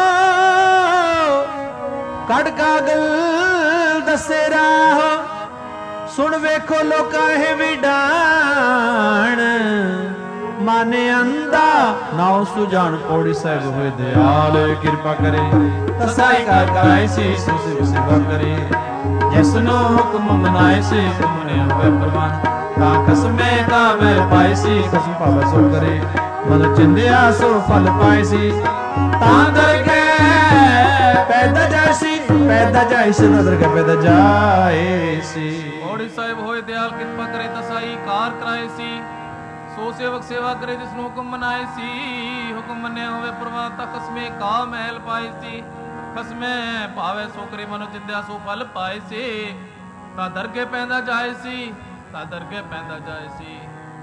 ਕੜ ਕਾਗਲ ਦੱਸੇ ਰਾਹੋ। ਸੁਣ ਵੇਖੋ ਲੋਕਾਂ ਇਹ ਵੀ ਡਾਣ। ਮਾਨੇ ਅੰਦਾ ਨਾਉ ਸੁਜਾਨ ਪੌੜੀ ਸਾਹਿਬ ਹੋਏ ਦਿਆਲ। ਕਿਰਪਾ ਕਰੇ ਤਸਾਈ ਕਰ ਕਰਾਈ ਸੀ ਸੁਸਿ ਸੇਵਾ ਕਰੇ। ਜਿਸ ਨੂੰ ਹੁਕਮ ਮਨਾਏ ਸੀ ਤੁਮਨੇ ਹੋਵੇ ਪ੍ਰਵਾਨ। ਤਾਂ ਖਸਮੇ ਤਾਂ ਮੈਂ ਪਾਈ ਸੀ ਖਸਮ ਭਾਵੈ ਸੋ ਕਰੇ। ਮਨ ਚਿੰਦਿਆ ਸੋ ਫਲ ਪਾਏ ਸੀ। ਤਾਂ ਦਰਗਹਿ ਪੈਦਾ ਜਾਇਸੀ ਪੈਦਾ ਜਾਇਸੀ ਦਰਗਹਿ ਪੈਦਾ ਜਾਇਸੀ। ਪੌੜੀ ਸਾਹਿਬ ਹੋਏ ਦਿਆਲ ਕਿਰਪਾ ਕਰੇ ਤਸਾਈ ਕਾਰ ਕਰਾਏ ਸੀ। ਸੋ ਸੇਵਕ ਸੇਵਾ ਕਰੇ ਜਿਸ ਨੂੰ ਹੁਕਮ ਮਨਾਏ ਸੀ। ਹੁਕਮ ਮੰਨਿਆ ਹੋਵੇ ਪ੍ਰਵਾਨ ਤਾਂ ਖਸਮੇ ਕਾ ਮਹਿਲ ਪਾਏ ਸੀ। ਖਸਮੇ ਭਾਵੇ ਸੋ ਕਰੇ ਮਨੋ ਚਿੰਦਿਆ ਸੋ ਫਲ ਪਾਏ ਸੀ। ਤਾਂ ਦਰਗਹਿ ਪੈਂਦਾ ਜਾਏ ਸੀ ਤਾਂ ਦਰਗਹਿ ਪੈਂਦਾ ਜਾਏ ਸੀ।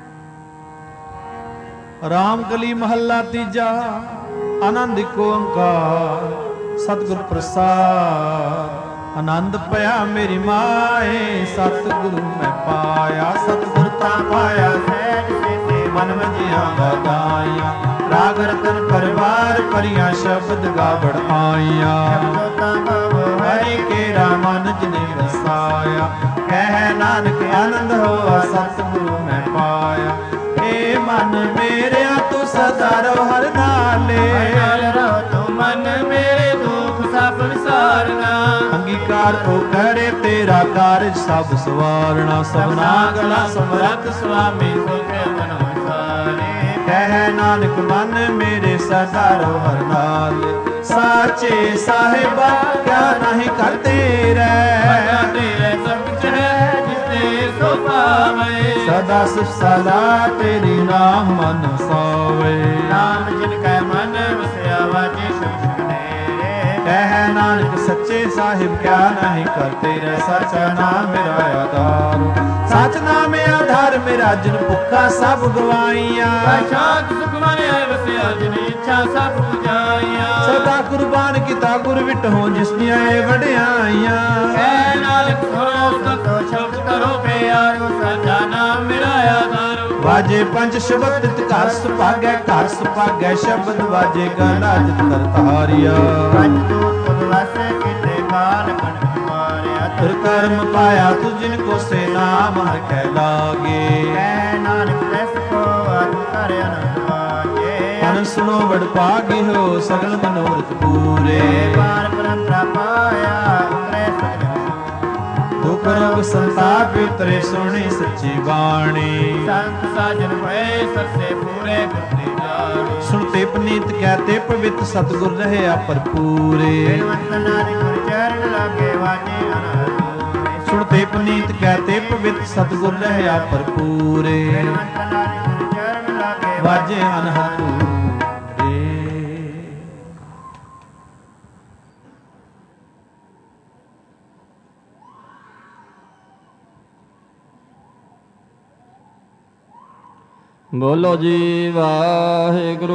ਰਾਮ ਕਲੀ ਮਹੱਲਾ ਤੀਜਾ। ਆਨੰਦ ਏਕ ਓੰਕਾਰ ਸਤਿਗੁਰ ਪ੍ਰਸਾਦ। ਆਨੰਦ ਪਿਆ ਮੇਰੀ ਮਾਏ ਸਤਿਗੁਰੂ ਮੈਂ ਪਾਇਆ ਸਤਿਗੁਰ ਤਾਂ ਪਾਇਆ ਸਹਿਜ ਸੇਤੇ ਮਨ ਵਜਿਆ ਗਾਇਆ ਰਾਗ ਰਤਨ ਪਰਿਵਾਰ ਭਰੀਆਂ ਸ਼ਬਦ ਗਾਵੜ ਆਈਆਂ ਹਰੀ ਕੇਰਾ ਮਨ ਜਿਨੇ ਵਸਾਇਆ ਕਹਿ ਨਾਨਕ ਆਨੰਦ ਹੋਆ ਸਤਿਗੁਰੂ ਮੈਂ ਪਾਇਆ ਏ ਮਨ ਮੇਰਿਆ ਤੂੰ ਸਦਾ ਰਹੁ ਹਰ ਨਾਲੇ ਰਹੋ ਤੂੰ ਮਨ ਮੇਰੇ ਦੁੱਖ ਸਭ ਵਿਸਾਰਨਾ ਅੰਗੀਕਾਰ ਕੋ ਕਰੇ ਤੇਰਾ ਕਾਰਜ ਸਭ ਸਵਾਰਣਾ ਸਭਨਾ ਗਲਾ ਸਮਰੱਥ ਸੁਆਮੀ ਸੁਖੇ ਮਨ ਵਿਸਾਰੇ ਕਹਿ ਨਾਨਕ ਮਨ ਮੇਰੇ ਸਦਾ ਰਹੁ ਹਰ ਨਾਲੇ ਸਾਚੇ ਸਾਹਿਬਾ ਕਿਆ ਨਹੀਂ ਕਰਤੇ ਰਹਿ ਤੇਰੇ ਸਭ ਕੁਛ ਹੈ ਜਿਤੇ ਸੋ ਪਾਵੇ ਸਦਾ ਸਦਾ ਤੇਰੀ ਨਾਮ ਮਨ ਸਾਵੇ ਨਾਮ ਜਿਨ ਕੈ ਮਨ ਵਸਿਆ ਵਾਜੇ ਸ਼ਮਸ਼ਨੇ ਕਹਿ ਨਾਨਕ ਸੱਚੇ ਸਾਹਿਬ ਕਿਆ ਨਹੀਂ ਕਰਤੇ ਰਹਿ ਸੱਚਾ ਨਾਮ ਮੇਰਾ ਆਧਾਰ ਸੱਚ ਨਾਮ ਆਧਾਰ ਮੇਰਾ ਜਿਨ ਭੁੱਖਾ ਸਭ ਗਵਾਈਆਂ ਸ਼ਾਂਤ ਸੁਖ ਮਨ ਆਏ ਵਸਿਆ ਜਿਨ ਇੱਛਾ ਸਭ ਪੁਜਾਈਆਂ ਸਦਾ ਕੁਰਬਾਨ ਕੀਤਾ ਗੁਰ ਵਿਟੋ ਜਿਸ ਦੀਆਂ ਇਹ ਵਡਿਆਈਆਂ ਕਹਿ ਨਾਨਕ ਸੁਣੋ ਸਤੋ ਸ਼ਬਦ ਕਰੋ ਪਿਆਰੋ ਸੱਚਾ ਨਾਮ ਮੇਰਾ ਆਧਾਰ ਵਾਜੇ ਪੰਜ ਸ਼ਬਦ ਤਿਤ ਘਰ ਸੁਭਾਗੈ ਘਰ ਸੁਭਾਗੈ ਸ਼ਬਦ ਵਾਜੇ ਗਾਨਾ ਜਿਤ ਕਰਤਾਰਿਆ ਪੰਜ ਦੂਤ ਤੁਧ ਵਾਸੇ ਕੀਤੇ ਬਾਲ ਕਣ ਮਾਰਿਆ ਤੁਰ ਕਰਮ ਪਾਇਆ ਤੁ ਜਿਨ ਕੋ ਸੇ ਨਾਮ ਹਰ ਕੈ ਲਾਗੇ ਕਹਿ ਨਾਨਕ ਤਿਸ ਕੋ ਅਤ ਕਰ ਅਨੰਦ ਵਾਜੇ ਅਨ ਸੁਣੋ ਵਡ ਭਾਗੀ ਹੋ ਸਗਲ ਮਨੋਰਥ ਪੂਰੇ ਬਾਰ ਪਰੰਪਰਾ ਪਾਇਆ ਉਤਰੇ ਸਗਲ ਦੁਖ ਰੋਗ ਸੰਤਾਪ ਉਤਰੇ ਸੁਣੀ ਸੱਚੀ ਬਾਣੀ ਸੰਤ ਸਾਜਨ ਹੋਏ ਸਰਸੇ ਪੂਰੇ ਗੁਰ ਦੀ ਜਾਣੀ ਸੁਣ ਤੇ ਪਨੀਤ ਕਹਿ ਤੇ ਪਵਿੱਤ ਸਤਿਗੁਰ ਰਹਿਆ ਭਰਪੂਰੇ ਬਿਨਵੰਤ ਨਾਨਕ ਗੁਰ ਚਰਨ ਲਾਗੇ ਵਾਜੇ ਅਨਹਦ ਸੁਣ ਤੇ ਪਨੀਤ ਕਹਿ ਤੇ ਪਵਿੱਤ ਸਤਿਗੁਰ ਰਹਿਆ ਭਰਪੂਰੇ ਬਿਨਵੰਤ ਨਾਨਕ ਗੁਰ ਚਰਨ ਲਾਗੇ ਵਾਜੇ ਅਨਹਦ ਬੋਲੋ ਜੀ ਵਾਹਿਗੁਰੂ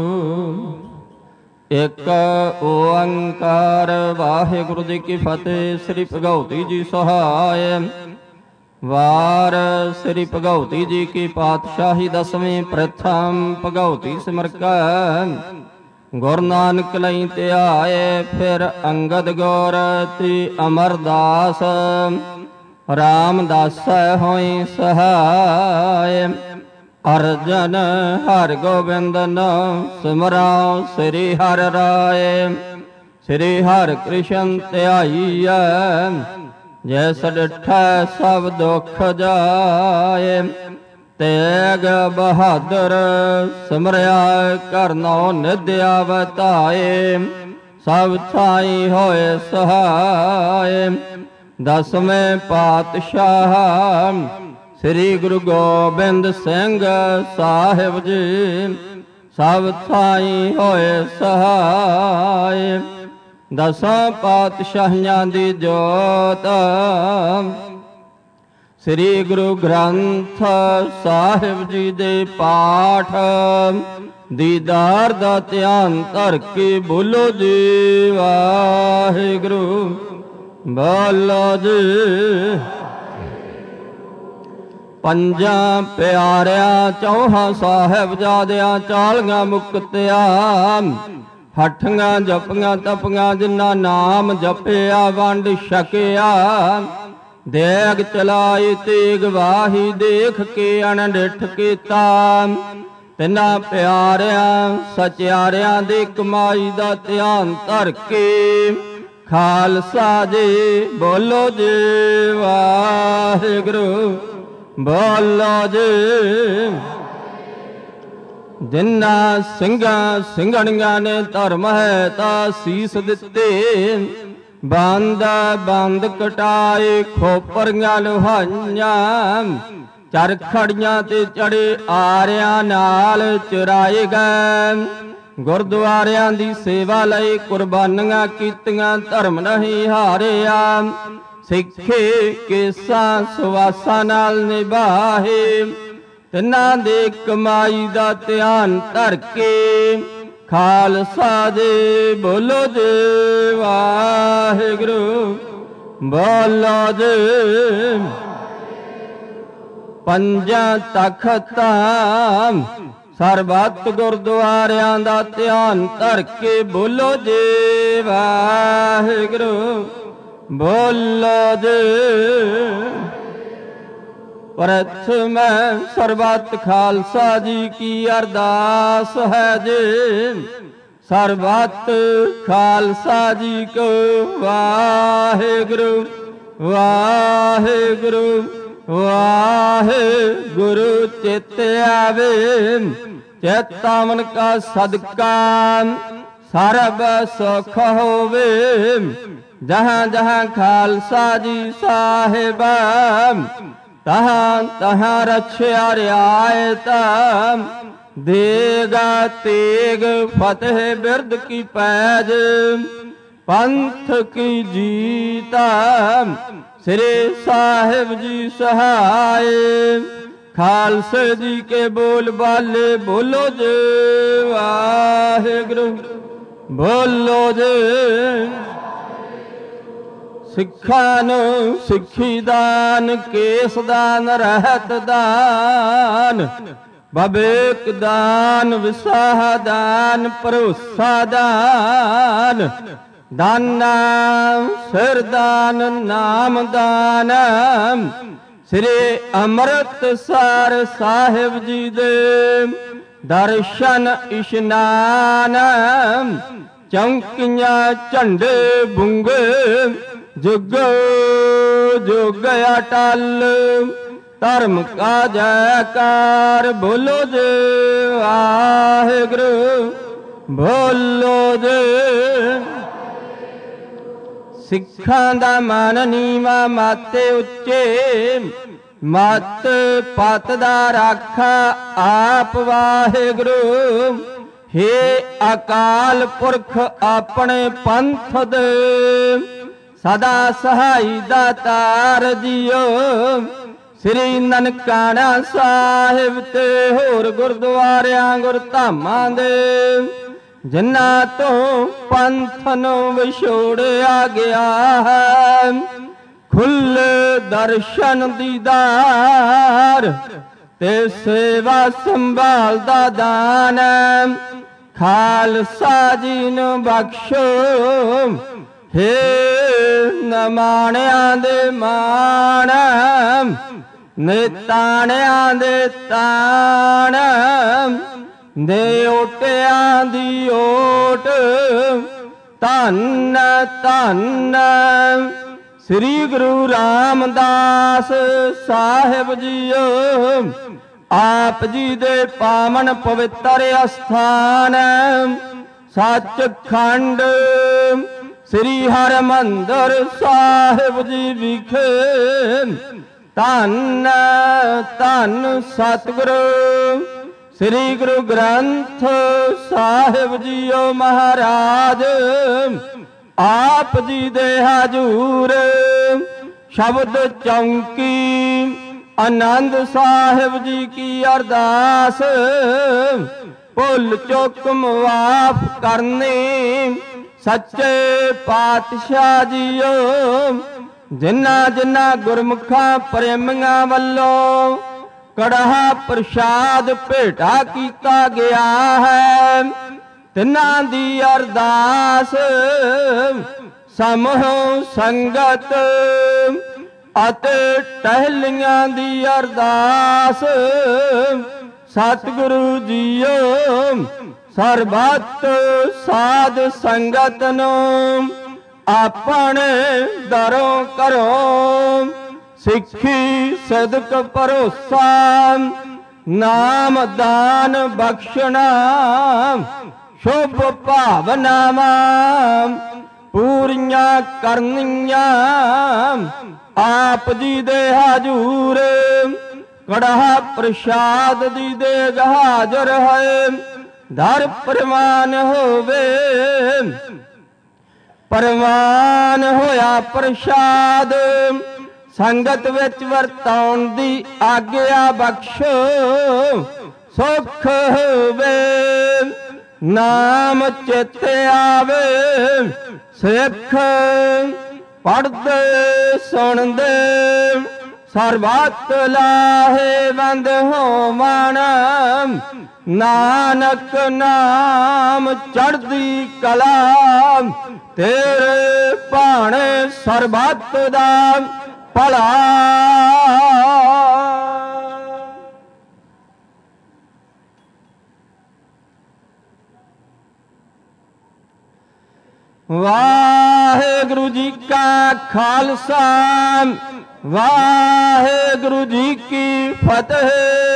ਇੱਕ ਓੰਕਾਰ ਵਾਹਿਗੁਰੂ ਜੀ ਕੀ ਫਤਿਹ। ਸ੍ਰੀ ਭਗਉਤੀ ਜੀ ਸਹਾਇ ਵਾਰ ਸ੍ਰੀ ਭਗਉਤੀ ਜੀ ਕੀ ਪਾਤਸ਼ਾਹੀ ਦਸਵੀਂ ਪ੍ਰਥਮ ਭਗਉਤੀ ਸਿਮਰਕੈ ਗੁਰ ਨਾਨਕ ਲਈ ਧਿਆਏ ਫਿਰ ਅੰਗਦ ਗੌਰ ਤੀ ਅਮਰਦਾਸ ਰਾਮਦਾਸ ਹੋਈ ਸਹਾਇ ਅਰਜਨ ਹਰਿ ਗੋਬਿੰਦ ਨਾਮ ਸਿਮਰਾਉ ਸ੍ਰੀ ਹਰਿ ਰਾਏ ਸ੍ਰੀ ਹਰਿ ਕ੍ਰਿਸ਼ਨ ਧਿਆਈਐ ਜੈਸ ਡਿਠੈ ਸਭ ਦੁਖ ਜਾਏ ਤੇਗ ਬਹਾਦਰ ਸਿਮਰਿਆ ਕਰਨੋ ਨਿਧ ਆਵਤਾਏ ਸਭ ਥਾਈ ਹੋਏ ਸਹਾਇ ਦਸਵੇਂ ਪਾਤਸ਼ਾਹ ਸ੍ਰੀ ਗੁਰੂ ਗੋਬਿੰਦ ਸਿੰਘ ਸਾਹਿਬ ਜੀ ਸਭ ਥਾਈ ਹੋਏ ਸਹਾਇ ਦਸਾਂ ਪਾਤਸ਼ਾਹੀਆਂ ਦੀ ਜੋਤ ਸ੍ਰੀ ਗੁਰੂ ਗ੍ਰੰਥ ਸਾਹਿਬ ਜੀ ਦੇ ਪਾਠ ਦੀਦਾਰ ਦਾ ਧਿਆਨ ਧਰ ਕੇ ਬੋਲੋ ਜੀ ਵਾਹਿਗੁਰੂ ਬੋਲੋ ਜੀ। ਪੰਜਾਂ ਪਿਆਰਿਆਂ ਚੌਹਾਂ ਸਾਹਿਬਜ਼ਾਦਿਆਂ ਚਾਲੀਆਂ ਮੁਕਤਿਆਂ ਹੱਠੀਆਂ ਜਪੀਆਂ ਤਪੀਆਂ ਜਿਨ੍ਹਾਂ ਨਾਮ ਜਪਿਆ ਵੰਡ ਛਕਿਆ ਦੇਗ ਚਲਾਈ ਤੇਗ ਵਾਹੀ ਦੇਖ ਕੇ ਅਣਡਿੱਠ ਕੀਤਾ ਤਿੰਨਾਂ ਪਿਆਰਿਆਂ ਸਚਿਆਰਿਆਂ ਦੀ ਕਮਾਈ ਦਾ ਧਿਆਨ ਧਰ ਕੇ ਖਾਲਸਾ ਜੀ ਬੋਲੋ ਜੀ ਵਾਹਿਗੁਰੂ ਬੋਲੋ ਜੀ। ਜਿਨ੍ਹਾਂ ਸਿੰਘਾਂ ਸਿੰਘਣੀਆਂ ਨੇ ਧਰਮ ਹੈ ਤਾਂ ਸੀਸ ਦਿੱਤੇ ਬੰਦ ਕਟਾਏ ਖੋਪਰੀਆਂ ਲੁਹਾਈਆਂ ਚਰਖੜੀਆਂ ਤੇ ਚੜੇ ਆਰਿਆਂ ਨਾਲ ਚੁਰਾਏ ਗਏ ਗੁਰਦੁਆਰਿਆਂ ਦੀ ਸੇਵਾ ਲਈ ਕੁਰਬਾਨੀਆਂ ਕੀਤੀਆਂ ਧਰਮ ਨਹੀਂ ਹਾਰਿਆ ਸਿੱਖੇ ਕੇਸਾਂ ਸੁਵਾਸਾਂ ਨਾਲ ਨਿਭਾਹੇ ਤਿੰਨਾਂ ਦੇ ਕਮਾਈ ਦਾ ਧਿਆਨ ਧਰ ਕੇ ਖਾਲਸਾ ਜੀ ਬੋਲੋ ਜੀ ਵਾਹਿਗੁਰੂ ਬੋਲੋ ਜੀ। ਪੰਜਾਂ ਤਖਤਾਂ ਸਰਬੱਤ ਗੁਰਦੁਆਰਿਆਂ ਦਾ ਧਿਆਨ ਧਰ ਕੇ ਬੋਲੋ ਜੀ ਵਾਹਿਗੁਰੂ। ਬੋਲੋ ਜੀ। ਪ੍ਰਥਮ ਸਰਬੱਤ ਖਾਲਸਾ ਜੀ ਕੀ ਅਰਦਾਸ ਹੈ ਜੀ। ਸਰਬੱਤ ਖਾਲਸਾ ਜੀ ਕੋ ਵਾਹਿਗੁਰੂ ਵਾਹਿਗੁਰੂ ਵਾਹਿਗੁਰੂ। ਚਿਤ ਆਵੇ ਚੇਤਾ ਮਨ ਕਾ ਸਦਕਾ ਸਰਬ ਸੁਖ ਹੋਵੇ। ਜਹਾਂ ਜਹਾਂ ਖਾਲਸਾ ਜੀ ਸਾਹਿਬ ਤਹਾਂ ਤਹਾਂ ਰਛਿਆ ਰਿਆਇਤ। ਦੇਗਾ ਤੇਗ ਫਤਿਹ ਬਿਰਦ ਕੀ ਪੈਜ ਪੰਥ ਕੀ ਜੀਤ। ਸ੍ਰੀ ਸਾਹਿਬ ਜੀ ਸਹਾਏ ਖਾਲਸੇ ਜੀ ਕੇ ਬੋਲ ਬਾਲੇ ਬੋਲੋ ਜੀ ਵਾਹਿਗੁਰੂ। ਬੋਲੋ ਜੀ। ਸਿੱਖਾਂ ਨੂੰ ਸਿੱਖੀ ਦਾਨ ਕੇਸ ਦਾਨ ਰਹਿਤ ਦਾਨ ਬਵੇਕ ਦਾਨ ਵਿਸਾਹ ਦਾਨ ਭਰੋਸਾ ਦਾਨ ਦਾਨਾ ਸਿਰ ਦਾਨ ਨਾਮ ਦਾਨ। ਸ੍ਰੀ ਅੰਮ੍ਰਿਤਸਰ ਸਾਹਿਬ ਜੀ ਦੇ ਦਰਸ਼ਨ ਇਸ਼ਨਾਨ। ਚੌਂਕੀਆਂ ਝੰਡੇ ਬੁੰਗੇ ਜੁਗ ਜੁਗ ਅਟਲ। ਧਰਮ ਕਾ ਜੈਕਾਰ ਬੋਲੋ ਜੀ ਵਾਹਿਗੁਰੂ। ਬੋਲੋ ਜੀ। ਸਿੱਖਾਂ ਦਾ ਮਨ ਨੀਵਾ ਮਾਤੇ ਉੱਚੇ ਮਤ ਪਤ ਦਾ ਰਾਖਾ ਆਪ ਵਾਹਿਗੁਰੂ। ਹੇ ਅਕਾਲ ਪੁਰਖ ਆਪਣੇ ਪੰਥ ਦੇ ਸਦਾ ਸਹਾਈ ਦਾਤਾਰ ਜੀਓ। ਸ੍ਰੀ ਨਨਕਾਣਾ ਸਾਹਿਬ ਤੇ ਹੋਰ ਗੁਰਦੁਆਰਿਆਂ ਗੁਰਧਾਮਾਂ ਦੇ ਜਿਨ੍ਹਾਂ ਤੋਂ ਪੰਥ ਨੂੰ ਵਿਛੋੜਿਆ ਗਿਆ ਹੈ ਖੁੱਲ੍ਹੇ ਦਰਸ਼ਨ ਦੀਦਾਰ ਤੇ ਸੇਵਾ ਸੰਭਾਲ ਦਾ ਦਾਨ। ਖਾਲਸਾ ਜੀ ਨੂੰ ਬਖਸ਼ੋ ਹੇ ਨਮਾਣਿਆਂ ਦੇ ਮਾਣ ਨਿਤਾਣਿਆਂ ਦੇ ਤਾਣ ਦੇ ਓਟਿਆਂ ਦੀ ਓਟ। ਧੰਨ ਧੰਨ ਸ੍ਰੀ ਗੁਰੂ ਰਾਮਦਾਸ ਸਾਹਿਬ ਜੀਓ। ਆਪ ਜੀ ਦੇ ਪਾਵਨ ਪਵਿੱਤਰ ਅਸਥਾਨ ਸੱਚਖੰਡ ਸ੍ਰੀ ਹਰਿਮੰਦਰ ਸਾਹਿਬ ਜੀ ਵਿਖੇ ਧੰਨ ਧੰਨ ਸਤਿਗੁਰੂ ਸ੍ਰੀ ਗੁਰੂ ਗ੍ਰੰਥ ਸਾਹਿਬ ਜੀਓ ਮਹਾਰਾਜ। ਆਪ ਜੀ ਦੇ ਹਜੂਰ ਸ਼ਬਦ ਚੌਂਕੀ ਆਨੰਦ ਸਾਹਿਬ ਜੀ ਕੀ ਅਰਦਾਸ। ਭੁੱਲ ਚੁੱਕ ਮਾਫ ਕਰਨੀ ਸੱਚੇ ਪਾਤਸ਼ਾਹ ਜੀਓ। ਜਿਨ੍ਹਾਂ ਜਿਨ੍ਹਾਂ ਗੁਰਮੁਖਾਂ ਪ੍ਰੇਮੀਆਂ ਵੱਲੋਂ ਕੜਾਹ ਪ੍ਰਸ਼ਾਦ ਭੇਟਾ ਕੀਤਾ ਗਿਆ ਹੈ ਤਿਨਾਂ ਦੀ ਅਰਦਾਸ ਸਮੂਹ ਸੰਗਤ ਅਤੇ ਟਹਿਲੀਆਂ ਦੀ ਅਰਦਾਸ। ਸਤਿਗੁਰੂ ਜੀਓ ਸਰਬੱਤ ਸਾਧ ਸੰਗਤ ਨੂੰ ਆਪਣੇ ਦਰੋਂ ਘਰੋਂ ਸਿੱਖੀ ਸਦਕ ਭਰੋਸਾ ਨਾਮ ਦਾਨ ਬਖਸ਼ਣਾ ਸ਼ੁਭ ਭਾਵਨਾਵਾਂ ਪੂਰੀਆਂ ਕਰਨੀਆਂ। ਆਪ ਜੀ ਦੇ ਹਜੂਰ ਕੜਾਹ ਪ੍ਰਸ਼ਾਦ ਦੀ ਦੇਗ ਹਾਜ਼ਰ ਹੈ ਦਰ ਪ੍ਰਵਾਨ ਹੋਵੇ। ਪ੍ਰਵਾਨ ਹੋਇਆ ਪ੍ਰਸ਼ਾਦ ਸੰਗਤ ਵਿੱਚ ਵਰਤਾਉਣ ਦੀ ਆਗਿਆ ਬਖਸ਼ੋ ਸੁਖ ਹੋਵੇ। ਨਾਮ ਚਿਤ ਆਵੇ ਸਿੱਖ ਪੜਦੇ ਸੁਣਦੇ ਸਰਬੱਤ ਲਾਹੇ ਬੰਦ ਹੋਵਣ। ਨਾਨਕ ਨਾਮ ਚੜ੍ਹਦੀ ਕਲਾ ਤੇਰੇ ਭਾਣੇ ਸਰਬੱਤ ਦਾ ਭਲਾ। ਵਾਹਿਗੁਰੂ ਜੀ ਕਾ ਖਾਲਸਾ ਵਾਹਿਗੁਰੂ ਜੀ ਕੀ ਫਤਿਹ।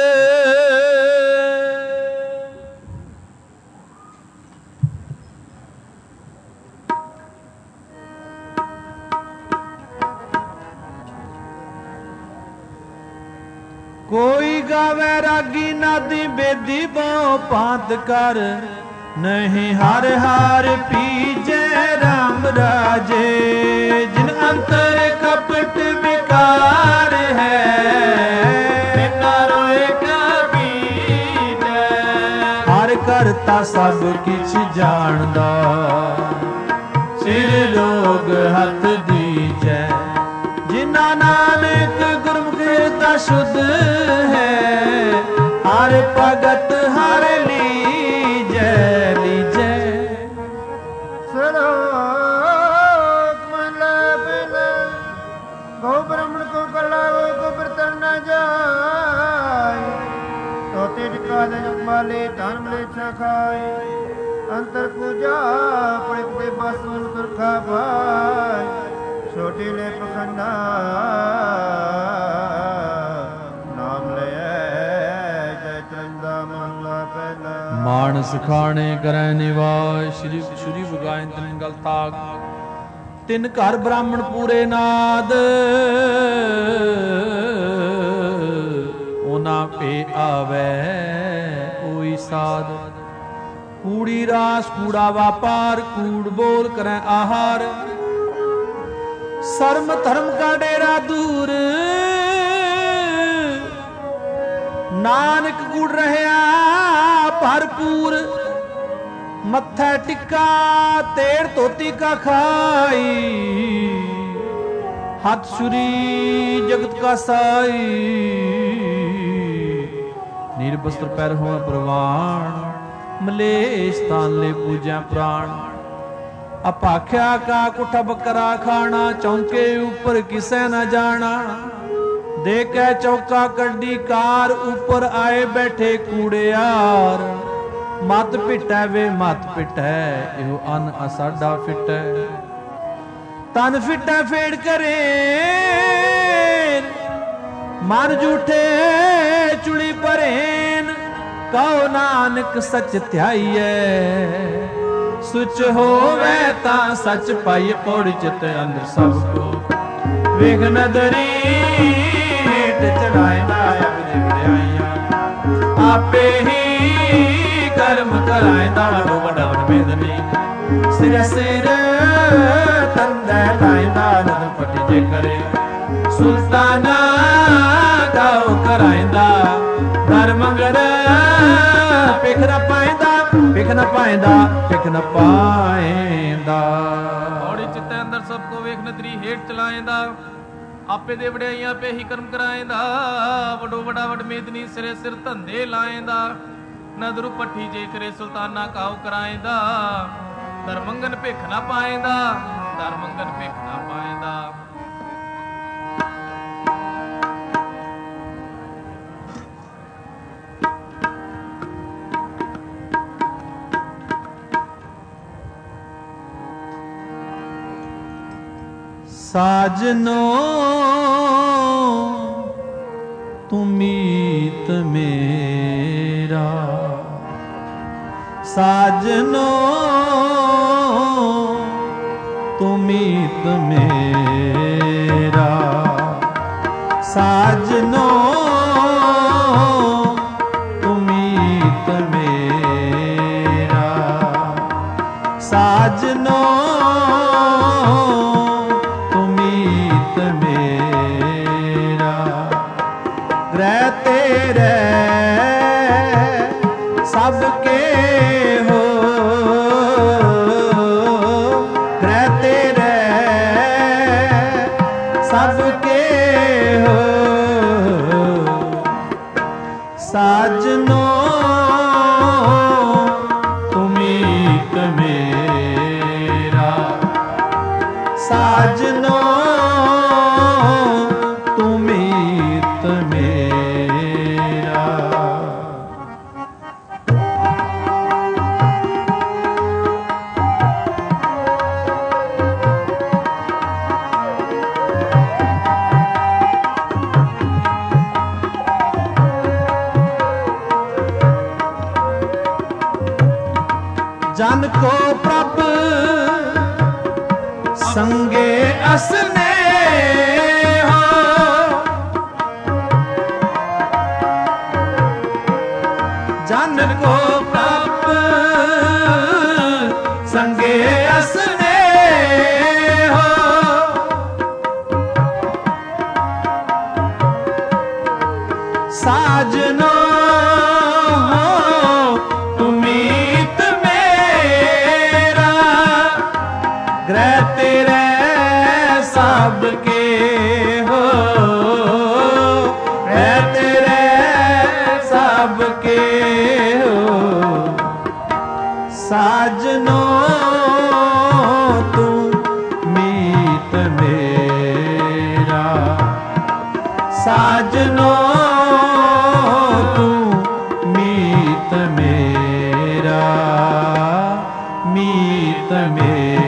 ਕੋਈ ਗਾਵੇ ਰਾਗੀ ਨਾਦੀ ਬੇਦੀ ਬਹੁ ਪਾਤ ਕਰ। ਨਹੀਂ ਹਰ ਹਰ ਪੀਜੈ ਰਾਮ ਰਾਜੇ। ਜਿਨ ਅੰਤਰ ਕਪਟ ਵਿਕਾਰ ਹੈ ਬਿਨਾ ਰੋਏ ਕਬੀਜੈ। ਹਰ ਕਰਤਾ ਸਭ ਕਿਛ ਜਾਣਦਾ ਸਿਰ ਲੋਗ ਹੱਥ ਦੀਜੈ। ਜਿਨਾ ਨਾਨਕ ਗੁਰਮੁਖ ਹਿਰਦਾ ਸ਼ੁੱਧ ਹੈ। ਹਰ ਭਗਤ ਹਰ ਲੀਜੈ ਲੀਜੈ। ਸਲੋਕ ਮਹਲਾ ਪਹਿਲਾ। ਗੋ ਬ੍ਰਾਹਮਣ ਕੋ ਕਲਾਵੋ ਕੋ ਬਰਤਨ ਨਾ ਜਾਏ। ਤੋਤੇ ਟਿਕਾ ਦੇ ਜਮਾਲੇ ਧਨ ਮਲੇਛਾ ਖਾਏ। ਅੰਤਰ ਪੂਜਾ ਪੜਿਤ ਦੇ ਬਸ ਮਨ ਤੁਰਖਾ ਭਾਈ। ਛੋਟੇ ਲੈ ਪਖੰਡਾ ਨਾਮ ਲਿਆ ਜੈ ਚੰਦਾ ਮਹਲਾ ਪਹਿਲਾ। ਮਾਨਸ ਖਾਣੇ ਕਰੈ ਨਿਵਾਸ ਸ਼੍ਰੀ ਸ਼੍ਰੀ ਬਗਾਇਨ ਤਿਨ ਗਲ ਤਾਗ। ਤਿਨ ਘਰ ਬ੍ਰਾਹਮਣ ਪੂਰੇ ਨਾਦ ਉਹਨਾਂ ਪੇ ਆਵੈ ਕੋਈ ਸਾਧ। ਕੂੜੀ ਰਾਸ ਕੂੜਾ ਵਾਪਾਰ ਕੂੜ ਬੋਲ ਕਰੈ ਆਹਾਰ। ਸਰਮ ਧਰਮ ਕਾ ਡੇਰਾ ਦੂਰ ਨਾਨਕ ਗੁੜ ਰਹਿਆ ਭਰਪੂਰ। ਮੱਥਾ ਟਿੱਕਾ ਤੇੜ ਧੋਤੀ ਕਾ ਖਾਈ। ਹੱਥ ਛੁਰੀ ਜਗਤ ਕਾ ਸਾਈ। ਨੀਰ ਬਸਤਰ ਪੈਰ ਹੋਂ ਪ੍ਰਵਾਣ। ਮਲੇਸ਼ ਤਾਨ ਲੈ ਪੂਜਾ ਪ੍ਰਾਣ। ਅਪਾਖਿਆ ਕਾ ਕੁਠ ਬਕਰਾ ਖਾਣਾ। ਚੌਂਕੇ ਉੱਪਰ ਕਿਸੈ ਨਾ ਜਾਣਾ। ਦੇਖੈ ਚੌਕਾ ਕੱਢੀ ਕਾਰ। ਉੱਪਰ ਆਏ ਬੈਠੇ ਕੂੜਿਆਰ। ਮਤ ਪਿਟੈ ਵੇ ਮਤ ਪਿਟੈ ਇਹੋ ਅਨ ਅਸਾਡਾ ਫਿਟੈ। ਤਨ ਫਿਟੈ ਫੇੜ ਕਰੇ ਮਨ ਝੂਠੇ ਚੁੜੀ ਭਰੇਨ। ਕਹੋ ਨਾਨਕ ਸਚ ਧਿਆਈਐ। ਸੁਚ ਹੋਵੇ ਤਾਂ ਸੱਚ ਪਾਈਏ। ਪੌੜੀ ਚਿਤ ਅੰਦਰ ਸਭ ਕੋ ਵੇਖ ਨਦਰੀ ਹੇਠ ਚੜਾਏ ਨਾ ਅਬਦੇ ਵਡਿਆਈਆਂ। ਆਪੇ ਹੀ ਕਰਮ ਕਰਾਇਂਦਾ ਵਡੋ ਵਡਾ ਵਡ ਮੇਦਨੀ। ਸਿਰ ਸਿਰ ਤੰਦੈ ਲਾਇਂਦਾ ਨਦ ਪਟੀ ਜੇ ਕਰੇ। ਸੁਲਤਾਨਾ ਗਾਉ ਕਰਾਇਂਦਾ ਦਰ ਮੰਗਰ ਪਿਖ ਨਾ ਪਾਇਂਦਾ ਪਿਖ ਨਾ ਪਾਇਂਦਾ ਪਿਖ ਨਾ ਪਾਇਂਦਾ। ਔੜੀ ਚਿੱਤੇ ਅੰਦਰ ਸਭ ਕੋ ਵੇਖ ਨਦਰੀ ਹੇਠ ਚਲਾਇਂਦਾ। ਆਪੇ ਦੇ ਵਡਿਆਈਆਂ ਪੇ ਹੀ ਕਰਮ ਕਰਾਇਂਦਾ। ਵਡੋ ਵਡਾ ਵਡ ਮੇਦਨੀ ਸਿਰੇ ਸਿਰ ਧੰਦੇ ਲਾਇਂਦਾ। ਨਦਰੂ ਪੱਠੀ ਜੇ ਕਰੇ ਸੁਲਤਾਨਾ ਕਾਉ ਕਰਾਇਂਦਾ। ਦਰ ਮੰਗਨ ਭਿਖ ਨਾ ਪਾਇਂਦਾ ਦਰ ਮੰਗਨ ਭਿਖ ਨਾ ਪਾਇਂਦਾ। ਸਾਜਨੋ ਤੂੰ ਮੀਤ ਮੇਰਾ। ਸਾਜਨੋ ਤੂੰ ਮੀਤ ਮੇਰਾ। ਸਾਜਨੋ ਤੂੰ ਮੀਤ ਮੇਰਾ। ਸਾਜਨੋ ਗ੍ਰਹਿ ਤੇਰੇ ਸਭ ਕੇ ਹੋ। ਗ੍ਰਹਿ ਤੇਰੇ के हो साजनो तुमीत मेरा साजनो तुमीत मेरा। जन को प्रभ संगे असने हो जन को प्रभ संगे असने हो साजनो ग्रह तेरे सबके हो ग्रह तेरे सबके हो साजनो तू मीत मेरा साजनो तू मीत मेरा मीत मेरा।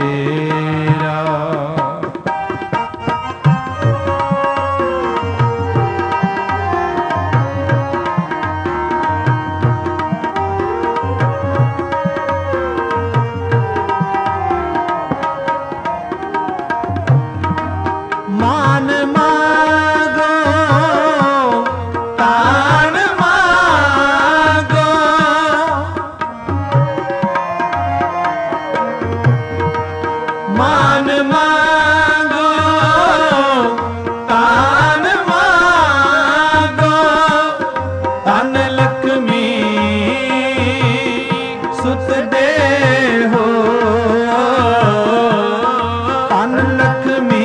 मान मांगो तान मांगो मान मांगो तान मांगो तन लक्ष्मी सुत दे हो तन लक्ष्मी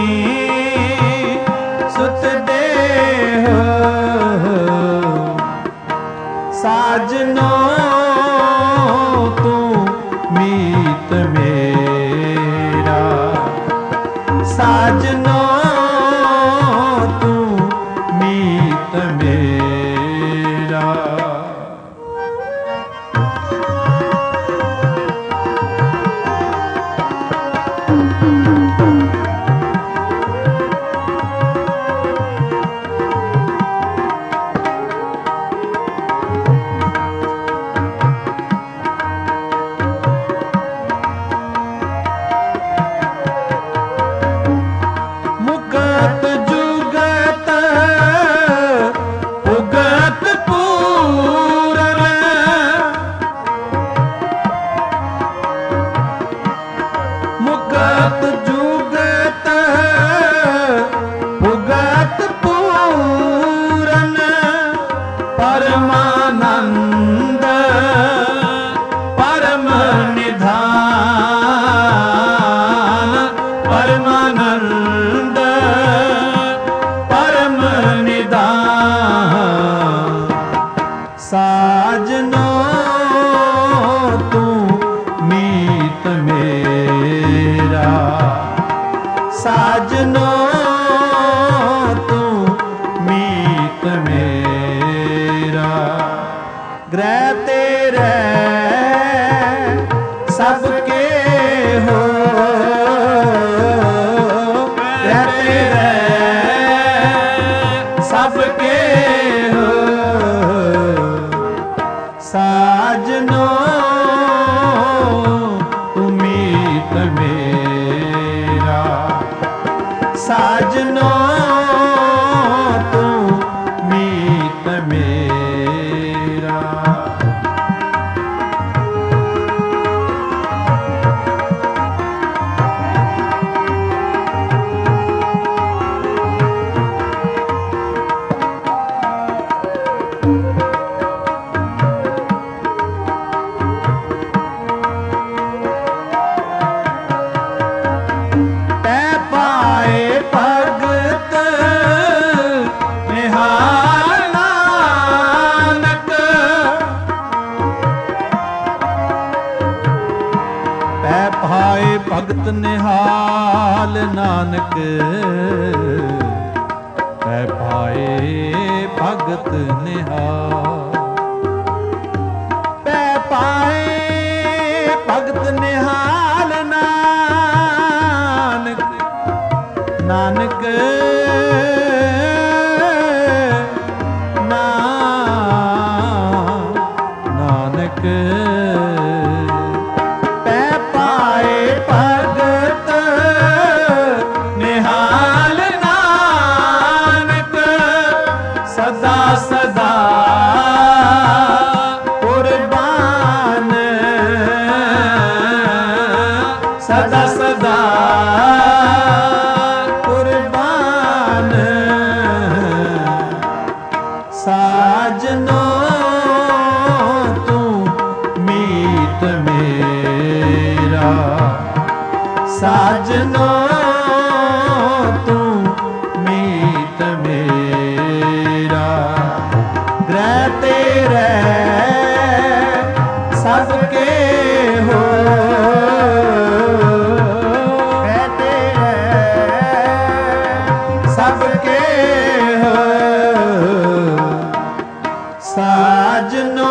सुत दे हो साजनो तू मीत मेरा साजनो तू मीत मेरा। मुगत जुगत उगत पूरन मुगत जुगत उगत पूरन परमानंद परम निधान परमानंद परम निधान साजनो तू मीत मेरा साजनो तू मीत मेरा। ग्रह तेरे सबके हो ग्रह तेरे सबके हो साजनो तू मीत मेरा साजनो तू मीत मेरा। पाए भगत ਨਾਨਕ ਪੈ ਪਾਏ ਭਗਤ ਨਿਹਾਲ। ਪੈ ਪਾਏ ਭਗਤ ਨਿਹਾਲ ਨਾਨਕ ਨਾਨਕ ਨਾਨਕ ਪੈ ਪਾਏ ਭਗਤ ਨਿਹਾਲ ਨਾਨਕ ਸਦਾ ਸਦਾ ਕੁਰਬਾਨ ਸਦਾ ਸਦਾ ਕੁਰਬਾਨ ਸਾਜਨੋ ਤੂੰ ਮੀਤ ਮੇਰਾ ਸਾਜਨੋ ਤੂੰ ਮੀਤ ਮੇਰਾ ਗ੍ਰਹਿ ਤੇਰੇ ਸਭ ਕੇ ਹੋ ਗ੍ਰਹਿ ਤੇਰੇ ਸਭ ਕੇ ਹੋ ਸਾਜਨੋ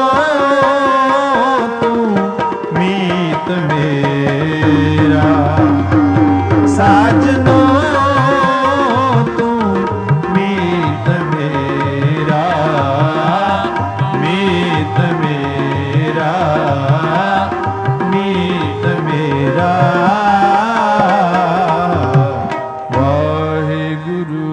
ਤੂੰ ਮੀਤ ਮੇਰਾ ਸਾਜਨੋ ਤੂੰ ਮੀਤ ਮੇਰਾ ਮੀਤ ਮੇਰਾ ਮੀਤ ਮੇਰਾ ਵਾਹਿਗੁਰੂ।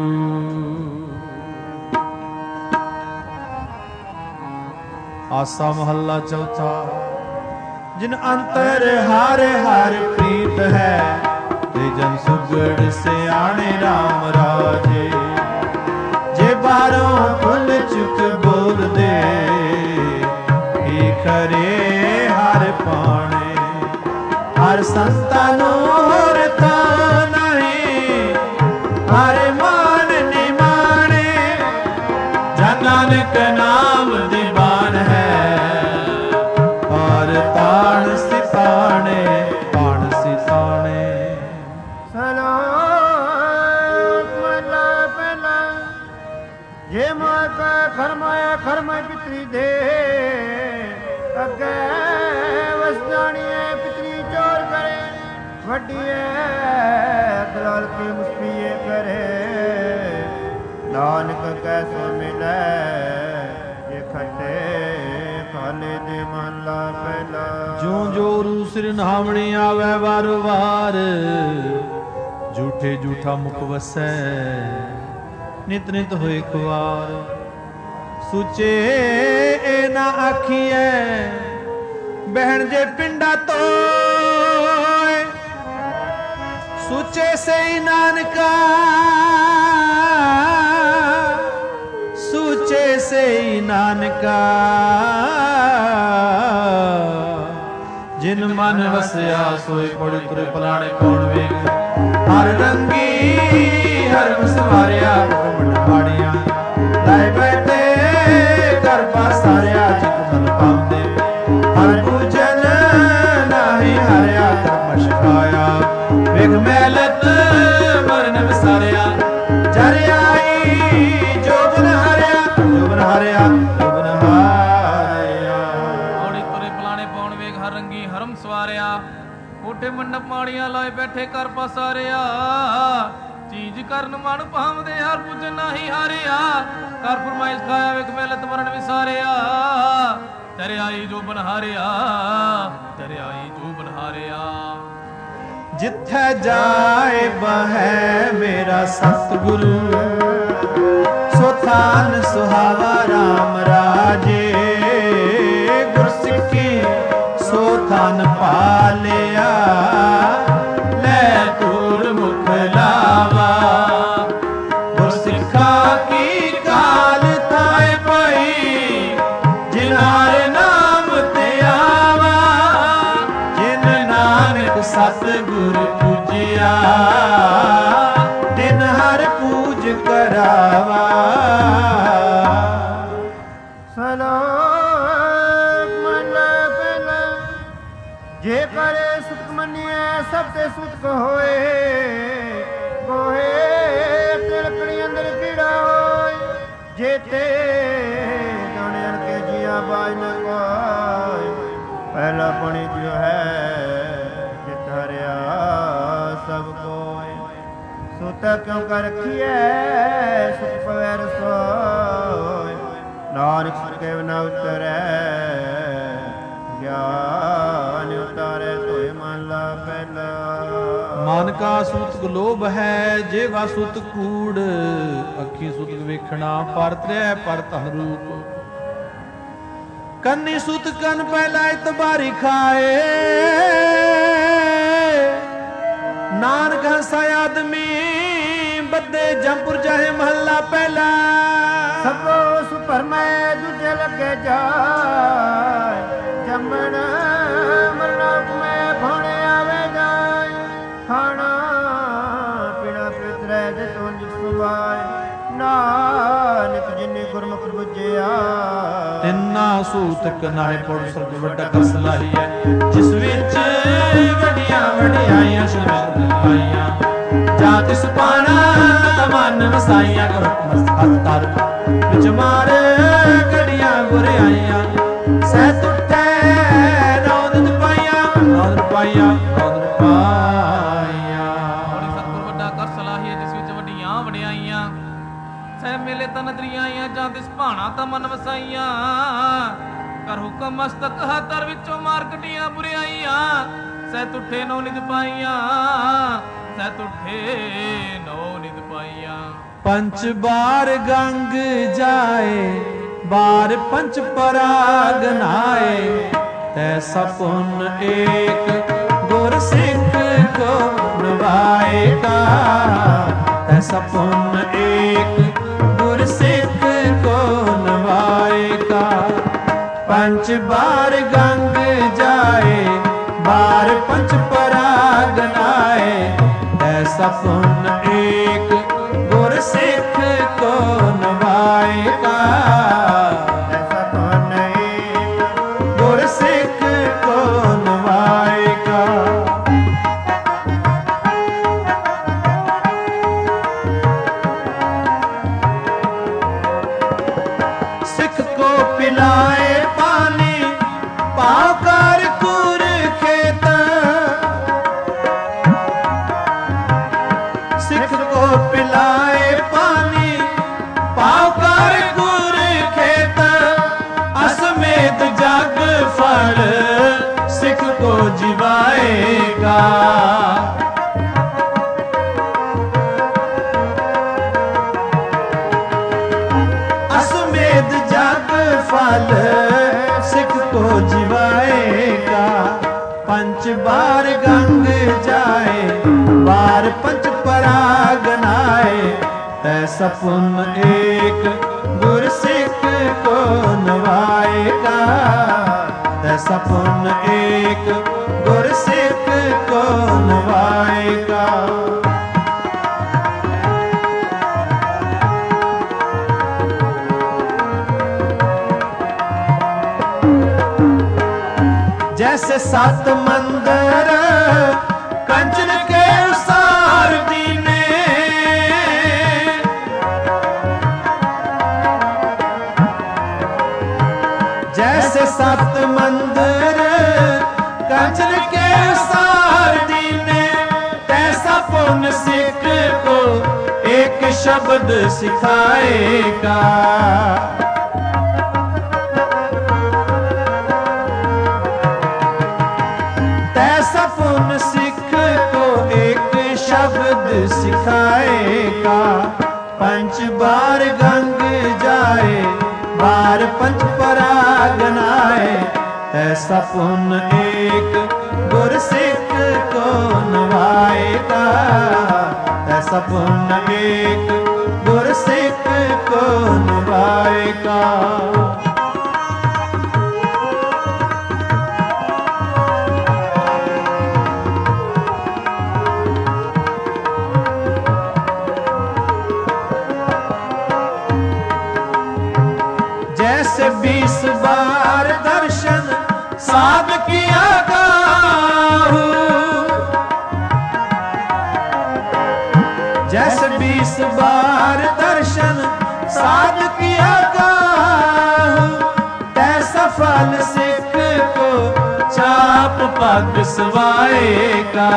ਆਸਾ ਮਹੱਲਾ ਚੌਥਾ। ਜਿਨ ਅੰਤਰ ਹਰ ਹਰ ਪ੍ਰੀਤ ਹੈ ਤੇ ਜਨ ਸੁਗੜ ਸਿਆਣੇ ਰਾਮ ਰਾਜੇ। ਜੇ ਬਾਹਰੋਂ ਫੁੱਲ ਚੁੱਕ ਬੋਲਦੇ ਕੀ ਕਰੇ ਹਰ ਪਾਣੇ। ਹਰ ਸੰਤਾਂ ਨੂੰ ਰਤਾ ਨਹੀਂ ਹਰ ਮਾਨ ਨਿਮਾਣੇ। ਜਨ ਨਾਨਕ ਨਾਮ ਦੀਵਾਨ ਹੈ ਤਾਣ ਸਿਤਾਣੇ ਤਾਣ ਸਿਤਾਣੇ। ਸਲੋਕ ਮਹਲਾ ਪਹਿਲਾ। ਜੇ ਮਾਇ ਕਾ ਖਰਮਾਇਆ ਖਰਮਾਇ ਪਿਤਰੀ ਦੇ। ਅੱਗੇ ਵਸ ਜਾਣੀਏ ਪਿਤਰੀ ਚੋਰ ਕਰੇ। ਵੱਡੀਏ ਦਲਾਲ ਕੇ ਮੁਸਪੀਏ ਕਰੇ। ਨਾਨਕ ਕੈਸੋ ਮਿਲੈ ਜੇ ਖੱਟੇ ਕਾਲੇ ਦੇ ਮਹਲਾ ਪਹਿਲਾ। ਜਿਉਂ ਜੋ ਰੂ ਸਿਰ ਨਾਮਣੀ ਆਵੈ ਵਾਰ ਵਾਰ। ਝੂਠੇ ਝੂਠਾ ਮੁਖ ਵਸੈ ਨਿਤ ਨਿਤ ਹੋਏ ਖੁਆਰ। ਸੁਚੇ ਇਹ ਨਾ ਆਖੀਐ ਬਹਿਣ ਜੇ ਪਿੰਡਾ ਤੋਏ। ਸੁਚੇ ਸਈ ਨਾਨਕਾ ਸੁਚੇ ਸਈ ਨਾਨਕਾ। ਜਿਨ ਮਨ ਵਸਿਆ ਸੋਈ ਪੜਿ ਤੁਰੇ ਪਲਾਣੇ ਕੌਣ ਵੇਗ। ਹਰ ਰੰਗੀ ਹਰ ਵਸਵਾਰਿਆ ਕਮਣ ਪਾੜੀਆਂ। ਲਾਇ ਬੈਠੇ ਕਰ ਪਾਸਾਰਿਆ ਜਿਤ ਮਨ ਪਾਉਂਦੇ। ਹਰ ਪੂਜਨ ਨਾਹੀ ਹਰਿਆ ਕਰਮ ਸ਼ਿਕਾਇਆ। ਵੇਖ ਮੈਲਤ ਮਰਨ ਵਿਸਾਰਿਆ। ਜਰ ਆਈ ਜੋਬਨ ਹਰਿਆ ਜੋਬਨ ਹਰਿਆ ਜੋਬਨ ਹਾਰਿਆ। ਔੜੀ ਤੁਰੇ ਪਲਾਣੇ ਪਾਉਣ ਵੇਗ ਹਰ ਰੰਗੀ ਹਰਮ ਸਵਾਰਿਆ। ਕੋਠੇ ਮੰਡਪ ਮਾੜੀਆਂ ਲਾਏ ਬੈਠੇ ਕਰ ਪਸਾਰਿਆ। ਚੀਜ਼ ਕਰਨ ਮਨ ਭਾਵਦੇ ਹਰ ਪੂਜਨ ਨਾਹੀ ਹਾਰਿਆ। ਕਰ ਫਰਮਾਇਸ਼ ਖਾਇਆ ਵੇਖ ਮੈਲਤ ਮਰਨ ਵਿਸਾਰਿਆ। ਤੇਰੇ ਆਈ ਜੋ ਬਨਹਾਰਿਆ ਤੇਰੇ ਆਈ ਜੋ ਬਨਹਾਰਿਆ। ਜਿੱਥੇ ਜਾਏ ਬਹੈ ਮੇਰਾ ਸਤਿਗੁਰੂ। ਸੋ ਥਾਨ ਸੁਹਾਵਾ ਰਾਮ ਰਾਜੇ। ਗੁਰਸਿੱਖੀ ਸੋ ਥਾਨ ਪਾਲਿਆ। ਲੈ ਤੂਰ ਮੁਖ ਲਾਵਾ। ਗੁਰਸਿੱਖਾ ਕੀ ਕਾਲ ਥਾਏ ਪਈ। ਜਿਨਾਰ ਨਾਮ ਤੇ ਆਵਾ। ਜਿਨ ਨਾਨਕ ਸਤਿਗੁਰ ਪੂਜਿਆ। ਦਿਨ ਹਰ ਪੂਜ ਕਰਾਵਾ। ਸਲੋਕ ਮਹਲਾ ਪਹਿਲਾ। ਜੇ ਕਰੇ ਸੁਖ ਮੰਨਿਐ ਸਭ ਤੇ ਸੁਖ ਹੋਏ। जेते जाने के जिया बाज न कोई पहला पणी जो है जित हरिया सब कोई सुता क्यों कर रखिए सुख पवै रसोई नानक सुख के बिना उतरै ज्ञान उतारे तोय मन ला पहला ਮਨ ਕਾ ਸੂਤਕ ਲੋਭ ਹੈ ਜੇਵਾ ਸੂਤਕ ਕੂੜ ਅੱਖੀ ਸੂਤਕ ਵੇਖਣਾ ਪਰ ਤ੍ਰੈ ਪਰ ਧਨ ਰੂਪ ਕੰਨੀ ਸੂਤਕ ਕੰਨ ਪਹਿਲਾ ਇਤਬਾਰੀ ਖਾਏ ਨਾਨਕ ਹਸਾ ਆਦਮੀ ਬੱਦੇ ਜੰਪੁਰ ਜਾਏ ਮਹੱਲਾ ਪਹਿਲਾ ਸਭੋ ਸੁਪਰ ਮੈਂ ਦੂਜੇ ਲੱਗੇ ਜਾਏ ਜੰਮਣ ਮਰਨਾ ਮੈਂ ਭਾਣੇ ਆਵੇ ਜਾਏ ਖਾਣਾ ਪੀਣਾ ਪਿਤਰੈ ਦੇ ਤੁੰਜ ਸੁਭਾਏ ਨਾਨਕ ਜਿਨੇ ਗੁਰਮੁਖ ਬੁਝਿਆ ਤਿੰਨਾ ਸੂਤਕ ਨਾਲੇ ਪੁਰ ਸਰਬ ਵੱਡਾ ਕਸ ਲਾਈ ਹੈ ਜਿਸ ਵਿੱਚ ਵੱਡੀਆਂ ਵਡਿਆਈਆਂ ਸ਼ਬਦ ਪਾਈਆਂ ਜਾਂ ਤਿਸ ਪਾਣਾ ਤਮਨ ਵਸਾਈਆਂ ਹੱਥ ਤਰ ਵਿੱਚ ਮਾਰ ਗੜੀਆਂ ਗੁਰਿਆਈਆਂ ਸਹਿ ਟੁੱਟੇ ਨੌਦ ਪਾਈਆਂ ਨੌਦ ਪਾਈਆਂ ਨੌਦ ਪਾਈਆਂ ਹੌਲੀ ਸਤਿਗੁਰ ਵੱਡਾ ਕਰ ਸਲਾਹੀਏ ਜਿਸ ਵਿੱਚ ਵੱਡੀਆਂ ਵਡਿਆਈਆਂ ਸਹਿ ਮੇਲੇ ਤਨ ਦਰਿਆਈਆਂ ਜਾਂ ਤਿਸ ਭਾਣਾ ਤਮਨ ਵਸਾਈਆਂ ਕਰ ਹੁਕਮ ਮਸਤਕ ਹੱਥਰ ਵਿੱਚੋਂ ਮਾਰ ਕੱਢੀਆਂ ਬੁਰਿਆਈਆਂ ਸਹਿ ਟੁੱਟੇ ਨੌ ਨਿਦ ਪਾਈਆਂ ਸਹਿ ਟੁੱਟੇ ਨੌ ਨਿਦ ਪਾਈਆਂ ਪੰਚ ਬਾਰ ਗੰਗ ਜਾਏ ਬਾਰ ਪੰਚ ਪਰਾਗ ਨਾਏ ਤੈਸਾ ਪੁੰਨ ਏਕ ਗੁਰ ਸਿੱਖ ਕੋ ਨਵਾਏਗਾ ਤੈਸਾ ਪੁੰਨ ਏਕ ਗੁਰ ਸਿੱਖ ਕੋ ਨਵਾਏਗਾ ਪੰਚ ਬਾਰ ਗੰਗ ਜਾਏ ਬਾਰ ਪੰਚ ਪਰਾਗ ਨਾਏ ਤੈਸਾ ਪੁੰਨ ਏਕ ਗੁਰ ਸਿੱਖ ਕੋ ਨਵਾਏਗਾ ਐਸਾ ਪੁੰਨ ਏਕ ਗੁਰ ਸਿੱਖ ਕੋ ਨਵਾਏਗਾ ਸਿੱਖ ਕੋ ਪਿਲਾਏ ਪਾਣੀ ਪਾਉ ਕਰ ਕੁਰ ਖੇਤ ਸਿੱਖ ਕੋ ਪਿਲਾਏ ਪਾਣੀ ਪਾਉ ਕਰ ਗੁਰ ਖੇਤ ਅਸਮੇਤ ਜਗ ਫਲ ਸਿੱਖ ਕੋ ਜਿਵਾਏਗਾ ਅਸਮੇਤ ਜਗ ਫਲ ਸਿੱਖ ਕੋ ਜਿਵਾਏਗਾ ਪੰਚ ਬਾਰ ਗੰਗ ਜਾਏ ਬਾਰ ਪੰਚ ਪਰਾਗ ਨਾਏ ਤੈਸਾ ਪੁੰਨ ਏਕ ਗੁਰ ਸਿੱਖ ਕੋ ਨਵਾਏਗਾ ਤੈਸਾ ਪੁੰਨ ਏਕ ਗੁਰ ਸਿੱਖ ਕੋ ਨਵਾਏਗਾ जैसे सात मंदिर कंचन के उसार दीने जैसे सात मंदिर कंचन के उसार दीने तैसा पुण्य सिख को एक शब्द सिखाएगा तैसा पुण्य सिख को एक शब्द सिखाएगा पंच बार गंग जाए बार पंच पराग नाए तैसा पुण्य एक गुर सिख को नवाएगा तैसा पुण्य एक गुर सिख को नवाएगा जैसे 20 बार दर्शन साध किया गाहू जैसे 20 बार दर्शन साध किया काहू तैसा फल सिख को चाप पग सवाएगा।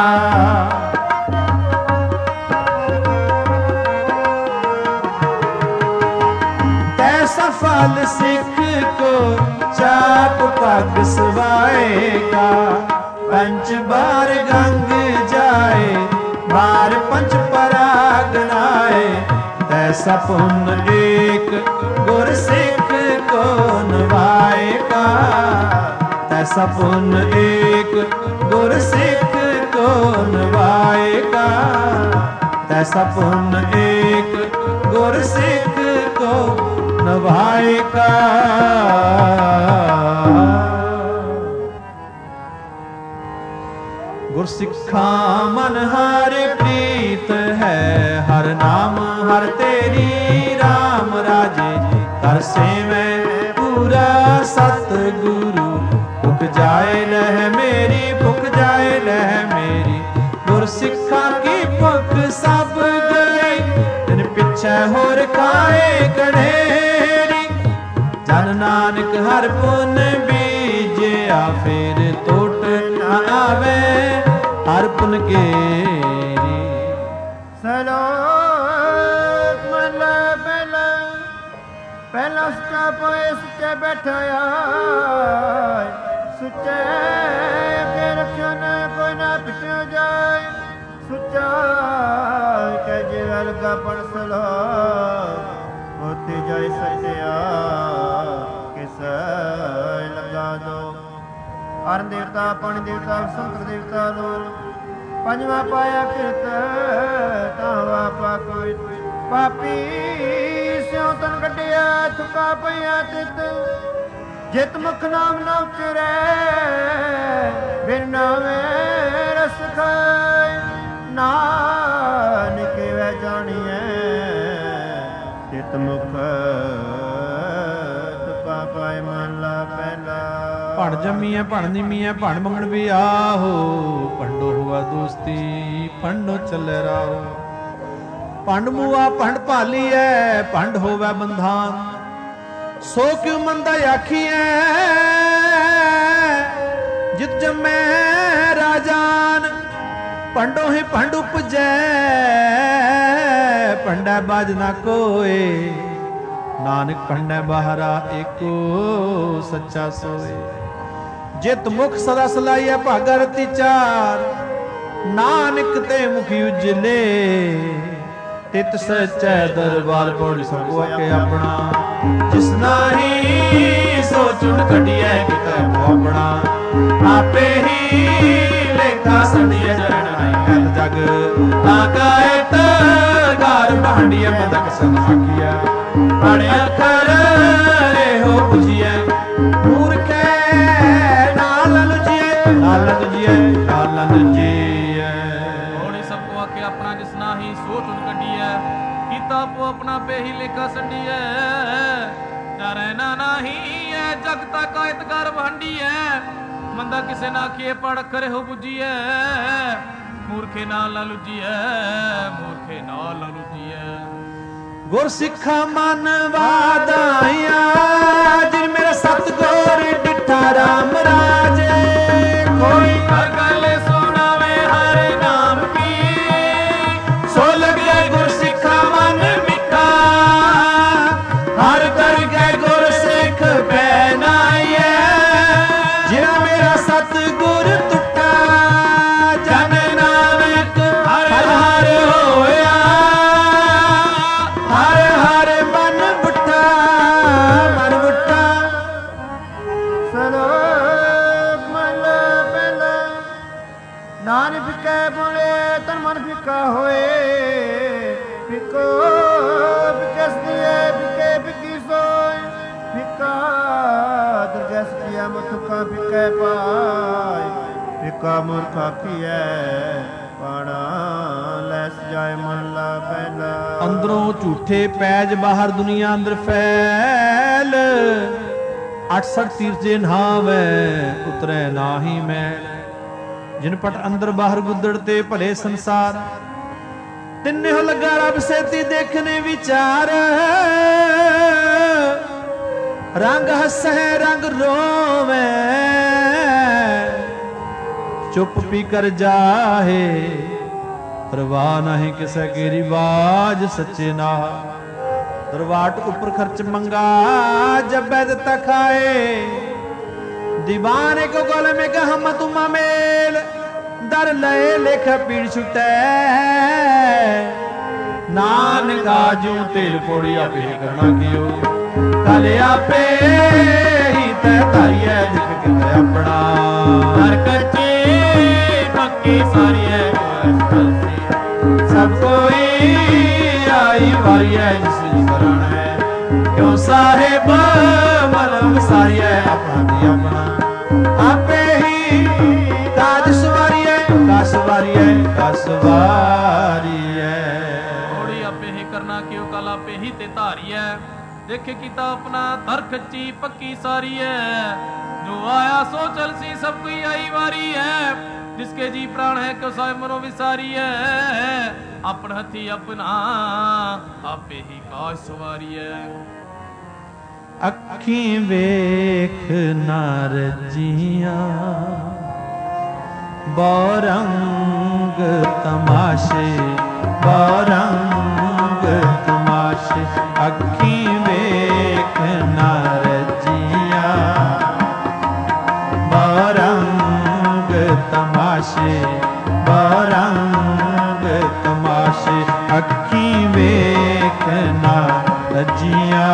तैसा फल सिख को चाप पग सवाएगा। पंच बार गंग जाए बार पंच पराग नाए। तैसा पुण्य एक गुर सिख को नवाएगा। तैसा पुण्य एक गुर सिख को नवाएगा। तैसा पुण्य एक गुर सिख को नवाएगा। गुरसिखा मन हर प्रीत है। हर नाम हर तेरी राम राजे। कर सेवै पूरा सतगुरु। फुक जाए लह मेरी फुक जाए लह मेरी। गुरसिखा की फुक सब गई तिन पिछे होर खाए गढ़ेरी। जन नानक हर पुन बीजिया फिर टोट न आवे हर पुन केरी। सलोक महला पहला पहला सुचा पोए सुचे बैठा आए। सुचे अगे रखियो न कोई ना पिछो जाए। सुचा के जीवल का पण सलो होती जाए सत्या किस लगा दो। अरण देवता पानी देवता संकर देवता लोल। पंजवा पाया कृत तावा पाकोई। पापी स्यों तन कटिया थुका पया तित। जित मुख नाम न उचरे बिन नामे रस खाए। नानक वे जानिए तित मुख तुका पाए महला पहला। ਭਣ ਜੰਮੀਐ ਭਣ ਨਿਮੀਐ ਭਣ ਮੰਗਣ ਵੀ ਆਹੋ। ਭੰਡੋ ਹੁਆ ਦੋਸਤੀ ਭੰਡੋ ਚੱਲੇ ਰਾਹੋ। ਭੰਡ ਮੂਆ ਭੰਡ ਭਾਲੀਐ ਭੰਡ ਹੋਵੇ ਬੰਧਾਨ। ਸੋ ਕਿਉ ਮੰਦਾ ਆਖੀਐ ਜਿਤ ਜੰਮੈ ਰਾਜਾਨ। ਭੰਡੋ ਹੀ ਭੰਡ ਉਪਜੈ ਭੰਡਾ ਬਾਜ ਨਾ ਕੋਏ। ਨਾਨਕ ਭੰਡੈ ਬਾਹਰਾ ਏਕੋ ਸੱਚਾ ਸੋਏ। ਜਿਤ ਮੁਖ ਸਦਾ ਸਲਾਈਐ ਭਾਗਾ ਰਤੀ ਚਾਰ। ਨਾਨਕ ਤੇ ਮੁਖੀ ਉਜਲੇ ਤਿਤ ਸਚੈ ਦਰਬਾਰ ਪੌੜੀ ਸਭੋ ਕੇ ਆਪਣਾ। ਜਿਸ ਨਾਹੀ ਸੋ ਚੁਣ ਕਟਿਐ ਕਿਤੈ ਆਪਣਾ। ਆਪੇ ਹੀ ਲੇਖਾ ਸੰਡੀਐ ਜਨ ਨਹੀਂ ਜਗ। ਤਾਂ ਕਾਇਤ ਘਰ ਭਾਂਡੀਐ ਮਦਕ ਸੰਗ ਸਖੀਐ। ਪੜ੍ਹ ਅੱਖਰ ਇਹੋ ਪੁੱਛੀਐ। ਮੂਰਖੈ ਨਾਲ ਲੁਜੀਐ ਨਾਲ ਲੁਜੀਐ ਨਾਲ ਲੁਜੀਐ। ਹੋਣੀ ਸਭ ਕੋ ਆਖੇ ਆਪਣਾ ਜਿਸ ਨਾਹੀ ਸੋ ਚੁਣ ਕੱਢੀਐ। ਕੀਤਾ ਆਪੋ ਆਪਣਾ ਪੇਹੀ ਲੇਖਾ ਸੰਡੀਐ। ਡਰੈ ਨਾ ਨਾਹੀ ਐ ਜਗ ਤਾ ਕਾਇਤ ਘਰ ਭਾਂਡੀਐ। ਮੰਦਾ ਕਿਸੇ ਨਾ ਆਖੀਏ ਪੜ੍ਹ ਅੱਖਰ ਇਹੋ ਬੁੱਝੀਐ। ਮੂਰਖੇ ਨਾਲ ਨਾ ਲੁਜੀਐ ਮੂਰਖੇ ਨਾਲ ਨਾ ਲੁਜੀਐ। ਗੁਰਸਿੱਖਾ ਮਨ ਵਾਦਾਇਆ ਜਿਨ ਮੇਰਾ ਸਤਿਗੁਰ ਡਿਠਾ ਰਾਮ ਰਾਜੇ। ਕੋਈ ਹਰ ਗੱਲ ਸੁਣਾਵੇ ਹਰ ਨਾਮ ਕੀ। ਸੋ ਲਗੇ ਗੁਰਸਿੱਖਾ ਮਨ ਮਿੱਠਾ। ਹਰ ਕਰਕੇ ਗੁਰਸਿੱਖ ਪਹਿਨਾਈਐ। ਜਿਨ ਮੇਰਾ ਸਤਿਗੁਰ ਟੁੱਟਾ ਜਨ ਨਾਨਕ ਹਰ ਹਰ ਹੋਇਆ। ਹਰ ਹਰ ਮਨ ਬੁੱਠਾ ਮਨ ਬੁੱਠਾ। ਸਲੋਕ ਮਹਲਾ ਪਹਿਲਾ ਨਾਨਕ ਫਿੱਕਾ ਬੋਲੇ ਤਨ ਮਨ ਫਿੱਕਾ ਹੋਏ। ਫਿੱਕੋ ਫਿੱਕਸ ਦੀਏ ਫਿੱਕੇ ਫਿੱਕੀ ਸੋਏ। ਫਿੱਕਾ ਦੁਰਜਸ ਕੀਆ ਮਥੁਕਾ ਫਿੱਕੇ ਪਾਏ। ਫਿੱਕਾ ਮੂਰਖਾ ਕੀਐ ਪਾਣਾ ਲੈ ਸਜਾਏ ਮਹਲਾ ਪਹਿਲਾ। ਅੰਦਰੋਂ ਝੂਠੇ ਪੈਜ ਬਾਹਰ ਦੁਨੀਆ ਅੰਦਰ ਫੈਲ। 68 ਤੀਰਥ ਜੇ ਨਹਾਵੈ ਉਤਰੈ ਨਾਹੀ ਮੈਲ। ਜਿਨ ਪਟ ਅੰਦਰ ਬਾਹਰ ਗੁੱਦੜ ਤੇ ਭਲੇ ਸੰਸਾਰ। ਤਿੰਨੇ ਲੱਗਾ ਰੱਬ ਸੇਤੀ ਦੇਖਨੇ ਵਿਚਾਰ। रंग हसै रंग रोवे, चुप पी कर जाहे, परवाह नहीं किसे की रिवाज सच्चे ना। दरवाट उपर खर्च मंगा, जब बैदता खाए, दीवाने को गोल में गहम तुमा मेल, दर लए लेख पीड़ छुटे, नानक आजू तेल पोड़ी आपे करना कियो, कल आपे ही तै तारिए जिक किते अपना। हर कच्ची पक्की सारी है सब कोई आई वारी है जिस करण है, क्यों साहेब मलम सारी है अपना दी अपना। आपे ही काज सवारी है का सवारी है का सवारी है, थोड़ी आपे ही करना क्यों कल आपे ही ते धारी है। देखे किता अपना धर खच्ची पक्की सारी है, जो आया सो चल सी सब कोई आई वारी है, जिसके जी प्राण है क्यों साय मरो विसारी है, अपन हथी अपना आपे ही काज सवारी है। अखी वेख नार जिया बौरंग तमाशे, बौरंग तमाशे, अखी वेख नार जिया बौरंग तमाशे, बौरंग तमाशे, अखी वेख नार जिया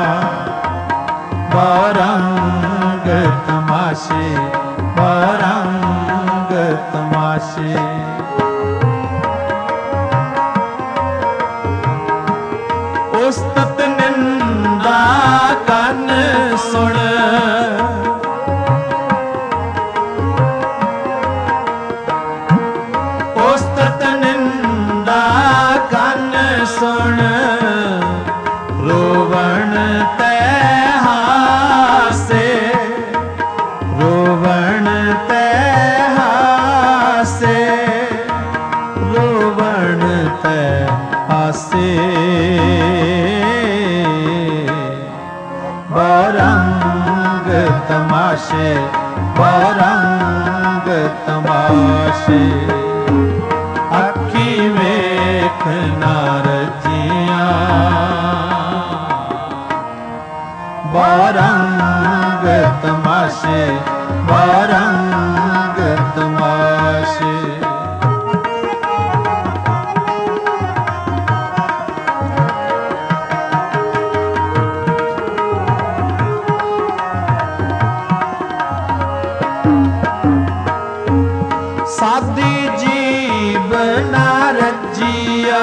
बौरंग तमाशे, बौरंग तमाशे। उस्तत निंदा कन सुन, उस्तत निंदा कन सुन, रोवण तै हासे, रोवण तै हासे, रोवण तै हासे, बौरंग तमाशे, बौरंग तमाशे, अखी वेख नार जिया बौरंग तमाशे, बौरंग तमाशे। सादी जीव ना रजिया,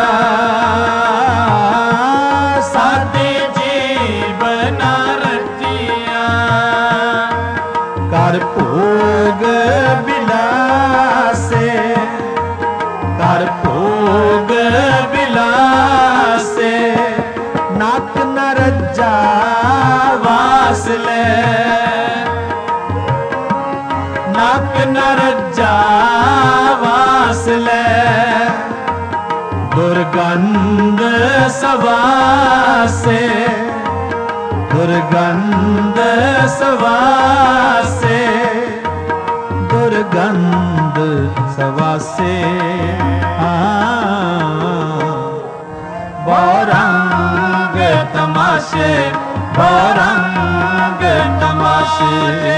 सादी जीव ना रजिया, कर भोग बिलासे, कर भोग बिलासे, नक न रज्जा वासले, नक न रज्जा वासले, दुर्गंध सवासे, दुर्गंध सवासे, दुर्गंध सवासे, बौरंग तमाशे, बौरंग तमाशे,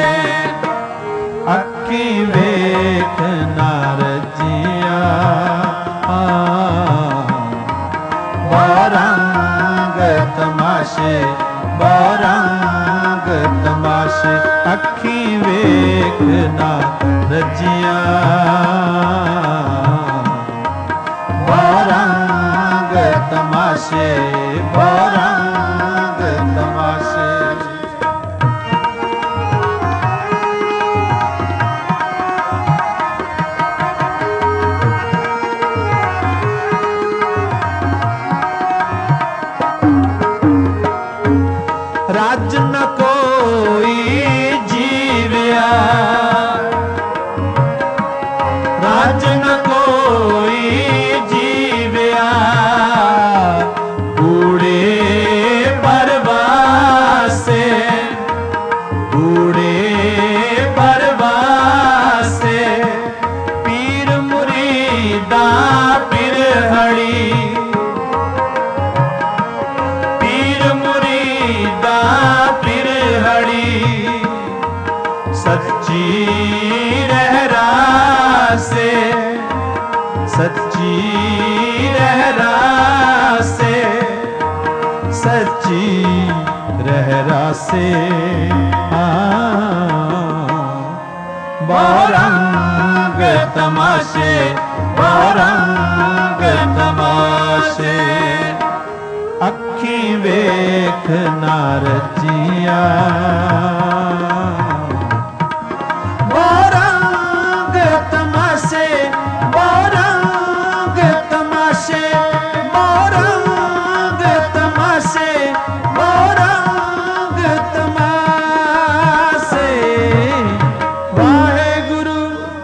अखी वेख नार जिया बौरंग तमाशे, बौरंग तमाशे, अखी वेख नार जिया बौरंग तमाशे, बौरंग तमाशे। राज न कोई जीविया, राज न कोई जीविया, कूड़े परवासे, सच्ची रह रासे, सच्ची रह रासे, सच्ची रह रासे। बहुरंग तमाशे, बहुरंग तमाशे, अखी वेख ना रचिया। बहुरंग तमाशे, बहुरंग तमाशे, बहुरंग तमाशे, बहुरंग तमाशे। वाहेगुरु।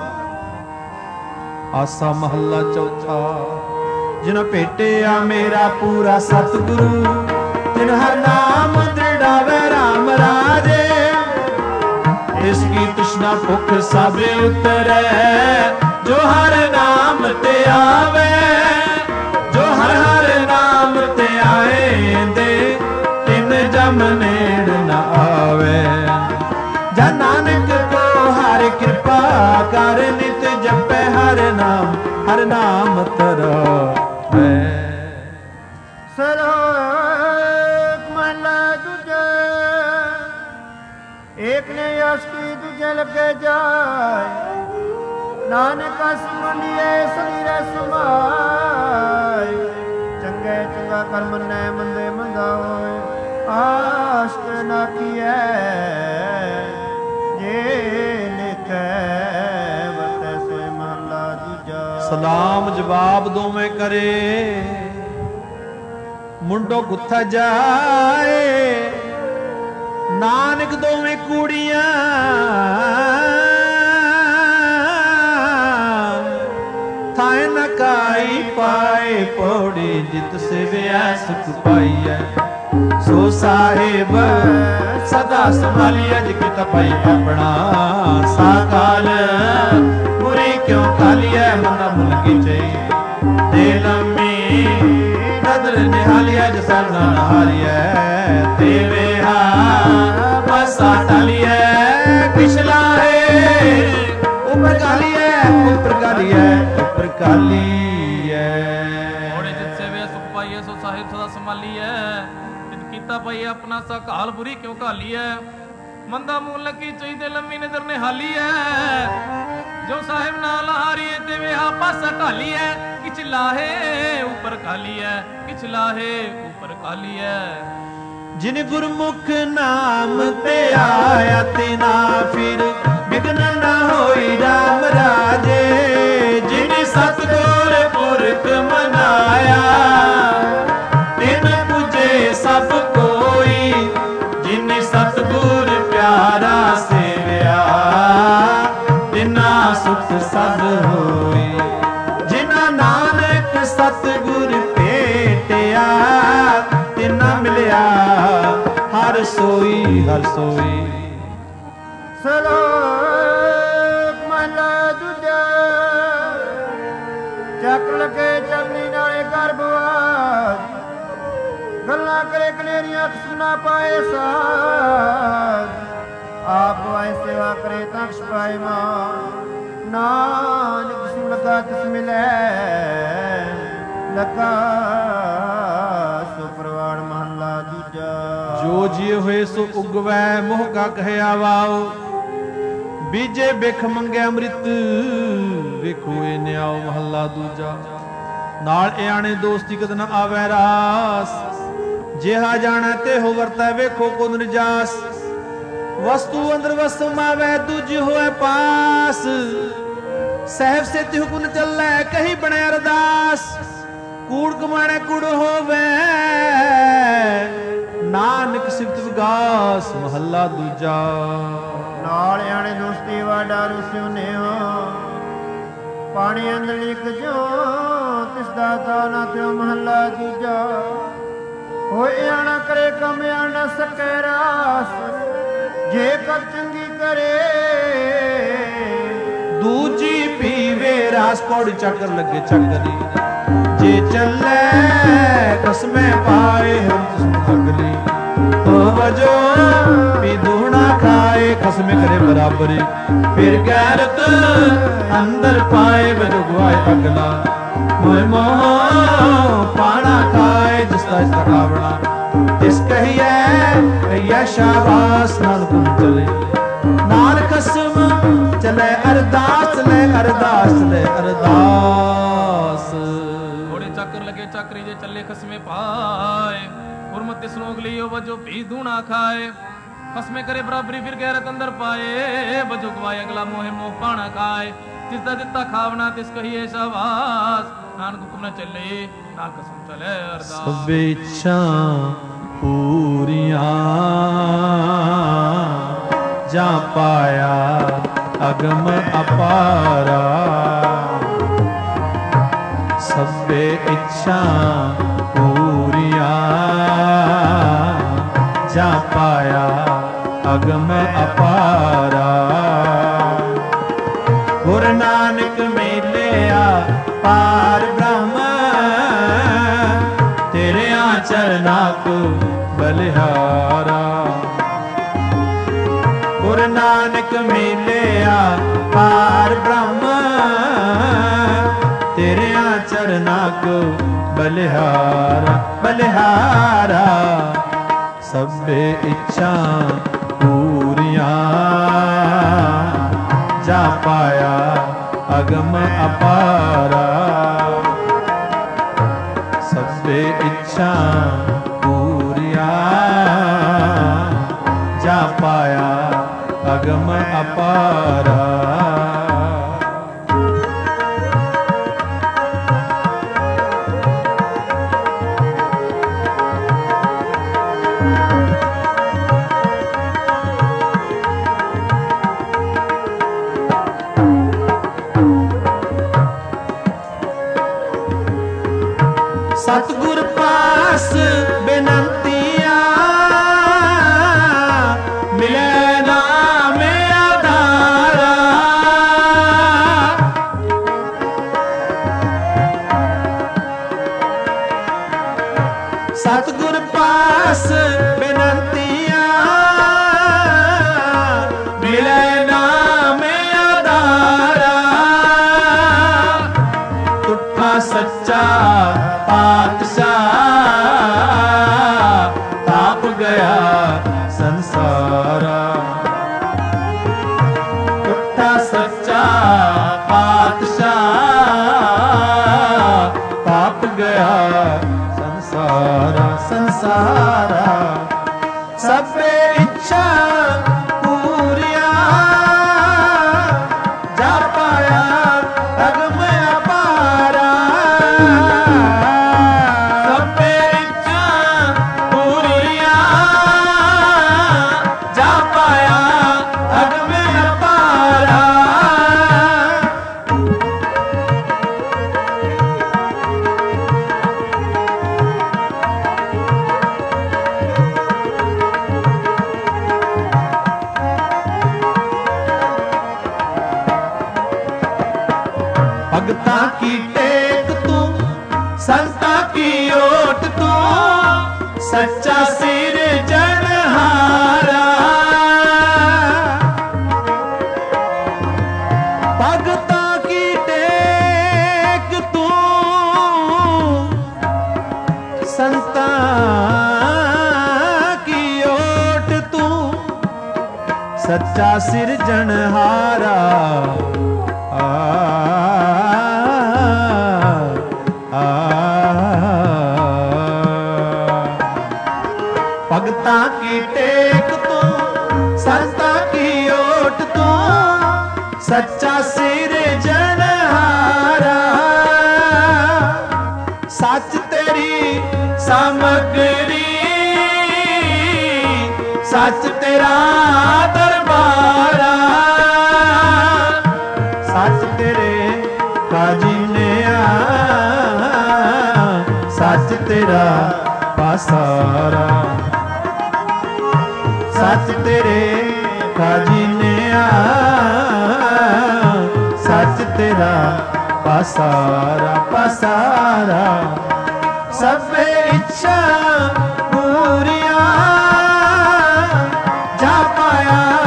आसा महला चौथा। जिन भेटिया मेरा पूरा सतगुरु, तिन हर नाम दृढ़ावे राम राजे। इसकी तृष्णा भुख सब उतरे, जो हर नाम ते आवे, जो हर हर नाम ते आए दे, तिन जम नेड़ न आवे। जा नानक को हर कृपा कर, नित जपे हर नाम, हर नाम तरो। सरोक महला दूजा, एक ने यश की दूजे लगे जाए। नानक सुमनिए सलीरे समाए, चंगे चंगा कर मन्ने मंदे मंदा होए। आशक ना किए जे लिखे वर्ते सोए महला दूजा। सलाम जवाब दोवें करे, मुंडो गुत्था जाए। नानक दोवें कूड़ियां, थाए न काई पाए पौड़ी। जित से व्या सुख पाई सो साहिब सदा संभालिया। जित पाई अपना साकाल, बुरी क्यों कालिया। मना मुल की चाहिए दे लम्मी, नदर निहालिया। जसरना नहारिया तेरे बसा टालिया। पिछला है ऊपर कालिया, ऊपर कालिया, ऊपर कालिया। घोड़े जिससे वे सुख पाइए, सो साहिब सदा संभाली है। तिन कीता पाइए अपना सा काल, बुरी क्यों काली है। मंदा मूल लगी चाहिए लम्मी नजर निहाली है। जो साहिब ना लहारिए ते वे पासा ढाली है। किछ लाहे ऊपर काली है, किछ लाहे ऊपर काली है। जिन गुरमुख नाम ते आया, तिना फिर विघ्न न होई राम राजे। जिन सतगुर पुरख मनाया, तिन पूजे सब कोई। जिन सतगुर प्यारा सेविया, तिना सुख सब होई। जिना नानक सतगुर भेटिया, तिना मिलिया हर सोई, हर सोई। सलोक महला दूजा, ਚੱਕ ਲਗੇ ਚਰਨੀ ਨਾਲੇ ਗਰਭਵਾਜ। ਗੱਲਾਂ ਕਰੇ ਕਨੇਰੀਆਂ ਸੁਨਾ ਪਾਏ ਸਾਜ। ਆਪ ਵਾਏ ਸੇਵਾ ਕਰੇ ਤਾਂ ਛਪਾਏ ਮਾਨ। ਨਾਨਕ ਸੁ ਲਗਾ ਤਿਸ ਮਿਲੈ, ਲਗਾ ਸੋ ਪ੍ਰਵਾਣ ਮਹਲਾ ਦੂਜਾ। ਜੋ ਜੀ ਹੋਏ ਸੋ ਉਗਵੈ, ਮੋਹ ਕਾ ਕਹਿਆ ਵਾਓ। ਬੀਜੇ ਬਿਖ ਮੰਗਿਆ ਅੰਮ੍ਰਿਤ, ਵੇਖੋ ਇਹ ਨਿਆਓ ਮਹੱਲਾ ਦੂਜਾ। ਨਾਲ ਇਆਣੇ ਦੋਸਤੀ ਕਦ ਨ ਆਵੈ ਰਾਸ। ਜਿਹਾ ਜਾਣੈ ਤੇ ਹੋ ਵਰਤੈ, ਵੇਖੋ ਕੋ ਨਿਰਜਾਸ। ਵਸਤੂ ਅੰਦਰ ਵਸ ਸਮਾਵੈ, ਦੂਜੀ ਹੋਏ ਪਾਸ। ਸਹਿਬ ਸੇਤੀ ਹੁਕਮ ਚੱਲੈ, ਕਹੀ ਬਣੈ ਅਰਦਾਸ। ਕੂੜ ਕਮਾਣੈ ਕੂੜ ਹੋਵੇ, ਨਾਨਕ ਸਿਫਤ ਵਿਗਾਸ ਮਹੱਲਾ ਦੂਜਾ। ਨਾਲ ਆਣੇ ਦੋਸਤੀ ਵਾਡਾ ਰੁਸਿਉਨੇ ਹੋ। ਪਾਣੀ ਅੰਦਰ ਲਿਖ ਜੋ ਤਿਸ ਦਾ ਦਾਨਾ ਤਿਉ ਮਹੱਲਾ ਦੂਜਾ। ਹੋਏ ਆਣਾ ਕਰੇ ਕੰਮ ਆਣਾ ਸਕੈ ਰਾਸ। ਜੇ ਕਰ ਚੰਗੀ ਕਰੇ ਦੂਜੀ ਪੀਵੇ ਰਾਸ। ਪੌੜੀ ਚੱਕਰ ਲੱਗੇ ਚੱਕਰੀ, ਜੇ ਚੱਲੇ ਕਸਮੇ ਪਾਏ ਹਮ ਅਗਲੀ। ਤੋ ਵਜੋ ਵੀ ਦੁਹਣਾ खाए खसमे करे बराबरी, फिर गैरत अंदर पाए बजुगवाए अगला, मोह मोह पाना खाए जिसका इसका कावड़ा, तिस कहिए शाबाश नाल गुम चले, नाल खसम चले अरदास, चले अरदास, चले अरदास। घोड़े चक्कर लगे चक्री जे चले खसमे पाए, उर्मत स्नोग लियो बजो भी दूना खाए, खसमे करे बराबरी फिर गैरत अंदर पाए, बजो गवाए अगला मोहे मोह पाना खाए, तिसदा दिता खावना तिस कहिए शाबाश, नानक हुक्म न चले नाल कसम चले अरदास। सब इच्छा पूरियां जा पाया अगम अपारा, सब इच्छा पूरियां जा पाया अगम अपारा, गुरु नानक मिलिया पार ब्रह्म, तेरे चरना को बलिहारा, गुरु नानक मिलिया पार ब्रह्म, तेरे चरना को बलिहारा, बलिहारा। सब इच्छा पूरियां जा पाया अगम अपारा, सब इच्छा पूरियां जा पाया अगम अपारा। सतगुर पास बेनंतियां मिले नाम आधारा, सतगुर पास बेनंतियां मिले नाम आधारा, तुठा सच्चा पातशाह ताप गया संसारा, टूटा सच्चा पातशाह ताप गया संसारा, संसारा। सब इच्छा पूरियां जा पाया अगम अपारा, भगता की टेक तू, संता की ओट तू, सच्चा सिर जनहारा, भगता की टेक तू, संता की ओट तू, सच्चा सिर जनहारा। भगता की टेक तू, संता की ओट तू, सच्चा सिर जनहारा, सच तेरी सामग्री, सच तेरा दरबारा, सच तेरे काजी ने सच तेरा पासारा, सच तेरे काजी ने सच तेरा पासारा, पासारा। सब इच्छा पूरियां जा पाया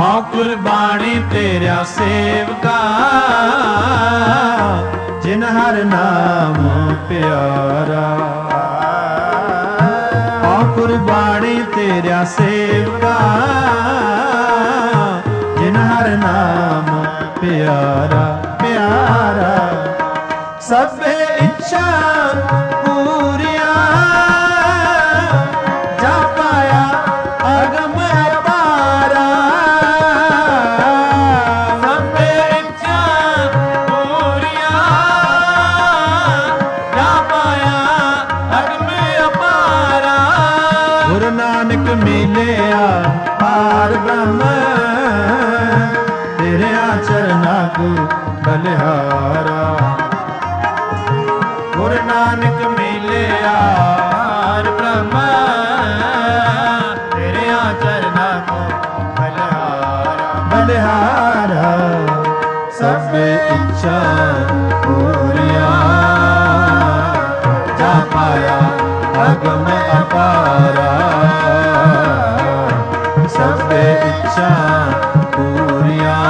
ਹਉ ਕੁਰਬਾਨੀ ਤੇਰਾ ਸੇਵਕਾ, ਜਿਨ ਹਰ ਨਾਮ ਪਿਆਰਾ। ਹਉ ਕੁਰਬਾਨੀ ਤੇਰਾ ਸੇਵਕਾ, ਜਿਨ ਹਰ ਨਾਮ ਪਿਆਰਾ ਪਿਆਰਾ। ਸਭੇ ਇੱਛਾ ਪੂਰੀਆਂ, ਜਾ ਪਾਇਆ ਅਗਮ ਅਪਾਰਾ। ਸਭੇ ਇੱਛਾ ਪੂਰੀਆਂ, ਜਾ ਪਾਇਆ ਅਗਮ ਅਪਾਰਾ। ਗੁਰੂ ਨਾਨਕ ਮਿਲਿਆ ਪਾਰ ਬ੍ਰਹਮ, ਤੇਰੇ ਚਰਨਾਂ ਕੋ ਬਲਿਹਾਰਾ। ਗੁਰੂ ਨਾਨਕ ਮਿਲਿਆ ਪਾਰ ਬ੍ਰਹਮ, ਤੇਰੇ ਚਰਨਾਂ ਕੋ ਬਲਿਹਾਰਾ ਬਲਿਹਾਰਾ। ਸਭ ਇੱਛਾ ਪੂਰੀਆਂ, ਜਾ ਪਾਇਆ ਅਗਮ ਅਪਾਰਾ। ਸਭ ਇੱਛਾ ਪੂਰੀਆਂ,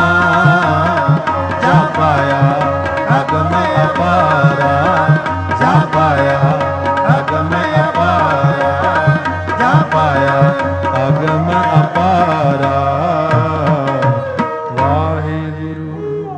ਜਾ ਪਾਇਆ ਅਗਮ ਅਪਾਰਾ। ਜਾ ਪਾਇਆ ਅਗਮ ਅਪਾਰਾ, ਜਾ ਪਾਇਆ ਅਗਮ ਅਪਾਰਾ। ਵਾਹਿਗੁਰੂ।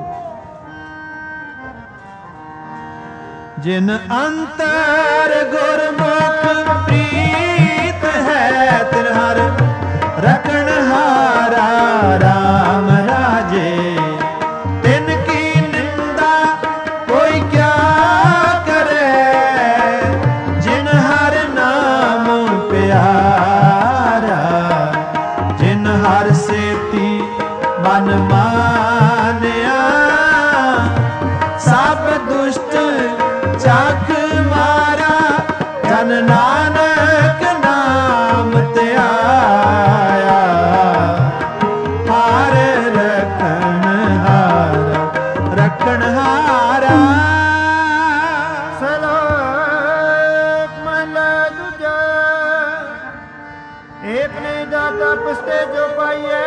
ਜਿਨ ਅੰਤਰ ਗੁਰਮੁਖ ਪ੍ਰੀਤ ਹੈ, ਤਿਨ ਹਰ ਰਖਣ ਹਾਰਾ ਰਾਮ ਰਾਜੇ। ਤਿਨ ਕੀ ਨਿੰਦਾ ਕੋਈ ਕਿਆ ਕਰੇ, ਜਿਨ ਹਰ ਨਾਮ ਪਿਆਰਾ। ਜਿਨ ਹਰ ਸੇਤੀ ਮਨ ਮਾਨਿਆ, ਸਭ ਦੁਸ਼ਟ ਚੱਕ ਮਾਰਾ। ਜਨ ਨਾਨਕ ਨਾਮ ਧਿਆਇਆ, ਹਾਰ ਰਖਣ ਹਾਰਾ ਰਖਣ ਹਾਰਾ। ਸਲੋਕ ਮਹਲਾ ਦੂਜਾ। ਏਕ ਨੇ ਦਾਤਾ ਪੁਸਤੇ ਜੋ ਪਾਈਐ,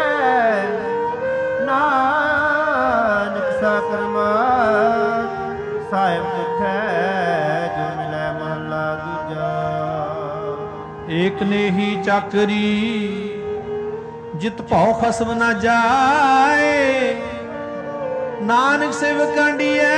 ਨਾਨਕ ਸਾ ਕਰਮਾ ਸਾਹਿਬ ਤੁਠੈ ਜੋ ਮਿਲੈ। ਮਹਲਾ ਦੂਜਾ। ਏਕ ਨੇ ਹੀ ਚਾਕਰੀ, ਜਿਤ ਭਉ ਖਸਮ ਨਾ ਜਾਏ। ਨਾਨਕ ਸਿਵ ਕੰਡੀਐ,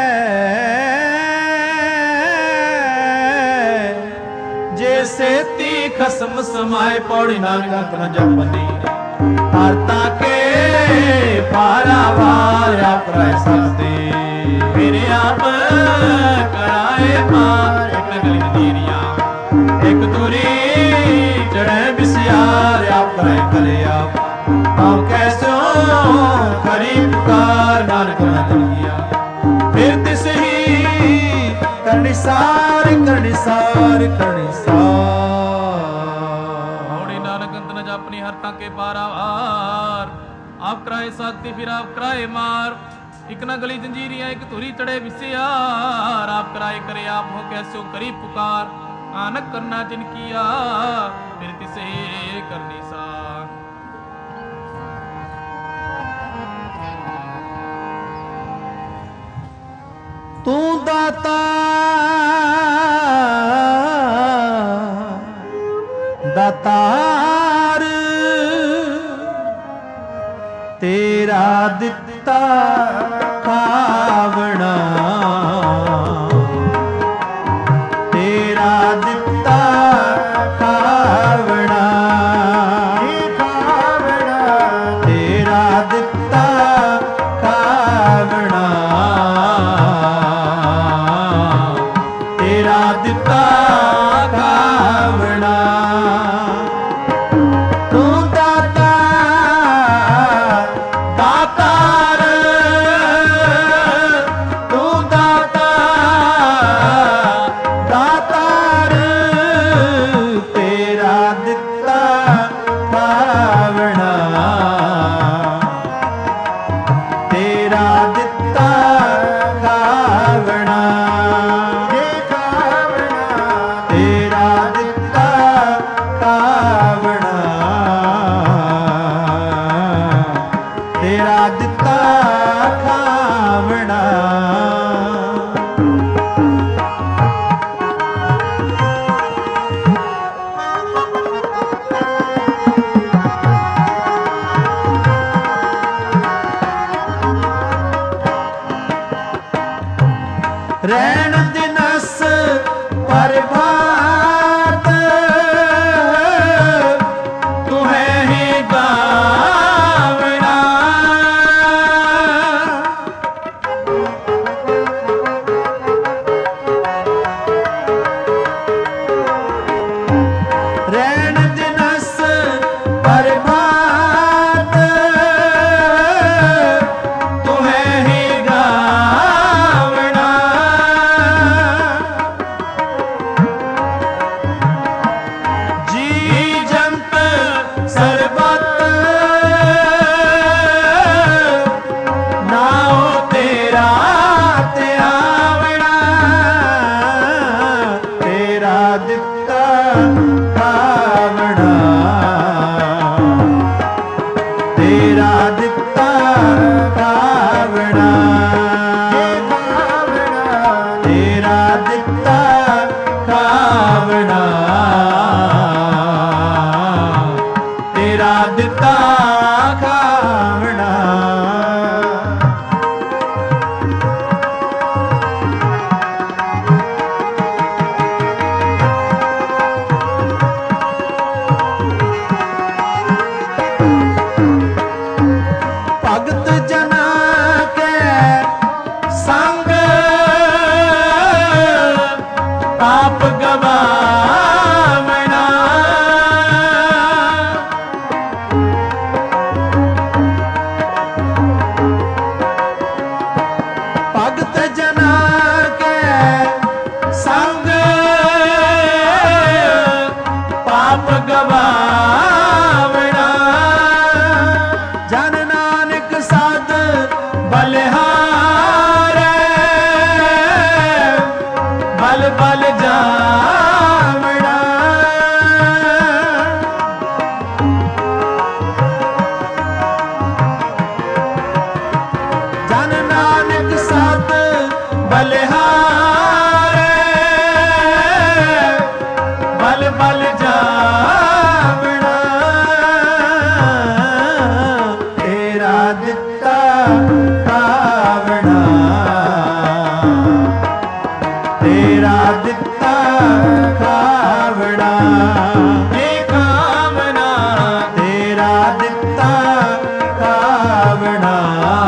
ਜੇ ਸੇਤੀ ਖਸਮ ਸਮਾਏ। ਪੌੜੀ ਨਾਨਕ ਅੰਤਰ ਜਪਨੀ, ਹਰਤਾ ਕੇ ਪਾਰਾਵਾਰ ਆਪਰੈ ਸਤੇ। ਫਿਰ ਆਪ ਕਰਾਏ ਮਾਰ, ਇੱਕ ਗਲੀ ਨੀਰੀਆਂ ਇੱਕ ਦੂਰੀ ਚੜ੍ਹੈ ਬਿਸਿਆਰ। ਆਪਰੈ ਕਰਿਆ ਹਉ ਕੈਸੋ ਖਰੀ ਪੁਕਾਰ। ਨਾਨਕ ਮੰਤਰੀਆ ਫਿਰ ਤਿਸ ਹੀ ਕਰਨੀ ਸਾਰ ਕਰਨੀ ਸਾਰ ਕਰਨੀ ਸਾਰ। ਹੌੜੀ ਨਾਨਕ ਅੰਤ ਨ ਜਾਪਨੀ, ਹਰਤਾ ਕੇ ਪਾਰਾਵਾਰ। ਆਪ ਕਰਾਏ ਸਾਥੀ ਫਿਰ ਆਪ ਕਰਾਏ ਮਾਰ। ਇੱਕ ਨਾ ਗਲੀ ਜੰਜੀਰੀਆਂ ਇੱਕ ਧੂਰੀ ਚੜੇ ਵਿਸਿਆਰ। ਆਪ ਕਰਾਏ ਕਰੇ ਆਪ ਹੋ ਕੈਸੋ ਕਰੀ ਪੁਕਾਰ। ਆਨਕ ਕਰਨਾ ਜਿਨ ਕੀਆ, ਫਿਰ ਤਿਸੇ ਕਰਨੀ ਸਾਰ। ਤੂੰ ਦਾਤਾ ਦਾਤਾਰ, ਤੇਰਾ ਦਿੱਤਾ ਖਾਵਣਾ। ਤੇਰਾ ਦਿੱਤਾ ਖਾਵਣਾ, ਤੇਰਾ ਦਿੱਤਾ ਖਾਵਣਾ। ਤੇਰਾ ਦਿੱਤਾ ਖਾਵਣਾ। ਤੂੰ ਦਾਤਾ ਦਾਤਾਰ, ਰਹਿਣ ਦਿਨਸ ਪਰਭਾਤ ਤੂੰ ਹੈ ਹੀ ਗਾਵਣਾ। ਰਹਿਣ ਦਿਨਸ ਪਰਭਾਤ ਤੂੰ ਹੈ ਹੀ ਗਾਵਣਾ। ਜੀ ਜੰਤ ਸਰਬਤ ਨਾਉ ਤੇਰਾ ਧਿਆਵਣਾ। ਤੇਰਾ ਦਿੱਤਾ ਖਾਵਣਾ, ਤੇਰਾ ਦਿੱਤਾ ਖਾਵਣਾ। ਤੇਰਾ ਦਿੱਤਾ ਖਾਵਣਾ, ਤੇਰਾ ਦਿੱਤਾ ਖਾਵਣਾ। ਭਗਤ ਜਨਾ ਕੈ ਸੰਗ ਪਾਪ ਗਵਾਵਣਾ। ਭਗਤ ਜਨਾ ਕੈ ਸੰਗ ਪਾਪ ਗਵਾਵਣਾ। ਜਨ ਨਾਨਕ ਸਾਧ ਬਲਿਹਾਰੈ ਬਲ ਬਲ ਜਾਵਣਾ। ਜਨ ਨਾਨਕ ਸਾਧ ਬਲਿਹਾਰੈ ਬਲ ਬਲ ਜਾਵਣਾ। ਤੇਰਾ ਦਿੱਤਾ ਖਾਵਣਾ, ਤੇਰਾ ਦਿੱਤਾ ਖਾਵਣਾ। ਇਹ ਖਾਵਣਾ, ਤੇਰਾ ਦਿੱਤਾ ਖਾਵਣਾ,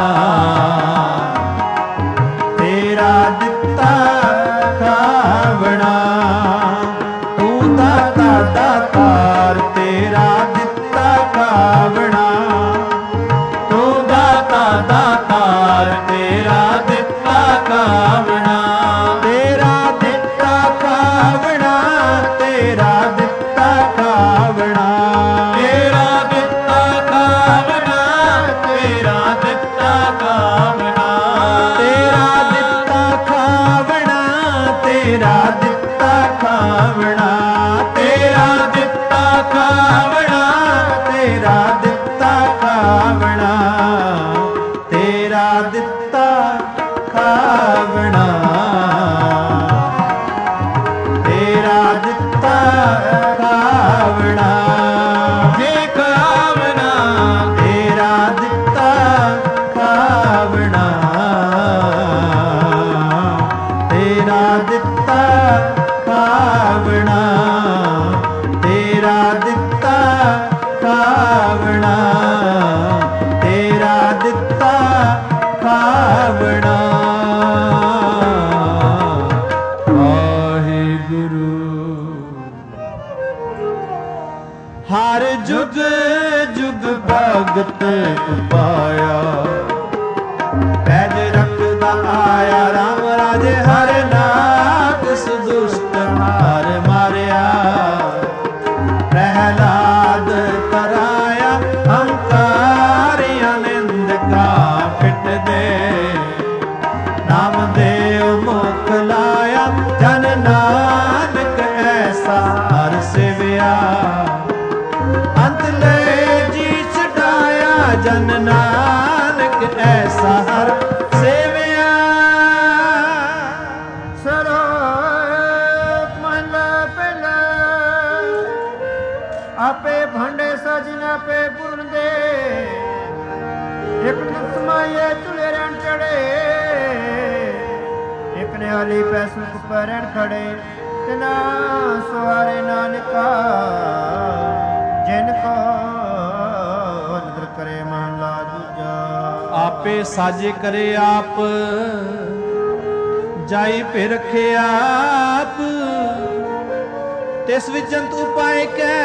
ਤੇਰਾ ਦਿੱਤਾ ਖਾਵਣਾ। ਤੂੰ ਦਾਤਾ ਦਾਤਾਰ, ਤੇਰਾ ਦਿੱਤਾ ਖਾਵਣਾ। ਤੂੰ ਦਾਤਾ ਦਾਤਾਰ, ਤੇਰਾ ਦਿੱਤਾ ਖਾਵਣਾ। ਤੇਰਾ ਦਿੱਤਾ ਖਾਵਣਾ, ਤੇਰਾ ਦਿੱਤਾ ਖਾਵਣਾ। ਤੇਰਾ ਦਿੱਤਾ ਖਾਵਣਾ, ਤੇਰਾ ਦਿੱਤਾ ਖਾਵਣਾ। ਤੇਰਾ ਦਿੱਤਾ ਖਾਵਣਾ, ਤੇਰਾ ਦਿੱਤਾ ਖਾਵਣਾ। ਤੇਰਾ ਦਿੱਤਾ ਖਾਵਣਾ, ਤੇਰਾ ਦਿੱਤਾ ਖਾਵਣਾ। ਤੇਰਾ ਦਿੱਤਾ ਖਾਵਣਾ, ਤੇਰਾ ਦਿੱਤਾ ਖਾਵਣਾ। ਜੇ ਖਾਵਣਾ, ਤੇਰਾ ਦਿੱਤਾ ਖਾਵਣਾ। ਤੇਰਾ ਦਿੱਤਾ ਖਾਵਣਾ, ਤੇਰਾ ਦਿੱਤਾ ਖਾਵਣਾ। ਤੇਰਾ ਦਿੱਤਾ ਖਾਵਣਾ। ਵਾਹਿਗੁਰੂ। ਹਰ ਜੁਗ ਜੁਗ ਭਗਤ ਉਪਾਇਆ, ਪੈਜ ਰੱਖਦਾ ਆਇਆ ਰਾਮ ਰਾਜੇ। ਹਰ ਨਾਕਸ ਦੁਸ਼ਟ ਹਾਰ ਮਾਰਿਆ, ਪ੍ਰਹਿਲਾਦ ਕਰਾਇਆ ਹੰਕਾਰਿਆ। ਨਿੰਦਕਾ ਫਿੱਟ ਦੇ ਨਾਮਦੇਵ ਮੁਖ ਲਾਇਆ। ਜਨ ਨਾਨਕ ਐਸਾ ਹਰ ਸੇਵਿਆ, ਅੰਤ ਲੈ ਜੀ ਛਡਾਇਆ। ਜਨ ਨਾਨਕ ਐਸਾ ਹਰ ਸੇਵਿਆ। ਸਰੋਤ ਮਹਲਾ ਪਹਿਲਾ। ਆਪੇ ਭਾਂਡੇ ਸਜਨ ਆਪੇ ਪੁਰਨ ਦੇ। ਇੱਕ ਨਿਤ ਸਮਾਏ ਚੁਲੇ ਰਹਿਣ ਚੜੇ। ਇੱਕ ਨੇ ਨਿਹਾਲੀ ਪੈਸਲ ਕੁਪਰਣ ਖੜੇ ਤਿਨਾ ਸਵਾਰੇ ਨਾਨਕਾ ਜਿਨ ਕੋ ਨਦਰ ਕਰੇ ਮਹਲਾ ਦੂਜਾ। ਆਪੇ ਸਾਜੇ ਕਰੇ ਆਪ ਜਾਈ ਭੇ ਰਖੇ ਆਪ ਤਿਸ ਵਿੱਚ ਜੰਤ ਉਪਾਏ ਕੈ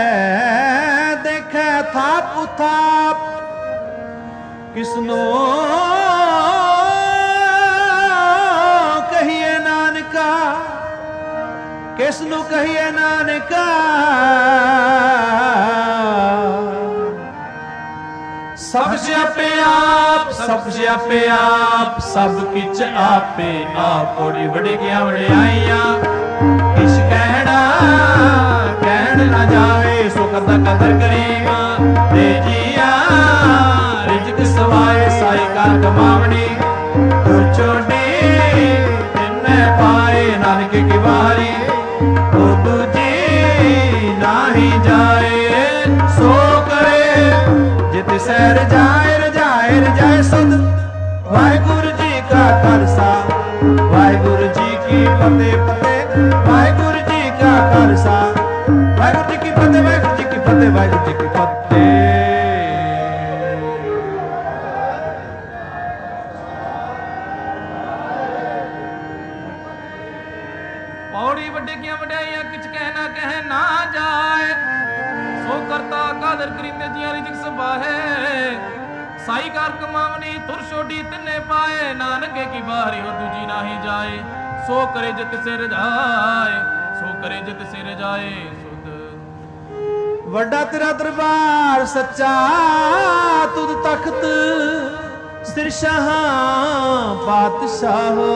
ਦੇਖੈ ਥਾਪ ਉਥਾਪ ਕਿਸਨੋ ਕਹੀਏ ਨਾਨਕਾ ਕਿਸਨੂੰ ਕਹੀਏ ਨਾਨਕਾ ਸਭ ਸਿਆਪੇ ਆਪ ਸਭ ਸਿਆਪੇ ਆਪ ਸਭ ਕਿਛ ਆਪੇ ਆਪ ਓੜੀ ਵਡਿਆਈਆਂ ਵਡਿਆਈਆਂ ਕਿਛ ਕਹਿਣਾ ਕਹਿਣ ਨਾ ਜਾਵੇ ਸੋ ਕਰਦਾ ਕਦਰ ਕਰੀਮਾ ਤੇ ਜੀਆ ਰਿਜਕ ਸਵਾਏ ਸਾਈ ਕਰ ਕਮਾਵਣੀ ਤੂੰ ਛੋਟੀ ਤਿੰਨੇ ਪਾਏ ਨਾਨਕ ਕੀ ਵਾਰੀ ਉਹ ਦੂਜੀ ਨਾਹੀ ਜਾਏ ਸੋ ਕਰੇ ਜਿਤ ਸਹਿ ਰਜਾਏ ਰਜਾਏ ਰਜਾਏ ਸੁਧ ਵਾਹਿਗੁਰੂ ਜੀ ਕਾ ਖਾਲਸਾ ਵਾਹਿਗੁਰੂ ਜੀ ਕੀ ਫਤਿਹ ਫਤਿਹ ਵਾਹਿਗੁਰੂ ਜੀ ਕਾ ਖਾਲਸਾ ਵਾਹਿਗੁਰੂ ਜੀ ਕੀ ਫਤਿਹ ਵਾਹਿਗੁਰੂ ਜੀ ਕੀ ਫਤਿਹ ਵਾਹਿਗੁਰੂ ਜੀ ਕੀ ਫਤਿਹ। ਪੌੜੀ ਵੱਡਿਆਂ ਵਡਿਆਈਆਂ ਕਿਛ ਕਹਿਣਾ ਕਹਿ ਨਾ ਜਾਏ ਸੋ ਕਰਤਾ ਕਾਦਰ ਕਰੀਮੇ ਜੀਆਂ ਰਿਜਕ ਸਬਾਹੇ ਸਾਈ ਕਾਰ ਕਮਾਵਨੀ ਤੁਰ ਛੋਡੀ ਤਿੰਨੇ ਪਾਏ ਨਾਨਕੇ ਕੀ ਬਾਹਰੀ ਹੋ ਦੂਜੀ ਨਾਹੀ ਜਾਏ ਸੋ ਕਰੇ ਜਿਤ ਸਿਰ ਜਾਏ ਸੋ ਕਰੇ ਜਿਤ ਸਿਰ ਜਾਏ ਸੁਧ। ਵੱਡਾ ਤੇਰਾ ਦਰਬਾਰ ਸੱਚਾ ਤੁਧ ਤਖਤ ਸਿਰ ਸ਼ਾਹਾਂ ਪਾਤਸ਼ਾਹੋ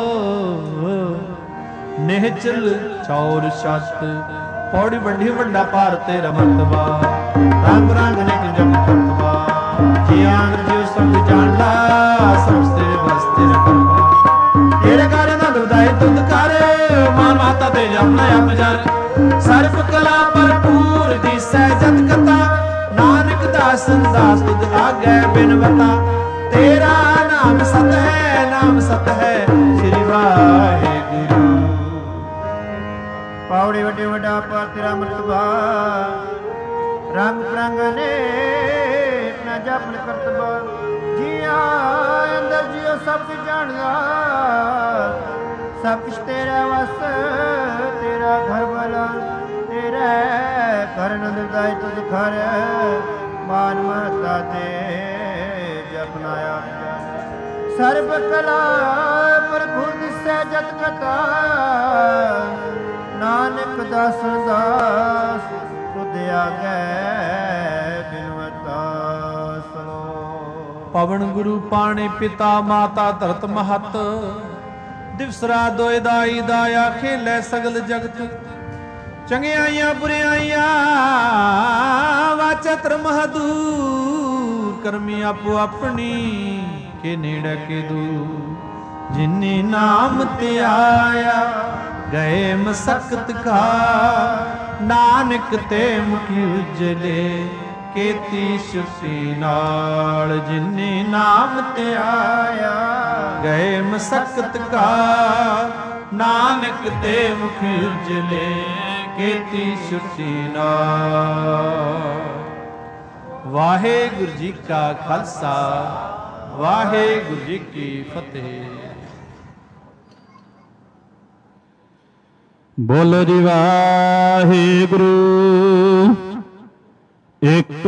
ਨਿਹਚਲ ਚੌਰ ਛੱਤ ਪੌੜੀ ਵੱਡੀ ਵੱਡਾ ਭਾਰ ਤੇਰਾ ਮਰਤਬਾ ਰੰਗ ਰੰਗ ਨੇ ਜਗ ਕਰਤਬਾ ਜੀ ਆਂਗ ਜਿਉ ਸਭ ਜਾਣਦਾ ਸਭ ਤੇਰੇ ਬਸ ਤੇਰਾ ਕਰਵਾ ਤੇਰੇ ਘਰ ਨਾ ਦੁਦਾਈ ਤੁਧ ਕਰ ਮਾਨ ਮਾਤਾ ਤੇ ਜਪਨਾ ਆਪ ਜਨ ਸਰਬ ਕਲਾ ਭਰਪੂਰ ਦੀ ਸਹਿਜਤ ਕਥਾ ਨਾਨਕ ਦਾਸ ਦਾਸ ਤੁਧ ਆਗੇ ਬਿਨਵਤਾ ਤੇਰਾ ਨਾਮ ਸਤ ਹੈ ਸ੍ਰੀ ਵਾਹਿਗੁਰੂ। ਪੌੜੀ ਵੱਡੇ ਵੱਡਾ ਪਰ ਤੇਰਾ ਮਰਤਬਾ ਰੰਗ ਪ੍ਰੰਗ ਨੇ ਨਾ ਜਪਨ ਕਰਤਬਾ ਜੀਆ ਅੰਦਰ ਜਿਉ ਸਭ ਕੁਝ ਜਾਣਦਾ ਸਭ ਕੁਛ ਤੇਰਾ ਵਸ ਤੇਰਾ ਘਰ ਵਾਲਾ ਤੇਰਾ ਘਰ ਨੰਦਦਾਈ ਤੁਧ ਘਰ ਮਾਨ ਮਹਤਾ ਤੇ ਜਪਨਾ ਆਪ ਸਰਬ ਕਲਾ ਪ੍ਰਭੂ ਦਿਸੈ ਜਤ ਕਥਾ ਨਾਨਕ ਦਾਸਨ ਦਾਸ ਤੁਧ ਆਗੇ ਬਿਨਵਤਾ ਸਲੋ। ਪਵਨ ਗੁਰੂ ਪਾਣੀ ਪਿਤਾ ਮਾਤਾ ਧਰਤ ਮਹਤ ਦਿਵਸ ਰਾਤ ਦੋਇ ਦਾਈ ਦਾਇਆ ਖੇਲੇ ਸਗਲ ਜਗਤ ਚੰਗਿਆਈਆਂ ਬੁਰਿਆਈਆਂ ਵਾਚਾ ਧਰਮ ਹਦੂਰ ਕਰਮੀ ਆਪੋ ਆਪਣੀ ਕੇ ਨੇੜੇ ਕੇ ਦੂਰ ਜਿਨੇ ਨਾਮ ਤੇ ਆਇਆ ਗਏ ਮਸਕਤ ਕਾ ਨਾਨਕ ਤੇ ਮੁਖੀ ਉਜਲੇ ਕੀਤੀ ਸ਼ੁਸੀ ਨਾਲ ਜਿਨੇ ਨਾਮ ਤੇ ਆਇਆ ਗਏ ਮਸਕਤ ਕਾ ਨਾਨਕ ਤੇ ਮੁਖੀ ਉਜਲੇ ਕੀਤੀ ਸ਼ੁਸੀ ਨਾਲ। ਵਾਹਿਗੁਰੂ ਜੀ ਕਾ ਖਾਲਸਾ ਵਾਹਿਗੁਰੂ ਜੀ ਕੀ ਫਤਿਹ। ਬੋਲੋ ਜੀ ਵਾਹਿਗੁਰੂ ਇੱਕ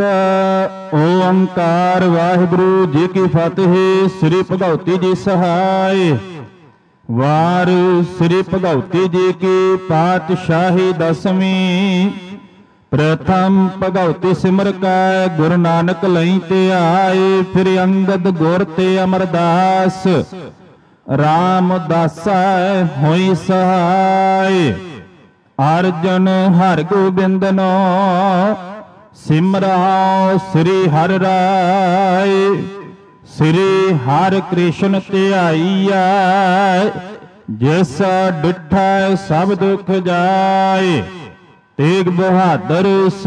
ਓੰਕਾਰ ਵਾਹਿਗੁਰੂ ਜੀ ਕੀ ਫਤਿਹ। ਸ੍ਰੀ ਭਗਉਤੀ ਜੀ ਸਹਾਇ ਵਾਰ ਸ੍ਰੀ ਭਗਉਤੀ ਜੀ ਕੀ ਪਾਤਸ਼ਾਹੀ ਦਸਵੀਂ ਪ੍ਰਥਮ ਭਗਉਤੀ ਸਿਮਰ ਕੈ ਗੁਰੂ ਨਾਨਕ ਲਈ ਤੇ ਆਏ ਫਿਰ ਅੰਗਦ ਗੁਰ ਤੇ ਅਮਰਦਾਸ ਰਾਮਦਾਸਾ ਹੋਈ ਸਹਾਇ ਅਰਜਨ ਹਰਿ ਗੋਬਿੰਦਨੋ ਸਿਮਰਾਓ ਸ੍ਰੀ ਹਰਿ ਰਾਏ ਸ੍ਰੀ ਹਰਿ ਕ੍ਰਿਸ਼ਨ ਧਿਆਈਆ ਜਿਸ ਡਿਠਾ ਸਭ ਦੁਖ ਜਾਏ ਤੇਗ ਬਹਾਦਰ